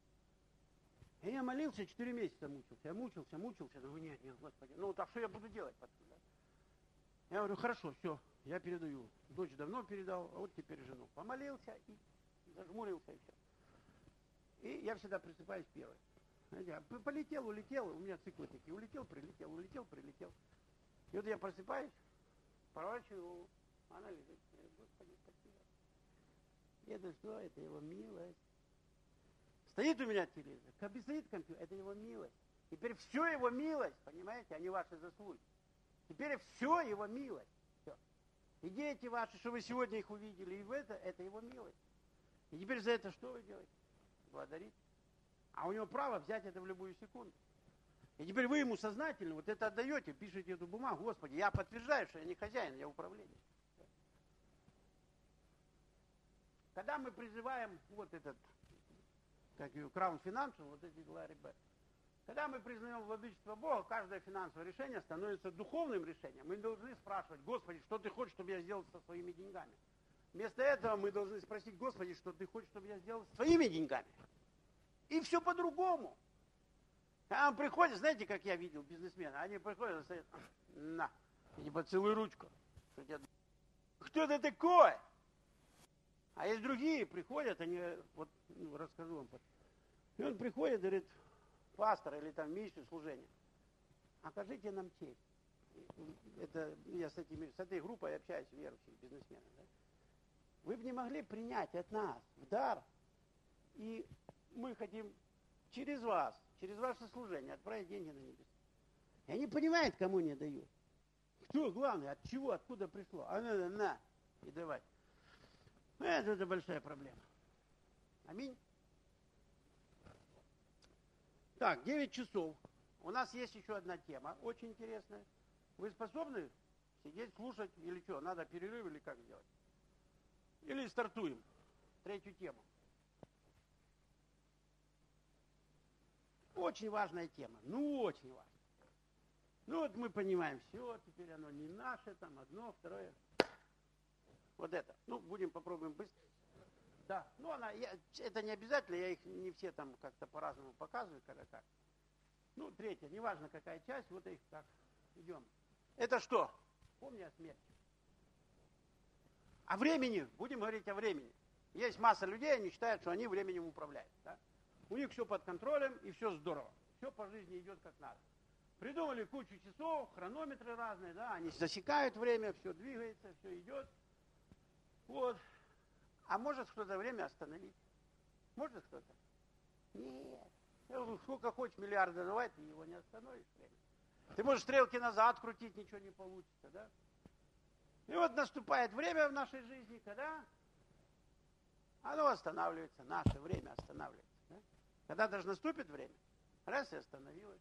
И я молился, четыре месяца мучился. Я мучился, мучился. Думаю, нет, нет, Господи, ну так что я буду делать потом? Да? Я говорю, хорошо, все, я передаю. Дочь давно передал, а вот теперь жену. Помолился и зажмурился, и все. И я всегда просыпаюсь первый. Знаете, полетел, улетел, у меня циклы такие. Улетел, прилетел, улетел, прилетел. И вот я просыпаюсь, поворачиваю, она лежит. Я говорю, Господи, спасибо. Это что? Это его милость. Стоит у меня телевизор, как бы стоит компьютер, это его милость. Теперь все его милость, понимаете, а не ваши заслуги. Теперь все его милость. Все. И дети ваши, что вы сегодня их увидели, и в это, это его милость. И теперь за это что вы делаете? Благодарите. А у него право взять это в любую секунду. И теперь вы ему сознательно вот это отдаете, пишете эту бумагу. Господи, я подтверждаю, что я не хозяин, я управленец. Когда мы призываем вот этот, как его, краун финансов, вот эти два ребята, когда мы признаем владычество Бога, каждое финансовое решение становится духовным решением. Мы должны спрашивать, Господи, что ты хочешь, чтобы я сделал со своими деньгами? Вместо этого мы должны спросить, Господи, что ты хочешь, чтобы я сделал со своими деньгами? И все по-другому. А он приходит, знаете, как я видел бизнесмена, они приходят и стоят, на, иди поцелуй ручку. Кто это такой? А есть другие приходят, они, вот ну, расскажу вам. И он приходит, говорит, пастор или там министр служения, окажите нам честь. Это я с, этими, с этой группой общаюсь, верующих бизнесменов. Да? Вы бы не могли принять от нас в дар, и мы хотим через вас, через ваше служение отправить деньги на небеса. И они понимают, кому не дают. Кто главный, от чего, откуда пришло. А надо на, и давай. Это, это большая проблема. Аминь. Так, девять часов. У нас есть еще одна тема, очень интересная. Вы способны сидеть, слушать или что? Надо перерыв или как сделать? Или стартуем третью тему. Очень важная тема. Ну, очень важная. Ну, вот мы понимаем, все, теперь оно не наше, там одно, второе. Вот это. Ну, будем попробуем быстро. Да, ну она, я, это не обязательно, я их не все там как-то по-разному показываю, когда как. Ну, третья, неважно какая часть, вот их так, идем. Это что? Помни о смерти. О времени, будем говорить о времени. Есть масса людей, они считают, что они временем управляют. Да? У них все под контролем и все здорово. Все по жизни идет как надо. Придумали кучу часов, хронометры разные, да, они засекают время, все двигается, все идет. Вот. А может кто-то время остановить? Может кто-то? Нет. Сколько хочешь миллиарда давай, ты его не остановишь время. Ты можешь стрелки назад крутить, ничего не получится, да? И вот наступает время в нашей жизни, когда оно останавливается, наше время останавливается. Да? Когда даже наступит время, раз и остановилось.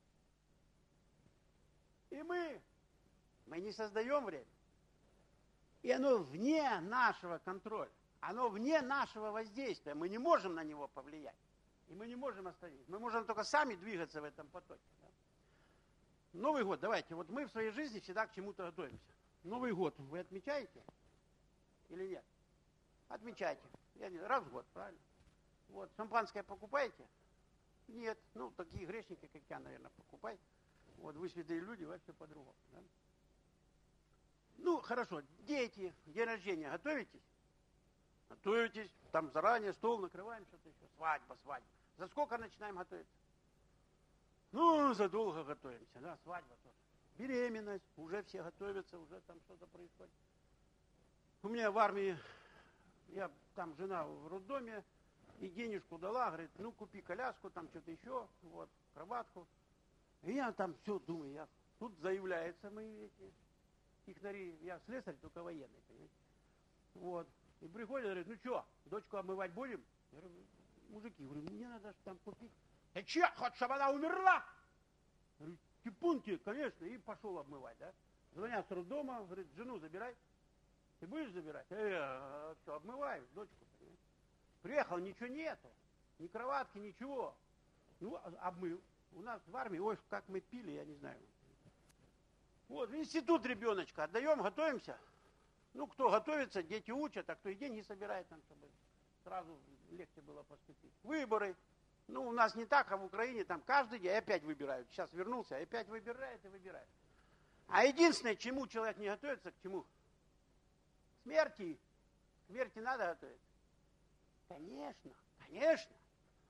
И мы, мы не создаем время. И оно вне нашего контроля. Оно вне нашего воздействия. Мы не можем на него повлиять. И мы не можем остановить. Мы можем только сами двигаться в этом потоке. Да? Новый год, давайте. Вот мы в своей жизни всегда к чему-то готовимся. Новый год вы отмечаете или нет? Отмечайте. Я не, раз в год, правильно? Вот, шампанское покупаете? Нет. Ну, такие грешники, как я, наверное, покупайте. Вот, вы святые люди, вообще по-другому. Да? Ну, хорошо. Дети, день рождения готовитесь? Готовитесь. Там заранее стол накрываем, что-то еще. Свадьба, свадьба. За сколько начинаем готовиться? Ну, задолго готовимся, да, свадьба тоже. Беременность, уже все готовятся, уже там что-то происходит. У меня в армии, я там жена в роддоме, и денежку дала, говорит, ну купи коляску, там что-то еще, вот, кроватку. И я там все думаю, я, тут заявляются мои эти технари, я слесарь, только военный, понимаете. Вот, и приходят, говорят, ну что, дочку обмывать будем? Я говорю, мужики, говорю, мне надо там купить. Ты че, хочешь, чтобы она умерла? Я говорю, типунки, конечно, и пошел обмывать, да. Звонят с роддома, говорит, жену забирай. Ты будешь забирать? Э, все, обмываю дочку, понимаете. Приехал, ничего нету, ни кроватки, ничего. Ну, обмыл. У нас в армии, ой, как мы пили, я не знаю. Вот, в институт ребеночка отдаем, готовимся. Ну, кто готовится, дети учат, а кто и деньги собирает нам, чтобы сразу легче было поступить. Выборы. Ну, у нас не так, а в Украине там каждый день опять выбирают. Сейчас вернулся, опять выбирает и выбирает. А единственное, к чему человек не готовится, к чему? К смерти. К смерти надо готовиться. Конечно, конечно.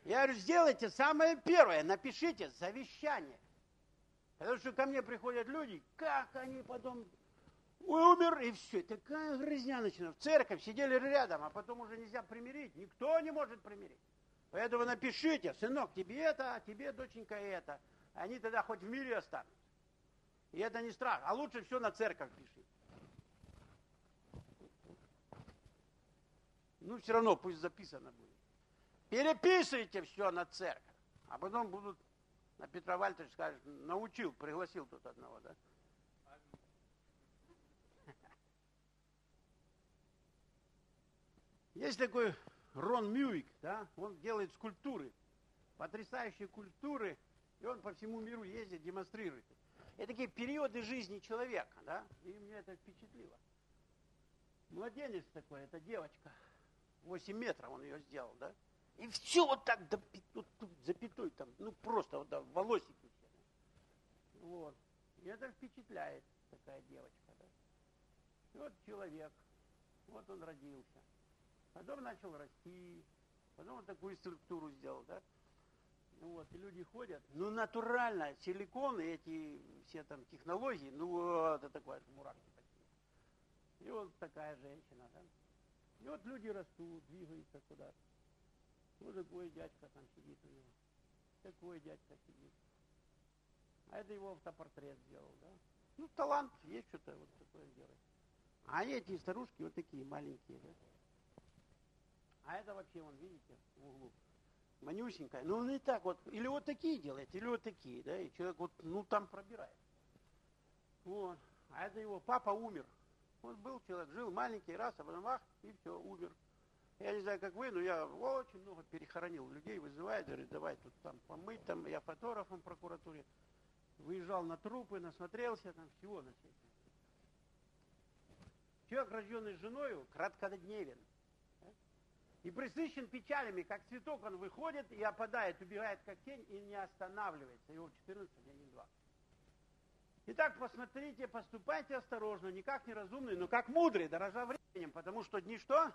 Я говорю, сделайте самое первое, напишите завещание. Потому что ко мне приходят люди, как они потом умер, и все. Такая грызня начинается. В церковь сидели рядом, а потом уже нельзя примирить. Никто не может примирить. Поэтому напишите, сынок, тебе это, а тебе, доченька, это. Они тогда хоть в мире останутся. И это не страх. А лучше все на церковь пиши. Ну, все равно пусть записано будет. Переписывайте все на церковь. А потом будут, на Петра Вальтович скажет, научил, пригласил тут одного, да? Есть такой Рон Мюик, да? Он делает скульптуры, потрясающие скульптуры, и он по всему миру ездит, демонстрирует. Это такие периоды жизни человека, да? И меня это впечатлило. Младенец такой, это девочка, восемь метров он ее сделал, да? И все вот так до, вот, тут запятой там, ну просто вот да, волосики все. Да? Вот. И это впечатляет, такая девочка, да? И вот человек, вот он родился. Потом начал расти, потом вот такую структуру сделал, да? Вот, и люди ходят, ну натурально, силикон и эти все там технологии, ну вот это такое, мурашки такие. И вот такая женщина, да? И вот люди растут, двигаются куда-то. Вот такой дядька там сидит у него, такой дядька сидит. А это его автопортрет сделал, да? Ну талант, есть что-то вот такое делать. А эти старушки вот такие маленькие, да? А это вообще, вон, видите, в углу, манюсенькая. Ну, он и так вот, или вот такие делает, или вот такие, да, и человек вот, ну, там пробирает. Вот. А это его папа умер. Он был человек, жил маленький, раз, а потом ах, и все, умер. Я не знаю, как вы, но я очень много перехоронил людей, вызывает, говорит, давай тут там помыть, там, я фотографом в прокуратуре. Выезжал на трупы, насмотрелся, там, всего на свете. Человек, рожденный женою, краткодневен. И присыщен печалями, как цветок, он выходит и опадает, убегает как тень и не останавливается. Его четырнадцать, а не два. Итак, посмотрите, поступайте осторожно, не как неразумные, но как мудрые, дорожа временем, потому что дни что?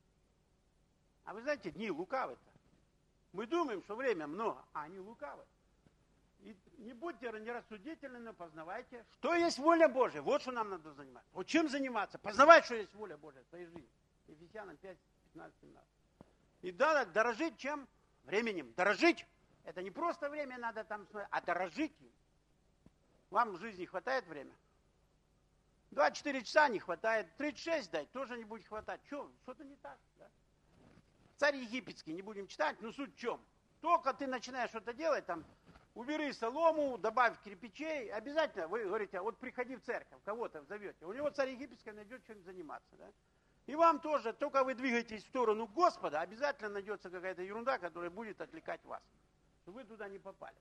А вы знаете, дни лукавы-то. Мы думаем, что время много, а они лукавы. И не будьте нерассудительны, но познавайте, что есть воля Божья. Вот что нам надо заниматься. Вот чем заниматься? Познавать, что есть воля Божья в своей жизни. Ефесянам пять, пятнадцать, семнадцать. И да, дорожить чем? Временем. Дорожить. Это не просто время надо там смотреть, а дорожить им. Вам в жизни хватает времени? двадцать четыре часа не хватает, тридцать шесть дать тоже не будет хватать. Что? Что-то не так. Да? Царь египетский, не будем читать, но суть в чем? Только ты начинаешь что-то делать, там, убери солому, добавь кирпичей, обязательно, вы говорите, вот приходи в церковь, кого-то зовете. У него царь египетский найдет чем заниматься, да? И вам тоже, только вы двигаетесь в сторону Господа, обязательно найдется какая-то ерунда, которая будет отвлекать вас, чтобы вы туда не попали.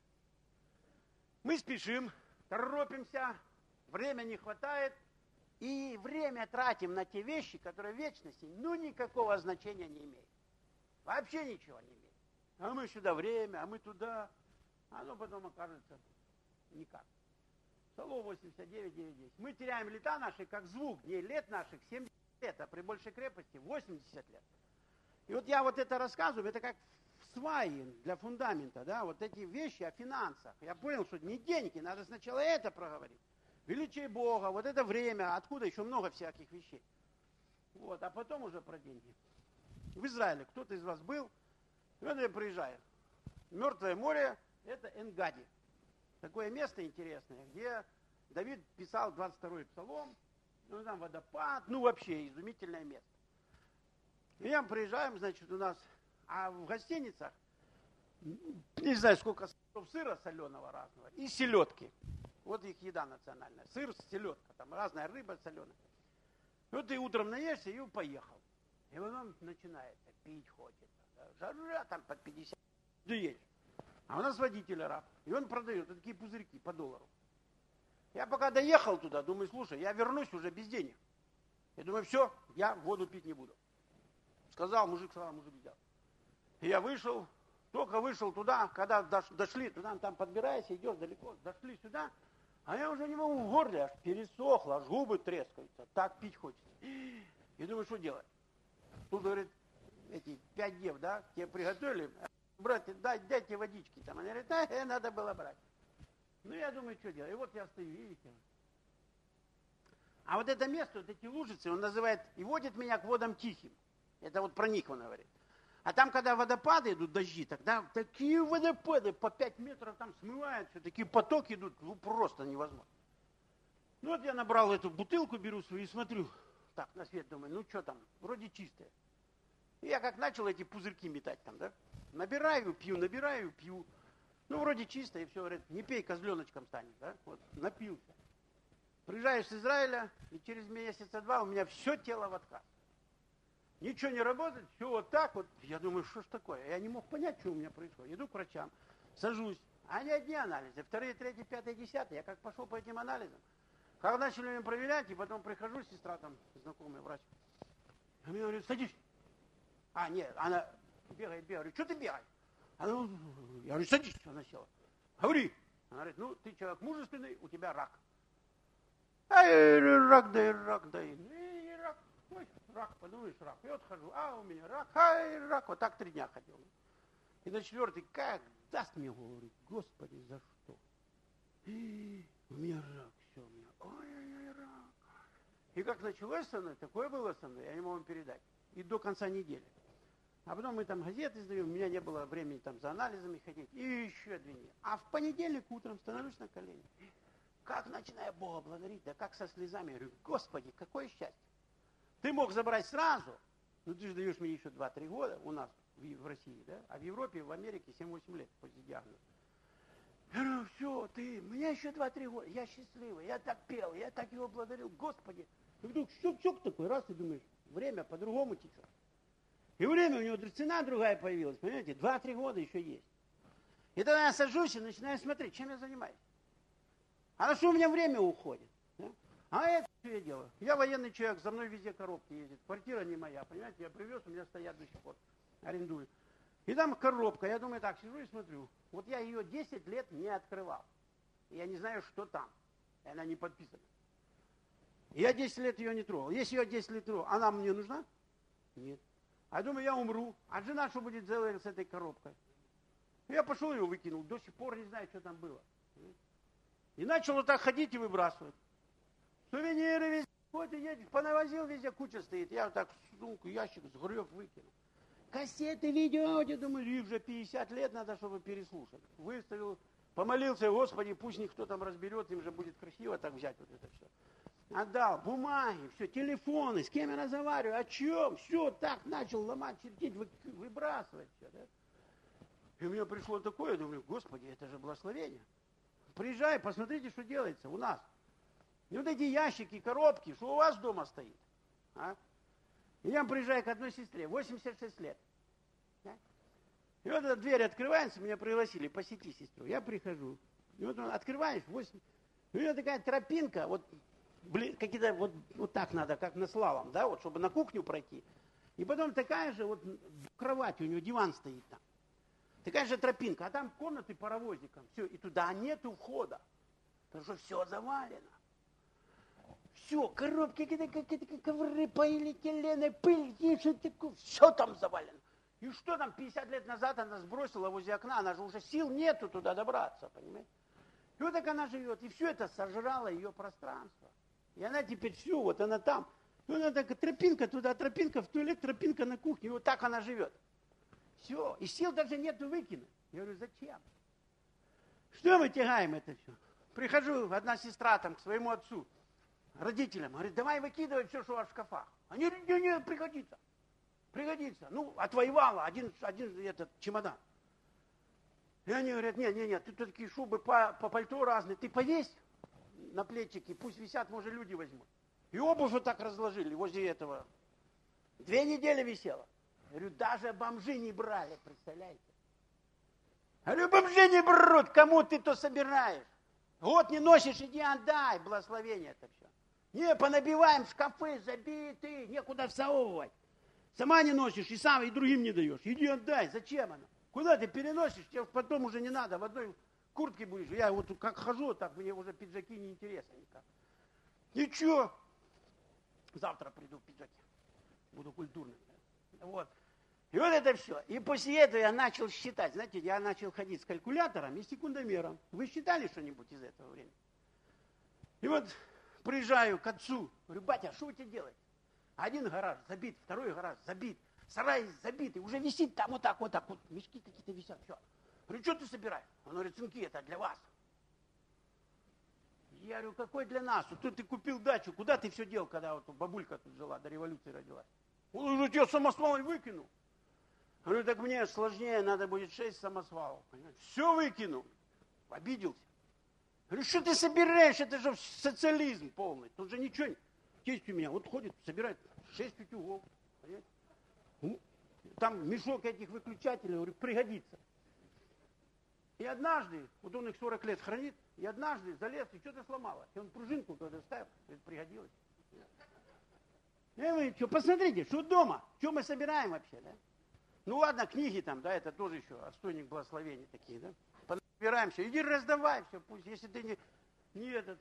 Мы спешим, торопимся, времени не хватает, и время тратим на те вещи, которые в вечности, ну, никакого значения не имеют. Вообще ничего не имеют. А мы сюда время, а мы туда, а оно потом окажется никак. Псалом восемьдесят девять, девять, десять. Мы теряем лета наши, как звук, дней лет наших семьдесят лет, а при большей крепости восемьдесят лет. И вот я вот это рассказываю, это как сваи для фундамента, да, вот эти вещи о финансах. Я понял, что не деньги, надо сначала это проговорить. Величие Бога, вот это время, откуда еще много всяких вещей. Вот, а потом уже про деньги. В Израиле кто-то из вас был, и вот я приезжаю. Мертвое море, это Энгади. Такое место интересное, где Давид писал двадцать второй псалом, ну там водопад, ну вообще изумительное место. И я приезжаем, значит, у нас, а в гостиницах, не знаю, сколько сыра соленого разного, и селедки. Вот их еда национальная. Сыр, селедка, там разная рыба соленая. Вот ты утром наешься и поехал. И потом начинается, пить хочется. Да, жара там под пятьдесят. Ты едешь. А у нас водитель араб. И он продает вот такие пузырьки по доллару. Я пока доехал туда, думаю, слушай, я вернусь уже без денег. Я думаю, все, я воду пить не буду. Сказал мужик, сказал, мужик взял. И я вышел, только вышел туда, когда дошли, туда там подбираешься, идешь далеко, дошли сюда, а я уже не могу, в горле аж пересохло, аж губы трескаются, так пить хочется. И думаю, что делать? Тут, говорит, эти пять дев, да, тебе приготовили, братья, дай, дайте водички. Там. Они говорят, да, надо было брать. Ну, я думаю, что делать. И вот я стою, видите. А вот это место, вот эти лужицы, он называет, и водит меня к водам тихим. Это вот про них он говорит. А там, когда водопады идут, дожди, тогда такие водопады по пять метров там смываются, такие потоки идут, ну, просто невозможно. Ну, вот я набрал эту бутылку, беру свою и смотрю, так, на свет, думаю, ну, что там, вроде чистое. И я как начал эти пузырьки метать там, да, набираю, пью, набираю, пью. Ну, вроде чисто, и все, говорят, не пей, козленочком станет, да, вот, напился. Приезжаю с Израиля, и через месяца два у меня все тело в отказ. Ничего не работает, все вот так вот. Я думаю, что ж такое? Я не мог понять, что у меня происходит. Иду к врачам, сажусь. А не одни анализы, вторые, третьи, пятые, десятые. Я как пошел по этим анализам. Как начали меня проверять, и потом прихожу, сестра там, знакомый врач. А мне говорит, садись. А, нет, она бегает, бегает. Говорю, что ты бегаешь? Она, я говорю, садись, она села. Говори. Она говорит, ну, ты человек мужественный, у тебя рак. Ай, рак, да и рак, да и, и рак. Ой, рак, подумаешь, рак. И вот хожу, а у меня рак, ай, рак. Вот так три дня ходил. И на четвертый, как даст мне, говорит, Господи, за что? И, у меня рак, все, у меня, ой-ой-ой, рак. И как началось со мной, такое было со мной, я не могу вам передать. И до конца недели. А потом мы там газеты издаем, у меня не было времени там за анализами ходить. И еще две недели. А в понедельник утром становлюсь на колени. Как начинаю Бога благодарить, да как со слезами. Я говорю, Господи, какое счастье. Ты мог забрать сразу, ну ты же даешь мне еще два-три года у нас в, в России, да? А в Европе, в Америке семь-восемь лет после диагноза. Я говорю, все, ты, у меня еще два-три года, я счастливый, я так пел, я так его благодарил, Господи. И вдруг щук-щук такой, раз, и думаешь, время по-другому течет. И время у него цена другая появилась, понимаете, два-три года еще есть. И тогда я сажусь и начинаю смотреть, чем я занимаюсь. А на что у меня время уходит? Да? А это что я делаю? Я военный человек, за мной везде коробки ездят. Квартира не моя, понимаете, я привез, у меня стоят до сих пор, арендую. И там коробка, я думаю, так, сижу и смотрю. Вот я ее десять лет не открывал. И я не знаю, что там. И она не подписана. И я десять лет ее не трогал. Если я десять лет трогал, она мне нужна? Нет. А я думаю, я умру. А жена что будет делать с этой коробкой? Я пошел ее выкинул, до сих пор не знаю, что там было. И начал вот так ходить и выбрасывать. Сувениры везде, вот и едешь, понавозил, везде куча стоит. Я вот так сумку, ящик сгреб, выкинул. Кассеты, видео, я думаю, их уже пятьдесят лет надо, чтобы переслушать. Выставил, помолился, Господи, пусть никто там разберет, им же будет красиво так взять вот это все. Отдал, бумаги, все, телефоны, с кем я разговариваю, о чем, все, так начал ломать, чертить, вы, выбрасывать все, да. И у меня пришло такое, я думаю, Господи, это же благословение. Приезжай, посмотрите, что делается у нас. И вот эти ящики, коробки, что у вас дома стоит. А? И я приезжаю к одной сестре, восемьдесят шесть лет. Да? И вот эта дверь открывается, меня пригласили, посети сестру. Я прихожу. И вот открываешь, восемь. И у нее такая тропинка, вот какие-то вот, вот так надо, как на слалом, да, вот, чтобы на кухню пройти. И потом такая же вот кровать, у нее диван стоит там. Такая же тропинка, а там комнаты паровозиком. Все, и туда нету входа. Потому что все завалено. Все, коробки, какие-то, какие-то ковры, полиэтилены, пыль, все там завалено. И что там, пятьдесят лет назад она сбросила возле окна, она же уже сил нету туда добраться, понимаете? И вот так она живет, и все это сожрало ее пространство. И она теперь все, вот она там. И она такая, тропинка туда, тропинка в туалет, тропинка на кухне, и вот так она живет. Все, и сил даже нету выкинуть. Я говорю, зачем? Что мы тягаем это все? Прихожу, одна сестра там к своему отцу, родителям, говорит, давай выкидывай все, что у вас в шкафах. Они говорят, нет, нет, пригодится. Пригодится. Ну, отвоевала один, один этот чемодан. И они говорят, нет, нет, нет, ты тут такие шубы по, по пальто разные, ты повесь на плечики, пусть висят, может, люди возьмут. И обувь вот так разложили возле этого. Две недели висела. Я говорю, даже бомжи не брали, представляете? Я говорю, бомжи не берут, кому ты то собираешь? Вот не носишь, иди отдай, благословение это все. Не, понабиваем шкафы, забиты, некуда всовывать. Сама не носишь, и сам, и другим не даешь. Иди отдай, зачем оно? Куда ты переносишь, тебе потом уже не надо, в одной куртке будешь. Я вот как хожу, так мне уже пиджаки не интересны никак. Ничего. Завтра приду в пиджаке. Буду культурным. Вот. И вот это все. И после этого я начал считать. Знаете, я начал ходить с калькулятором и секундомером. Вы считали что-нибудь из этого времени? И вот приезжаю к отцу. Говорю, батя, что вы тебе делаете? Один гараж забит, второй гараж забит. Сарай забитый, уже висит там вот так, вот так. Вот мешки какие-то висят, все. Говорю, что ты собираешь? Он говорит, сынки, это для вас. Я говорю, какой для нас? Тут ты купил дачу, куда ты все делал, когда вот бабулька тут жила, до революции родилась? Он уже тебя самосвал и выкинул. Говорю, так мне сложнее, надо будет шесть самосвалов. Понимаете? Все выкинул. Обиделся. Говорю, что ты собираешь? Это же социализм полный. Тут же ничего нет. Тесть у меня вот ходит, собирает шесть утюгов. Понимаете? Там мешок этих выключателей, говорю, пригодится. И однажды, вот он их сорок лет хранит, и однажды залез, и что-то сломалось. И он пружинку туда ставил, говорит, пригодилось. Я говорю, что, посмотрите, что дома, что мы собираем вообще, да? Ну ладно, книги там, да, это тоже еще отстойник благословений такие, да? Понабираем все, иди раздавай все, пусть, если ты не, не этот...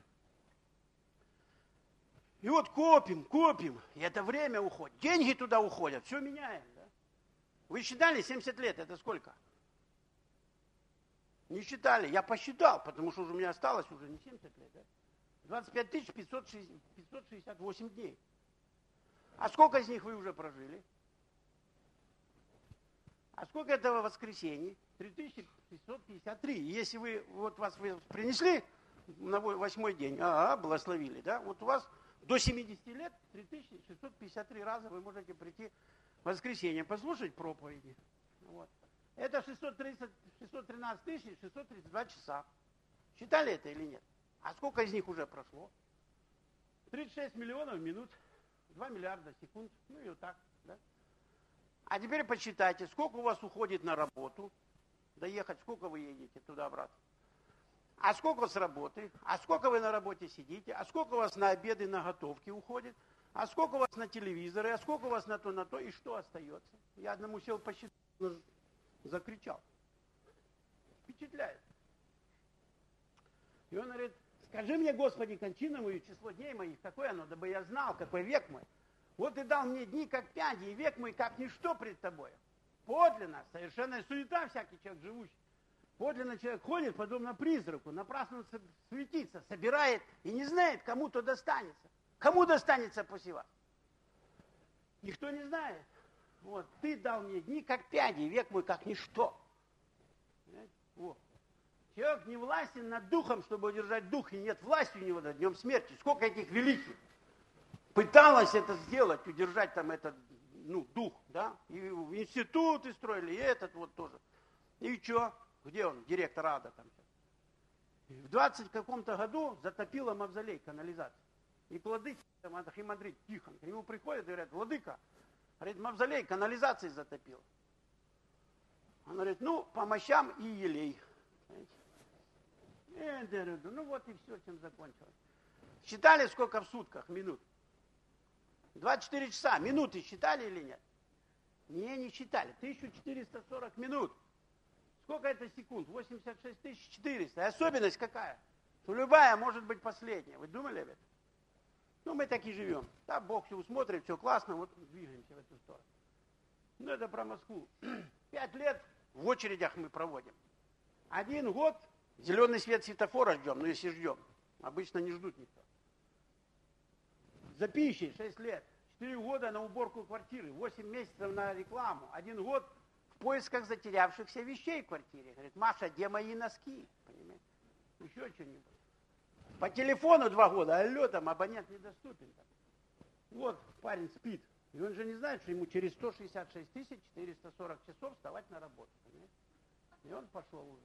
И вот копим, копим, и это время уходит, деньги туда уходят, все меняем, да? Вы считали, семьдесят лет, это сколько? Не считали, я посчитал, потому что уже у меня осталось уже не семьдесят лет, да? двадцать пять тысяч пятьсот шестьдесят восемь дней. А сколько из них вы уже прожили? А сколько этого воскресений? три тысячи пятьсот пятьдесят три. Если вы, вот вас вы принесли на восьмой день, ага, благословили, да? Вот у вас до семидесяти лет три тысячи шестьсот пятьдесят три раза вы можете прийти в воскресенье, послушать проповеди. Вот. Это шестьсот тринадцать тысяч шестьсот тридцать два часа. Считали это или нет? А сколько из них уже прошло? тридцать шесть миллионов минут, два миллиарда секунд, ну и вот так, да? А теперь посчитайте, сколько у вас уходит на работу, доехать, сколько вы едете туда-обратно. А сколько с работы, а сколько вы на работе сидите, а сколько у вас на обеды, на готовки уходит, а сколько у вас на телевизоры, а сколько у вас на то, на то, и что остается. Я одному сел посчитал, закричал. Впечатляет. И он говорит, скажи мне, Господи, кончину мою, число дней моих, какое оно, дабы я знал, какой век мой. Вот ты дал мне дни, как пяди, и век мой, как ничто пред тобой. Подлинно, совершенная суета всякий человек живущий. Подлинно человек ходит, подобно призраку, напрасно суетится, собирает и не знает, кому-то достанется. Кому достанется после вас? Никто не знает. Вот, ты дал мне дни, как пяди, и век мой, как ничто. Вот. Человек не властен над духом, чтобы удержать дух, и нет власти у него над днем смерти. Сколько этих великих пыталась это сделать, удержать там этот, ну, дух, да? И институты строили, и этот вот тоже. И что? Где он, директор ада там? В двадцать каком-то году затопило мавзолей, канализация. И владыка, там, архимандрит Тихон, к нему приходят и говорят, владыка, говорит, мавзолей канализацией затопил. Он говорит, ну, по мощам и елей. И, ну вот и все, чем закончилось. Считали, сколько в сутках минут? двадцать четыре часа. Минуты считали или нет? Не, не считали. тысяча четыреста сорок минут. Сколько это секунд? восемьдесят шесть тысяч четыреста. И особенность какая? Что любая может быть последняя. Вы думали об этом? Ну, мы так и живем. Да, Бог все усмотрит, все классно, вот двигаемся в эту сторону. Ну, это про Москву. Пять лет в очередях мы проводим. Один год зеленый свет светофора ждем, ну, если ждем. Обычно не ждут никто. За пищей шесть лет. четыре года на уборку квартиры. восемь месяцев на рекламу. Один год в поисках затерявшихся вещей в квартире. Говорит, Маша, где мои носки? Понимаете? Еще что-нибудь. По телефону два года, алло, там абонент недоступен. Там. Вот, парень спит. И он же не знает, что ему через сто шестьдесят шесть тысяч четыреста сорок часов вставать на работу. Понимаете? И он пошел уже.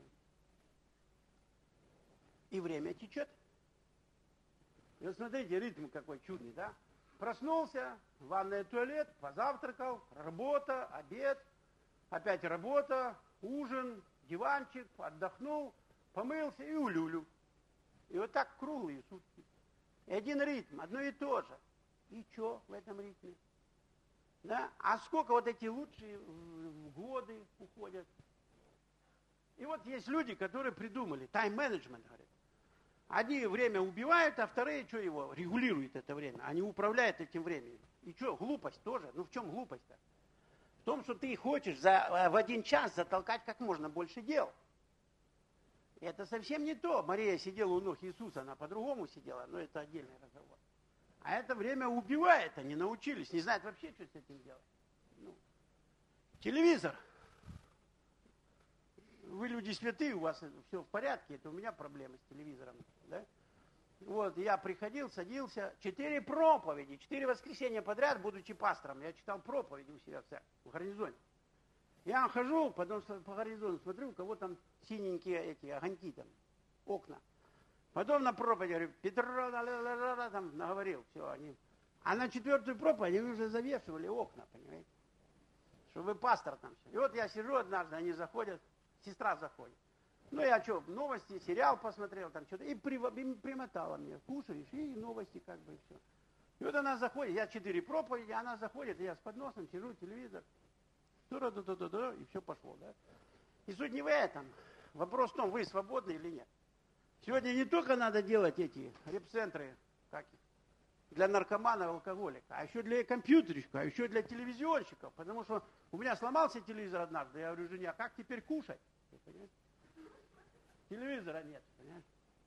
И время течет. И вот смотрите, ритм какой чудный, да? Проснулся, ванная, туалет, позавтракал, работа, обед, опять работа, ужин, диванчик, отдохнул, помылся и улюлю. И вот так круглые сутки. И один ритм, одно и то же. И что в этом ритме? Да? А сколько вот эти лучшие годы уходят? И вот есть люди, которые придумали тайм-менеджмент, говорят. Одни время убивают, а вторые, что его, регулируют это время. Они управляют этим временем. И что, глупость тоже? Ну в чем глупость-то? том, что ты хочешь за, в один час затолкать как можно больше дел. И это совсем не то. Мария сидела у ног Иисуса, она по-другому сидела, но это отдельный разговор. А это время убивает, они научились, не знают вообще, что с этим делать. Ну, телевизор. Вы люди святые, у вас все в порядке, это у меня проблемы с телевизором. Да? Вот, я приходил, садился, четыре проповеди, четыре воскресенья подряд, будучи пастором, я читал проповеди у себя в церкви, в гарнизоне. Я хожу, потом по гарнизону смотрю, у кого там синенькие эти огоньки там, окна. Потом на проповеди говорю, Петро, там наговорил, все, они. А на четвертую проповедь они уже завешивали окна, понимаете? Чтобы пастор там все. И вот я сижу однажды, они заходят, сестра заходит. Ну, я что, новости, сериал посмотрел, там что-то, и примотала мне. Кушаешь, и новости как бы, и все. И вот она заходит, я четыре проповеди, она заходит, и я с подносом сижу, телевизор. Ту-ра-ду-ду-ду-ду, и все пошло, да. И суть не в этом. Вопрос в том, вы свободны или нет. Сегодня не только надо делать эти репцентры, как их, для наркоманов, алкоголика, а еще для компьютерщиков, а еще для телевизионщиков. Потому что у меня сломался телевизор однажды, я говорю жене, а как теперь кушать? Телевизора нет, понимаешь?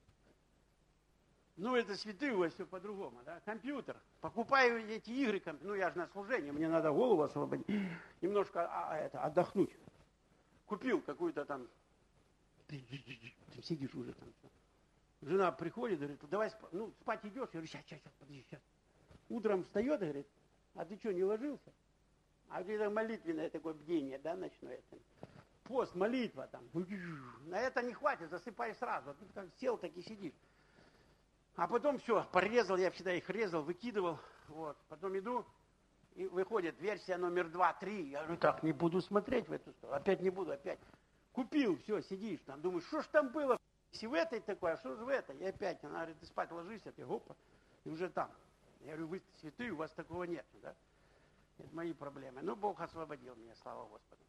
Ну, это святые, у вас все по-другому, да? Компьютер. Покупаю эти игры, ну, я же на служении, мне надо голову освободить, немножко а, это, отдохнуть. Купил какую-то там, ты сидишь уже там. Жена приходит, говорит, давай спать, ну, спать идешь? Я говорю, сейчас, сейчас, сейчас, подожди, сейчас. Утром встает, говорит, а ты что, не ложился? А это молитвенное такое бдение, да, ночное. Пост, молитва там. На это не хватит, засыпай сразу. Ты как сел, так и сидишь. А потом все, порезал, я всегда их резал, выкидывал. Вот. Потом иду, и выходит версия номер два, три. Я говорю, так, не буду смотреть в эту сторону. Опять не буду, опять. Купил, все, сидишь там, думаешь, что ж там было? Если в этой такое, а что же в этой? И опять, она говорит, ты спать ложись, а ты опа, и уже там. Я говорю, вы святые, у вас такого нет, да? Это мои проблемы. Ну, Бог освободил меня, слава Господу.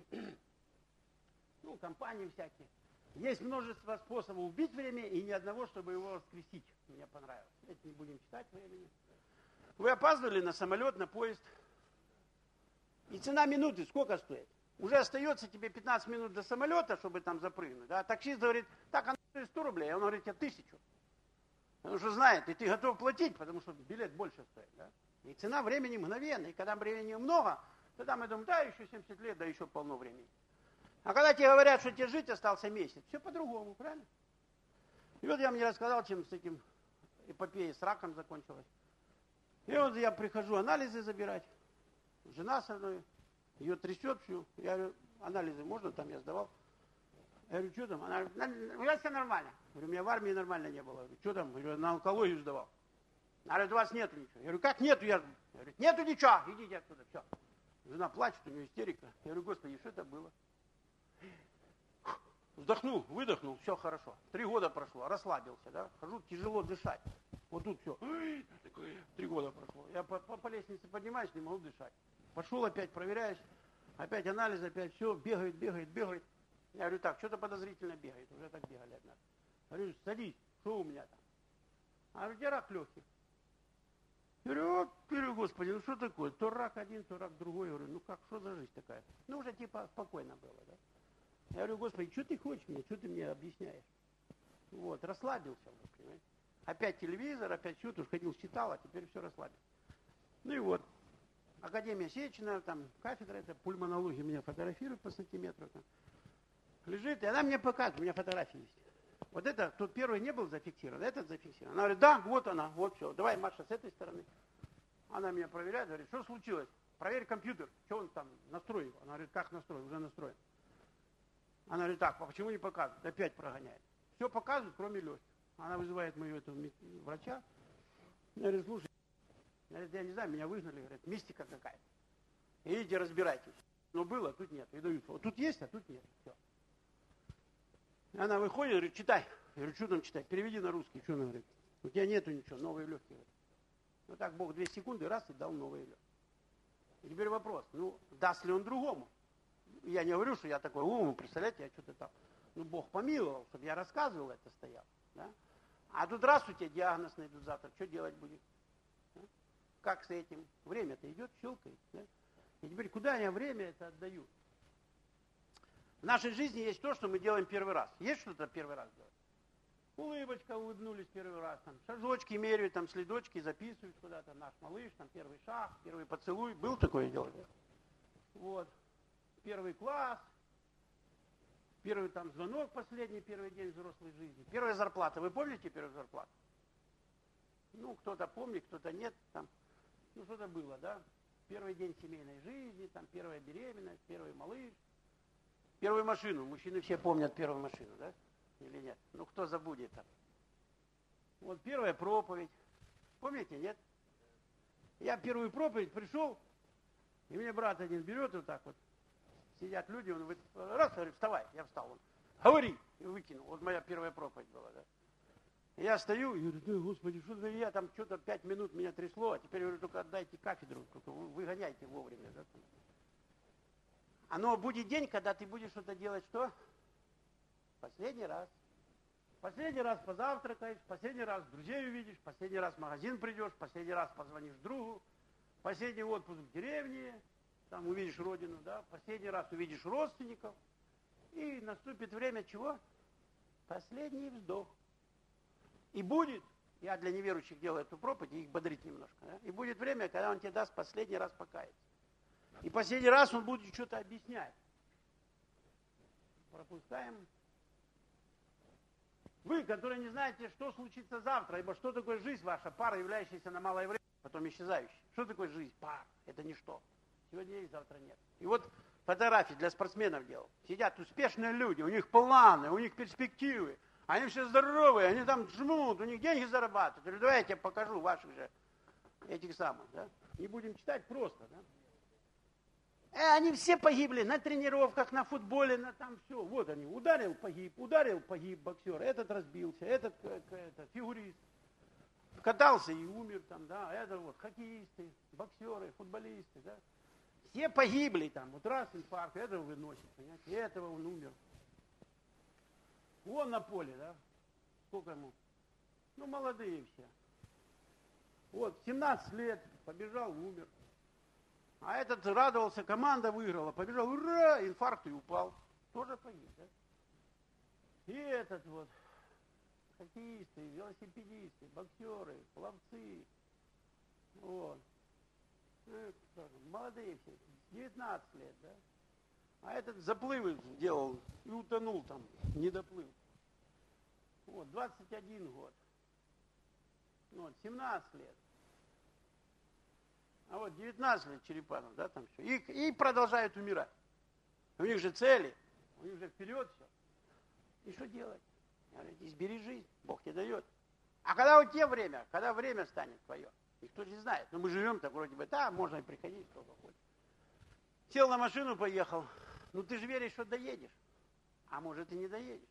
Ну, компании всякие. Есть множество способов убить время и ни одного, чтобы его воскресить. Мне понравилось. Это не будем читать времени. Вы опаздывали на самолет, на поезд. И цена минуты сколько стоит? Уже остается тебе пятнадцать минут до самолета, чтобы там запрыгнуть. Да? Таксист говорит, так, она стоит сто рублей, а он говорит, тебе тысячу. Потому что знает, и ты готов платить, потому что билет больше стоит. Да? И цена времени мгновенная. И когда времени много, тогда мы думаем, да, еще семьдесят лет, да еще полно времени. А когда тебе говорят, что тебе жить остался месяц, все по-другому, правильно? И вот я мне рассказал, чем с этим эпопеей с раком закончилась. И вот я прихожу анализы забирать. Жена со мной, ее трясет всю. Я говорю, анализы можно? Там я сдавал. Я говорю, что там? Она говорит, у меня все нормально. Я говорю, у меня в армии нормально не было. Я говорю, что там? Я говорю, на онкологию сдавал. Она говорит, у вас нету ничего. Я говорю, как нету? Я, я говорю, нету ничего, идите отсюда, все. Жена плачет, у нее истерика. Я говорю, Господи, что это было? Вдохнул, выдохнул, все хорошо. Три года прошло, расслабился, да? Хожу, тяжело дышать. Вот тут все. Три года прошло. Я по, по, по лестнице поднимаюсь, не могу дышать. Пошел опять, проверяюсь. Опять анализ, опять все. Бегает, бегает, бегает. Я говорю, так, что-то подозрительно бегает. Уже так бегали однажды. Говорю, садись, что у меня там? А говорю, где рак легких? Я говорю, вот, говорю, Господи, ну что такое? То рак один, то рак другой. Я говорю, ну как, что за жизнь такая? Ну уже типа спокойно было, да? Я говорю, Господи, что ты хочешь мне, что ты мне объясняешь? Вот, расслабился, понимаете? Опять телевизор, опять все, уж ходил, читал, а теперь все расслабился. Ну и вот, Академия Сечина, там кафедра, это пульмонология меня фотографирует по сантиметру. Там. Лежит, и она мне показывает, у меня фотографии есть. Вот это, тут первый не был зафиксирован, этот зафиксирован. Она говорит, да, вот она, вот все, давай, Маша, с этой стороны. Она меня проверяет, говорит, что случилось? Проверь компьютер, что он там настроил. Она говорит, как настроен, уже настроен. Она говорит, так, а почему не показывает? Опять прогоняет. Все показывает, кроме легких. Она вызывает моего этого врача. Я говорю, слушай, говорит, я не знаю, меня выгнали, говорит, мистика какая-то. Идите, разбирайтесь. Но было, а тут нет. И дают, вот тут есть, а тут нет. Все. Она выходит, говорит, читай. Я говорю, что там читать? Переведи на русский. Что она говорит? У тебя нету ничего, новые легкие. Говорит. Ну так Бог две секунды, раз и дал новые легкие. И теперь вопрос, ну, даст ли он другому? Я не говорю, что я такой, о, представляете, я что-то там. Ну, Бог помиловал, чтобы я рассказывал, это стоял. Да? А тут раз у тебя диагноз найдут завтра, что делать будет? Да? Как с этим? Время-то идет, щелкает. Да? И теперь куда я время это отдаю? В нашей жизни есть то, что мы делаем первый раз. Есть что-то первый раз делать? Улыбочка, улыбнулись первый раз, там, шажочки меряют, там, следочки записывают куда-то, наш малыш, там, первый шаг, первый поцелуй. Был такое дело? Вот. Первый класс, первый там звонок последний, первый день взрослой жизни. Первая зарплата. Вы помните первую зарплату? Ну, кто-то помнит, кто-то нет, там, ну, что-то было, да? Первый день семейной жизни, там, первая беременность, первый малыш. Первую машину. Мужчины все помнят первую машину, да? Или нет? Ну, кто забудет там? Вот первая проповедь. Помните, нет? Я первую проповедь пришел, и мне брат один берет вот так вот. Сидят люди, он говорит, раз, говорит, вставай. Я встал. Он, говори. И выкинул. Вот моя первая проповедь была, да? И я стою и говорю, да, Господи, что за я там что-то пять минут меня трясло, а теперь, говорю, только отдайте кафедру, только выгоняйте вовремя, да? А но будет день, когда ты будешь что-то делать, что? Последний раз. Последний раз позавтракаешь, последний раз друзей увидишь, последний раз в магазин придешь, последний раз позвонишь другу, последний отпуск в деревне, там увидишь родину, да, последний раз увидишь родственников, и наступит время чего? Последний вздох. И будет, я для неверующих делаю эту проповедь, и их бодрить немножко, да, и будет время, когда он тебе даст последний раз покаяться. И последний раз он будет что-то объяснять. Пропускаем. Вы, которые не знаете, что случится завтра, ибо что такое жизнь ваша, пара, являющаяся на малое время, потом исчезающая. Что такое жизнь? Пар. Это ничто. Сегодня есть, завтра нет. И вот фотографии для спортсменов делал. Сидят успешные люди, у них планы, у них перспективы. Они все здоровые, они там жмут, у них деньги зарабатывают. Я говорю, давай я тебе покажу ваших же, этих самых, да. Не будем читать просто, да. Э, они все погибли на тренировках, на футболе, на там все. Вот они, ударил, погиб, ударил, погиб боксер, этот разбился, этот, этот фигурист. Катался и умер там, да, это вот хоккеисты, боксеры, футболисты, да. Все погибли там, вот раз инфаркт, этого выносит, понимаете, этого он умер. Вон на поле, да, сколько ему? Ну, молодые все. Вот, семнадцать лет, побежал, умер. А этот радовался, команда выиграла, побежал, ура, инфаркт и упал. Тоже погиб, да? И этот вот, хоккеисты, велосипедисты, боксеры, пловцы, вот. Молодые все, девятнадцать лет, да? А этот заплывы делал и утонул там, не доплыл. Вот, двадцать один год. Вот, семнадцать лет. А вот девятнадцать лет Черепанов, да, там все. И, и продолжают умирать. У них же цели, у них же вперед все. И что делать? Я говорю, избери жизнь, Бог тебе дает. А когда у тебя время, когда время станет твое? Никто не знает. Но мы живем так вроде бы, да, можно и приходить, сколько хочешь. Сел на машину, поехал. Ну ты же веришь, что доедешь. А может и не доедешь.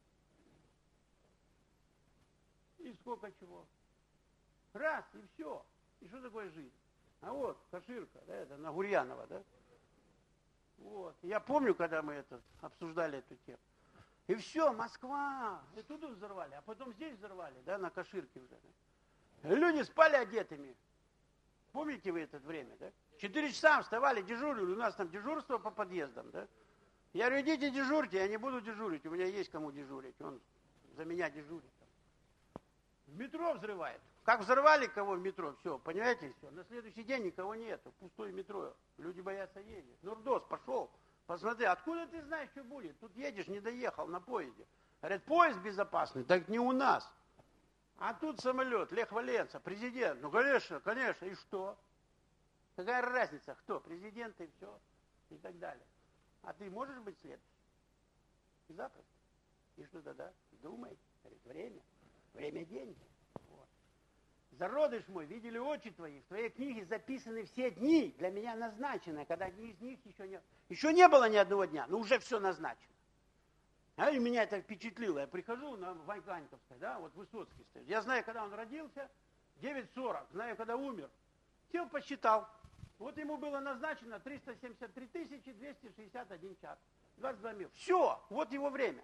И сколько чего. Раз, и все. И что такое жизнь? А вот, Каширка, да, это на Гурьянова, да? Вот. Я помню, когда мы это, обсуждали эту тему. И все, Москва. И тут взорвали, а потом здесь взорвали, да, на Каширке уже. Да? Люди спали одетыми. Помните вы это время, да? Четыре часа вставали, дежурили, у нас там дежурство по подъездам, да? Я говорю, идите дежурьте, я не буду дежурить, у меня есть кому дежурить, он за меня дежурит. В метро взрывает. Как взорвали кого в метро, все, понимаете, все. На следующий день никого нету, пустое метро. Люди боятся ездить. Нурдос, пошел, посмотри, откуда ты знаешь, что будет? Тут едешь, не доехал на поезде. Говорят, поезд безопасный, так не у нас. А тут самолет, Лех Валенса, президент. Ну, конечно, конечно, и что? Какая разница, кто? Президент и все, и так далее. А ты можешь быть следующим? Запросто. И что тогда? Думай, говорит, время. Время деньги. Вот. Зародыш мой, видели очи твои, в твоей книге записаны все дни, для меня назначены, когда одни из них еще не... Еще не было ни одного дня, но уже все назначено. А и меня это впечатлило. Я прихожу на Вайганьковской, да, вот Высоцкий стоит. Я знаю, когда он родился, девять сорок, знаю, когда умер. Сел, посчитал. Вот ему было назначено триста семьдесят три тысячи двести шестьдесят один час. двадцать два мира. Все, вот его время.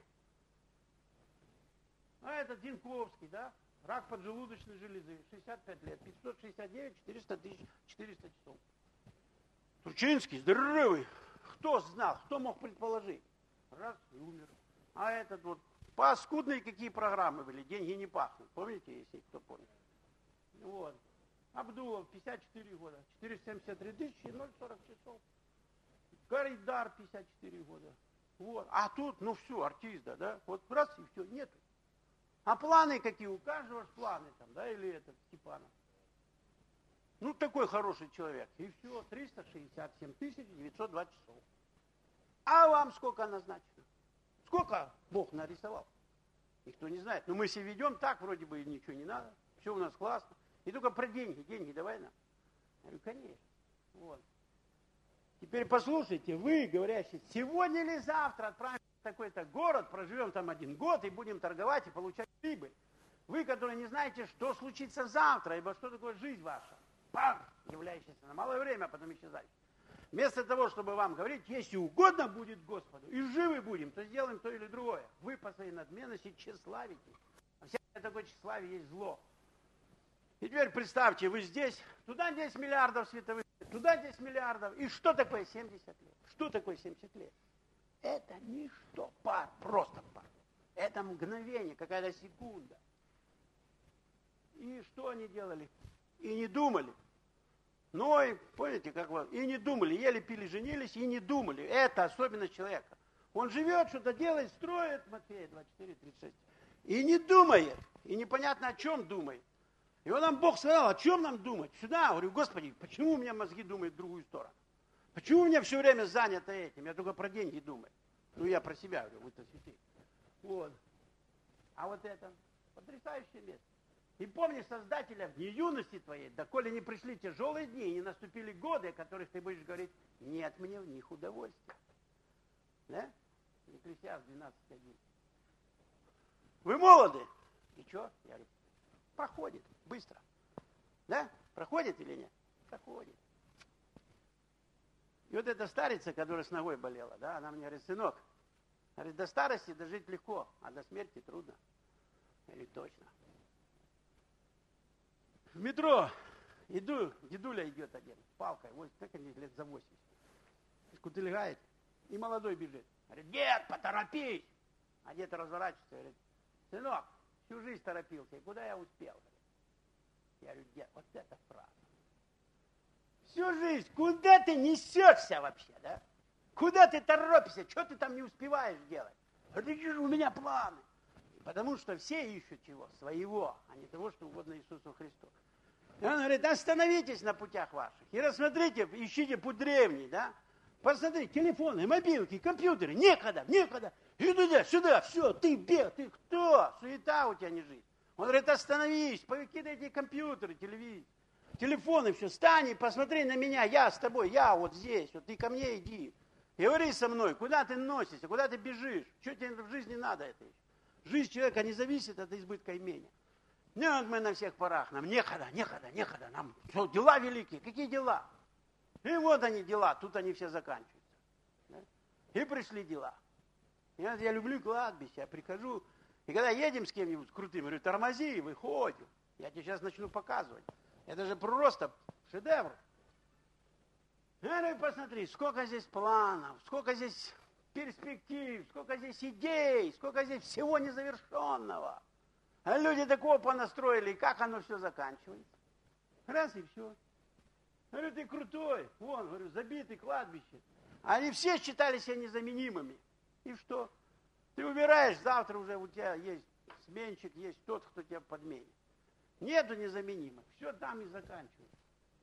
А этот Динковский, да, рак поджелудочной железы, шестьдесят пять лет, пятьсот шестьдесят девять, четыреста тысяч, четыреста часов. Турчинский, здоровый. Кто знал, кто мог предположить? Раз и умер. А этот вот, паскудные какие программы были, деньги не пахнут. Помните, если кто помнит? Вот. Абдулов, пятьдесят четыре года, четыреста семьдесят три тысячи, ноль сорок часов. Гайдар, пятьдесят четыре года. Вот. А тут, ну все, артиста, да? Вот раз и все, нету. А планы какие? У каждого же планы там, да, или этот Степанов. Ну, такой хороший человек. И все, триста шестьдесят семь тысяч девятьсот два часов. А вам сколько назначено? Сколько Бог нарисовал? Никто не знает. Но мы себя ведем так, вроде бы ничего не надо. Все у нас классно. И только про деньги. Деньги давай нам. Я говорю, конечно. Вот. Теперь послушайте, вы, говорящие, сегодня или завтра отправимся в такой-то город, проживем там один год и будем торговать и получать прибыль. Вы, которые не знаете, что случится завтра, ибо что такое жизнь ваша. Пам! Являющаяся на малое время, а потом исчезающая. Вместо того, чтобы вам говорить, если угодно будет Господу, и живы будем, то сделаем то или другое. Вы по своей надменности тщеславите. А всякое такое тщеславие есть зло. И теперь представьте, вы здесь, туда десять миллиардов световых лет, туда десять миллиардов. И что такое семьдесят лет? Что такое семьдесят лет? Это ничто, пар, просто пар. Это мгновение, какая-то секунда. И что они делали? И не думали. Ну, и, понимаете, как вот, и не думали, ели, пили, женились, и не думали. Это особенность человека. Он живет, что-то делает, строит, Матфея двадцать четыре тридцать шесть. И не думает, и непонятно о чем думает. И вот нам Бог сказал, о чем нам думать? Сюда, говорю, Господи, почему у меня мозги думают в другую сторону? Почему у меня все время занято этим? Я только про деньги думаю. Ну, я про себя говорю, вы-то святые. Вот. А вот это потрясающее место. И помни Создателя в дни юности твоей, доколе не пришли тяжелые дни, и не наступили годы, о которых ты будешь говорить, нет мне в них удовольствия. Да? Екклесиаст двенадцать один. Вы молоды. И что? Я говорю, проходит быстро. Да? Проходит или нет? Проходит. И вот эта старица, которая с ногой болела, да, она мне говорит, сынок, говорит, до старости дожить легко, а до смерти трудно. Я говорю, точно. В метро иду, дедуля идет один, с палкой, вот так они лет за восемьдесят. Кутыльгает, и молодой бежит. Говорит, дед, поторопись. А дед разворачивается, говорит, сынок, всю жизнь торопился, и куда я успел? Я говорю, дед, вот это правда. Всю жизнь, куда ты несешься вообще, да? Куда ты торопишься, что ты там не успеваешь делать? Говорит, у меня планы. Потому что все ищут чего? Своего, а не того, что угодно Иисусу Христу. И он говорит, остановитесь на путях ваших и рассмотрите, ищите путь древний, да? Посмотрите, телефоны, мобилки, компьютеры, некогда, некогда. И туда, сюда, все, ты бег, ты кто? Суета у тебя не жизнь. Он говорит, остановись, повыкидай эти компьютеры, телевизор, телефоны, все, встань и посмотри на меня, я с тобой, я вот здесь, вот ты ко мне иди. И говори со мной, куда ты носишься, куда ты бежишь, что тебе в жизни надо это еще? Жизнь человека не зависит от избытка имения. Нет, мы на всех парах, нам некогда, некогда, некогда, нам что, дела великие, какие дела? И вот они дела, тут они все заканчиваются. Да? И пришли дела. И я, я люблю кладбище, я прихожу, и когда едем с кем-нибудь крутым, говорю, тормози, выходим, я тебе сейчас начну показывать. Это же просто шедевр. Я говорю, посмотри, сколько здесь планов, сколько здесь перспектив, сколько здесь идей, сколько здесь всего незавершенного. А люди такого понастроили, и как оно все заканчивается. Раз и все. Говорю, ты крутой. Вон, говорю, забитый кладбище. Они все считали себя незаменимыми. И что? Ты умираешь, завтра уже у тебя есть сменщик, есть тот, кто тебя подменит. Нету незаменимых. Все там и заканчивается.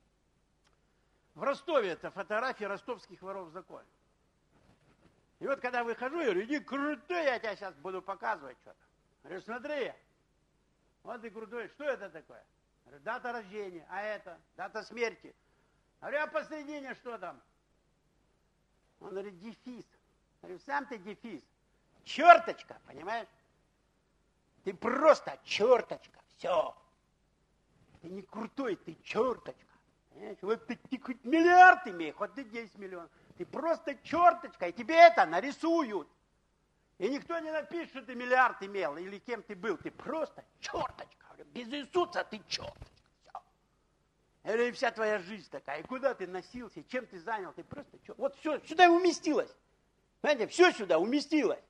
В Ростове это фотографии ростовских воров в законе. И вот когда выхожу, я говорю, иди крутой, я тебе сейчас буду показывать что-то. Говорю, смотри, вот ты крутой, что это такое? Говорю, дата рождения, а это, дата смерти. Говорю, а посередине что там? Он говорит, дефис. Говорю, сам ты дефис. Черточка, понимаешь? Ты просто черточка, все. Ты не крутой, ты черточка. Понимаешь? Вот ты, ты хоть миллиард имеешь, хоть ты десять миллионов. Ты просто черточка, и тебе это нарисуют. И никто не напишет, что ты миллиард имел, или кем ты был. Ты просто черточка. Без Иисуса ты черточка. Все. Я говорю, и вся твоя жизнь такая. И куда ты носился, чем ты занял, ты просто что? Вот все сюда уместилось. Понимаете, все сюда уместилось.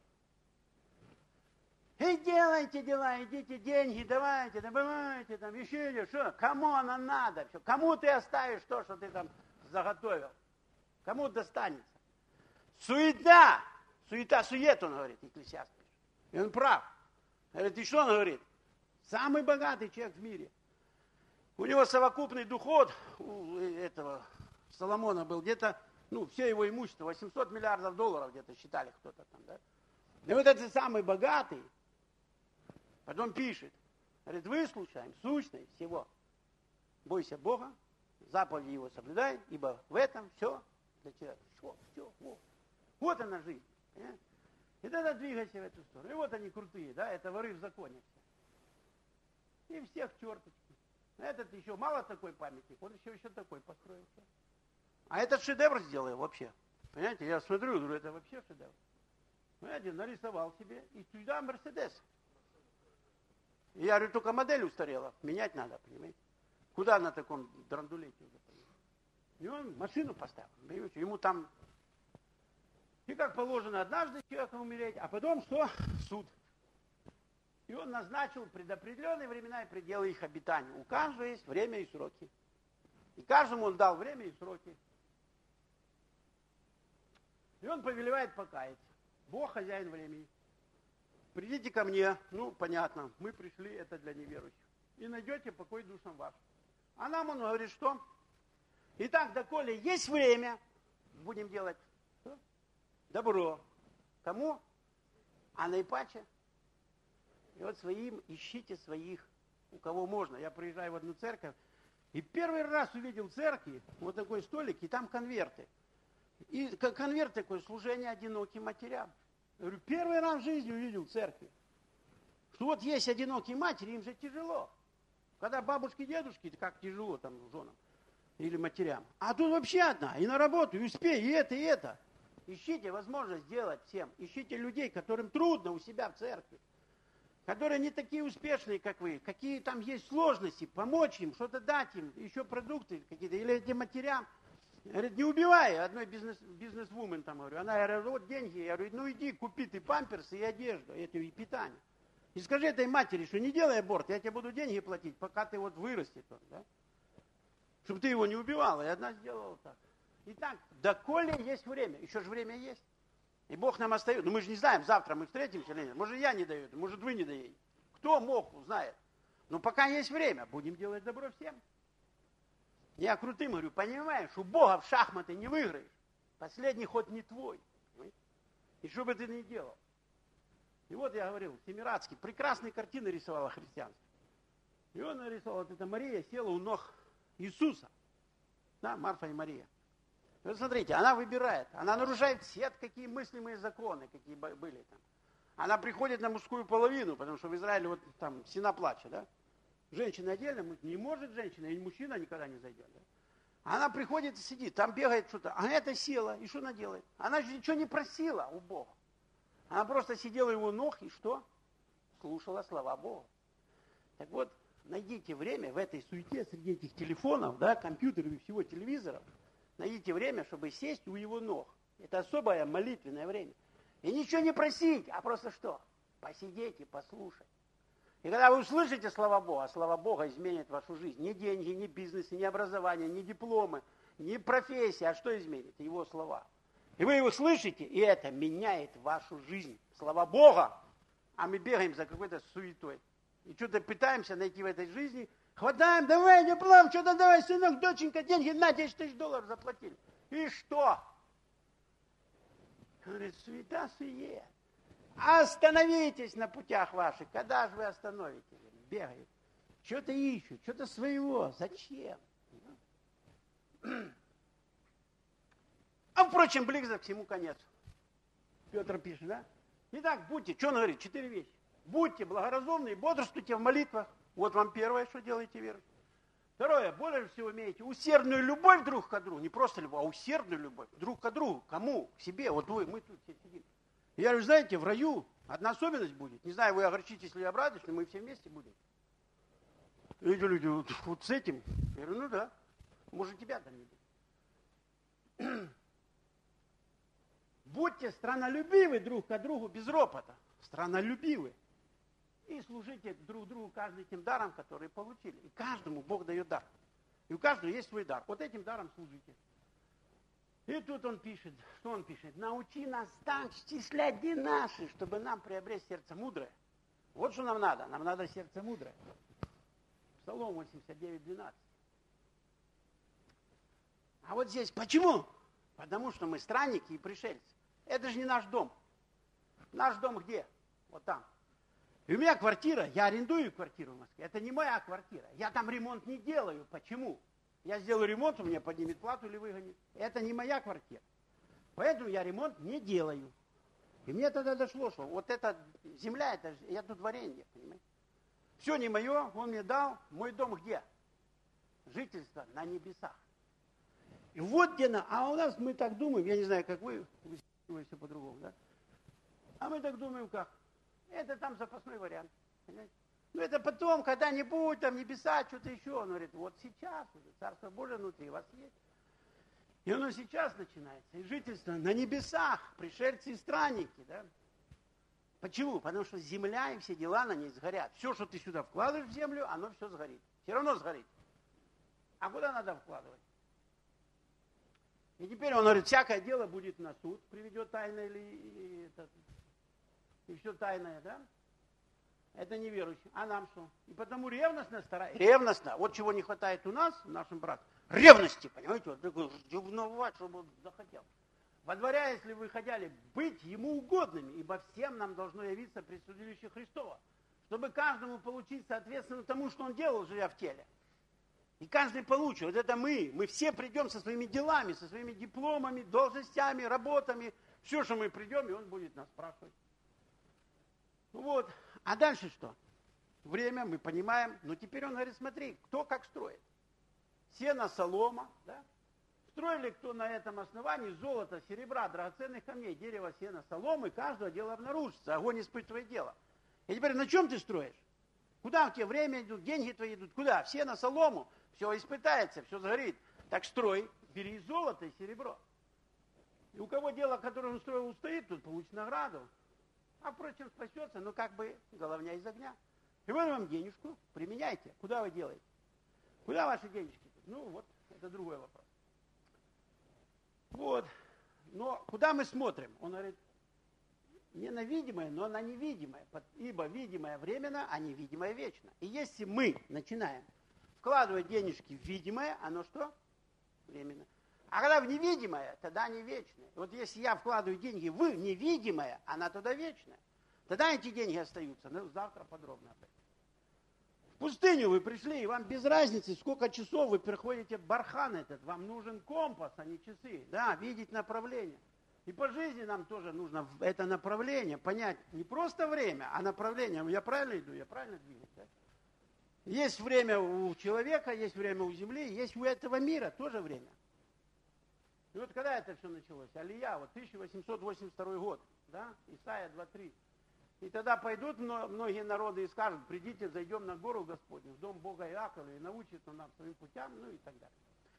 И делайте дела, идите деньги, давайте, добывайте, там еще что, кому оно надо, все. Кому ты оставишь то, что ты там заготовил? Кому достанется? Суета, суета, сует, он говорит, Екклесиаст. И он прав. Говорит, и что он говорит? Самый богатый человек в мире. У него совокупный доход, у этого Соломона был где-то, ну, все его имущество, восемьсот миллиардов долларов где-то считали кто-то там, да. И вот этот самый богатый, потом пишет, говорит, выслушаем сущность всего. Бойся Бога, заповеди его соблюдай, ибо в этом все для человека. Все, все, вот. Вот она жизнь. Понимаете? И тогда двигайся в эту сторону. И вот они крутые, да, это воры в законе все. И всех черточки. Этот еще мало такой памятник, он еще еще такой построился. А этот шедевр сделал вообще. Понимаете, я смотрю, говорю, это вообще шедевр. Понимаете, нарисовал себе, и сюда Мерседес. И я говорю, только модель устарела, менять надо, понимаете. Куда на таком драндулете уже, понимаете. И он машину поставил, понимаете, ему там, и как положено, однажды человеку умереть, а потом что? Суд. И он назначил предопределенные времена и пределы их обитания. У каждого есть время и сроки. И каждому он дал время и сроки. И он повелевает покаяться. Бог хозяин времени. Придите ко мне, ну, понятно, мы пришли, это для неверующих. И найдете покой душам вашим. А нам он говорит, что? Итак, доколе есть время, будем делать что? Добро. Кому? А наипаче? И вот своим ищите своих, у кого можно. Я приезжаю в одну церковь, и первый раз увидел в церкви вот такой столик, и там конверты. И конверт такой, служение одиноким матерям. Я говорю, первый раз в жизни увидел в церкви, что вот есть одинокие матери, им же тяжело. Когда бабушки, дедушки, как тяжело там женам или матерям. А тут вообще одна, и на работу, и успей, и это, и это. Ищите возможность делать всем. Ищите людей, которым трудно у себя в церкви. Которые не такие успешные, как вы, какие там есть сложности, помочь им, что-то дать им, еще продукты какие-то, или этим матерям. Говорит, не убивай, одной бизнес, бизнес-вумен там, говорю, она, говорит, вот деньги, я говорю, ну иди, купи ты памперсы и одежду, и, и питание. И скажи этой матери, что не делай аборт, я тебе буду деньги платить, пока ты вот вырастет он, да? Чтобы ты его не убивала, и одна сделала так. Итак, доколе есть время, еще же время есть. И Бог нам остается. Ну мы же не знаем, завтра мы встретимся или нет. Может, я не даю, может, вы не даете. Кто мог, узнает. Но пока есть время, будем делать добро всем. Я крутым говорю, понимаешь, у Бога в шахматы не выиграешь. Последний ход не твой. И что бы ты ни делал. И вот я говорил, Тимирацкий прекрасные картины рисовал о христианстве. И он нарисовал, вот эта Мария села у ног Иисуса. Да, Марфа и Мария. Вот смотрите, она выбирает, она нарушает все какие мыслимые законы, какие были там. Она приходит на мужскую половину, потому что в Израиле вот там сена плача, да? Женщина отдельно, не может женщина, и мужчина никогда не зайдет. Да? Она приходит и сидит, там бегает что-то, а это села, и что она делает? Она же ничего не просила у Бога. Она просто сидела у его ног и что? Слушала слова Бога. Так вот, найдите время в этой суете среди этих телефонов, да, компьютеров и всего телевизоров, найдите время, чтобы сесть у его ног. Это особое молитвенное время. И ничего не просить, а просто что? Посидеть и послушать. И когда вы услышите слова Бога, слова Бога изменят вашу жизнь. Не деньги, не бизнес, не образование, не дипломы, не профессия, а что изменит? Его слова. И вы его слышите, и это меняет вашу жизнь. Слова Бога. А мы бегаем за какой-то суетой. И что-то пытаемся найти в этой жизни. Хватаем, давай, диплом, что-то давай, сынок, доченька, деньги, на, десять тысяч долларов заплатили. И что? Говорит, суета, сует. Остановитесь на путях ваших. Когда же вы остановитесь? Бегают. Что-то ищут, что-то своего. Зачем? А впрочем, близко к всему конец. Петр пишет, да? Итак, будьте, что он говорит? Четыре вещи. Будьте благоразумны, бодрствуйте в молитвах. Вот вам первое, что делаете верой. Второе, более всего имеете усердную любовь друг к другу. Не просто любовь, а усердную любовь друг к другу. Кому? К себе. Вот вы, мы тут все сидим. Я говорю, знаете, в раю одна особенность будет. Не знаю, вы огорчитесь или обрадуетесь, но мы все вместе будем. Люди, люди, вот, вот с этим. Я говорю, ну да. Может, тебя там не будет. Будьте странолюбивы друг к другу без ропота. Странолюбивы. И служите друг другу каждый тем даром, который получили. И каждому Бог дает дар. И у каждого есть свой дар. Вот этим даром служите. И тут он пишет, что он пишет? Научи нас так счислять дни наши, чтобы нам приобрести сердце мудрое. Вот что нам надо. Нам надо сердце мудрое. Псалом восемьдесят девять двенадцать. А вот здесь почему? Потому что мы странники и пришельцы. Это же не наш дом. Наш дом где? Вот там. И у меня квартира, я арендую квартиру в Москве. Это не моя квартира. Я там ремонт не делаю. Почему? Я сделаю ремонт, у меня поднимет плату или выгонит. Это не моя квартира. Поэтому я ремонт не делаю. И мне тогда дошло, что вот эта земля, это, это творение, понимаете? Все не мое, он мне дал. Мой дом где? Жительство на небесах. И вот где на... А у нас мы так думаем, я не знаю, как вы, вы все по-другому, да? А мы так думаем, как? Это там запасной вариант, понимаете? Ну это потом, когда-нибудь, там небеса, что-то еще. Он говорит, вот сейчас уже Царство Божие внутри вас есть. И оно сейчас начинается. И жительство на небесах, пришельцы и странники, да? Почему? Потому что земля и все дела на ней сгорят. Все, что ты сюда вкладываешь в землю, оно все сгорит. Все равно сгорит. А куда надо вкладывать? И теперь он говорит, всякое дело будет на суд, приведет тайное или и, это, и все тайное, да? Это неверующий. А нам что? И потому ревностно старается. Ревностно. Вот чего не хватает у нас, в нашем брате. Ревности, понимаете? Вот такой ревновать, чтобы он захотел. Во дворя, если вы хотели быть ему угодными, ибо всем нам должно явиться при судилище Христова, чтобы каждому получить соответственно тому, что он делал, живя в теле. И каждый получит. Вот это мы. Мы все придем со своими делами, со своими дипломами, должностями, работами. Все, что мы придем, и он будет нас спрашивать. Вот. А дальше что? Время, мы понимаем. Но теперь он говорит, смотри, кто как строит. Сено, солома, да? Строили кто на этом основании золото, серебра, драгоценных камней, дерево, сено, соломы, каждого дело обнаружится. Огонь испытывает дело. И теперь на чем ты строишь? Куда у тебя время идут, деньги твои идут? Куда? Все на солому, все испытается, все сгорит. Так строй, бери золото и серебро. И у кого дело, которое он строил, устоит, тут получит награду. А впрочем, спасется, но как бы головня из огня. И вот вам денежку, применяйте. Куда вы делаете? Куда ваши денежки? Ну вот, это другой вопрос. Вот. Но куда мы смотрим? Он говорит, не на видимое, но на невидимое. Ибо видимое временно, а невидимое вечно. И если мы начинаем вкладывать денежки в видимое, оно что? Временно. А когда в невидимое, тогда не вечное. Вот если я вкладываю деньги в невидимое, она тогда вечная. Тогда эти деньги остаются. Ну, завтра подробно об этом. В пустыню вы пришли, и вам без разницы, сколько часов вы переходите бархан этот. Вам нужен компас, а не часы. Да, видеть направление. И по жизни нам тоже нужно это направление понять. Не просто время, а направление. Я правильно иду, я правильно двигаюсь. Да? Есть время у человека, есть время у земли, есть у этого мира тоже время. И вот когда это все началось? Алия, вот тысяча восемьсот восемьдесят второй год, да? Исайя два три. И тогда пойдут многие народы и скажут, придите, зайдем на гору Господню, в дом Бога Иакова, и научит он нам своим путям, ну и так далее.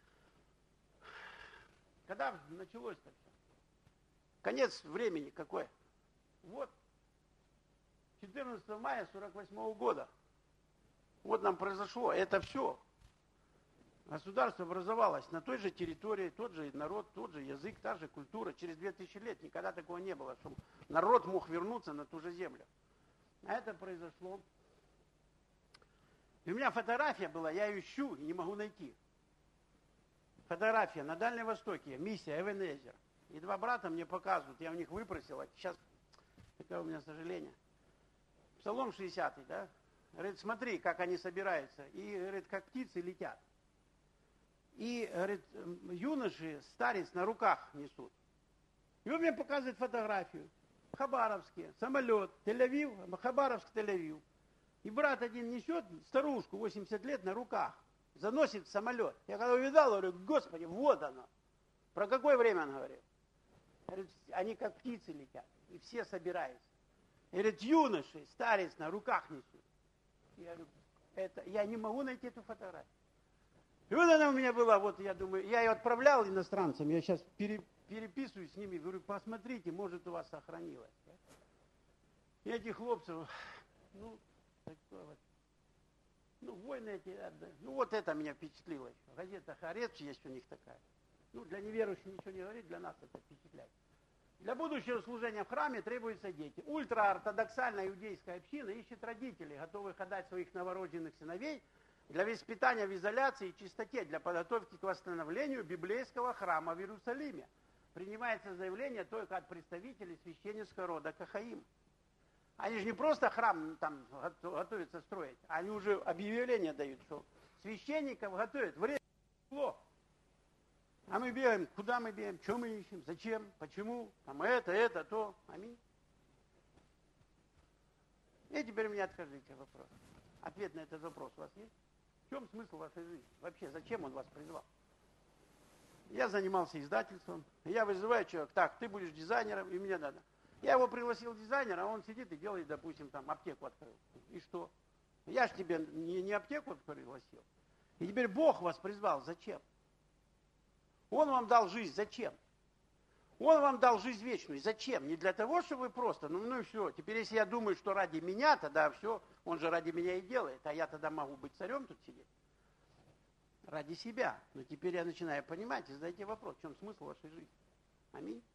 Когда началось-то все? Конец времени какой? Вот. четырнадцатого мая сорок восьмого года. Вот нам произошло. Это все. Государство образовалось на той же территории, тот же народ, тот же язык, та же культура. Через две тысячи лет никогда такого не было, чтобы народ мог вернуться на ту же землю. А это произошло. И у меня фотография была, я ее ищу и не могу найти. Фотография на Дальнем Востоке, миссия Эбенезер. И два брата мне показывают, я у них выпросил, а сейчас, такое у меня сожаление. Псалом шестидесятый, да? Говорит, смотри, как они собираются. И, говорит, как птицы летят. И, говорит, юноши старец на руках несут. И он мне показывает фотографию. Хабаровске, самолет, Тель-Авив, Хабаровск, Тель-Авив. И брат один несет старушку, восемьдесят лет, на руках. Заносит в самолет. Я когда увидал, говорю, Господи, вот оно. Про какое время он говорит? Говорит, они как птицы летят. И все собираются. Говорит, юноши, старец на руках несут. Я говорю, это, я не могу найти эту фотографию. И вот она у меня была, вот я думаю, я ее отправлял иностранцам, я сейчас пере, переписываюсь с ними, говорю, посмотрите, может у вас сохранилось. И этих хлопцев, ну, такое вот, ну, войны эти, ну, вот это меня впечатлило еще. Газета «Харец» есть у них такая. Ну, для неверующих ничего не говорит, для нас это впечатляет. Для будущего служения в храме требуются дети. Ультраортодоксальная иудейская община ищет родителей, готовых отдать своих новорожденных сыновей для воспитания в изоляции и чистоте, для подготовки к восстановлению библейского храма в Иерусалиме. Принимается заявление только от представителей священнического рода Кахаим. Они же не просто храм там готовятся строить, они уже объявление дают, что священников готовят. Время шло. А мы бегаем, куда мы бегаем, что мы ищем, зачем, почему, там это, это, то. Аминь. И теперь мне откажите вопрос. Ответ на этот вопрос у вас есть? В чем смысл вашей жизни? Вообще, зачем он вас призвал? Я занимался издательством. Я вызываю человека, так, ты будешь дизайнером, и мне надо. Я его пригласил дизайнера, а он сидит и делает, допустим, там, аптеку открыл. И что? Я ж тебе не, не аптеку пригласил. И теперь Бог вас призвал. Зачем? Он вам дал жизнь. Зачем? Он вам дал жизнь вечную. Зачем? Не для того, чтобы вы просто, ну, ну и все. Теперь, если я думаю, что ради меня, тогда все, он же ради меня и делает. А я тогда могу быть царем тут сидеть. Ради себя. Но теперь я начинаю понимать и задайте вопрос, в чем смысл вашей жизни. Аминь.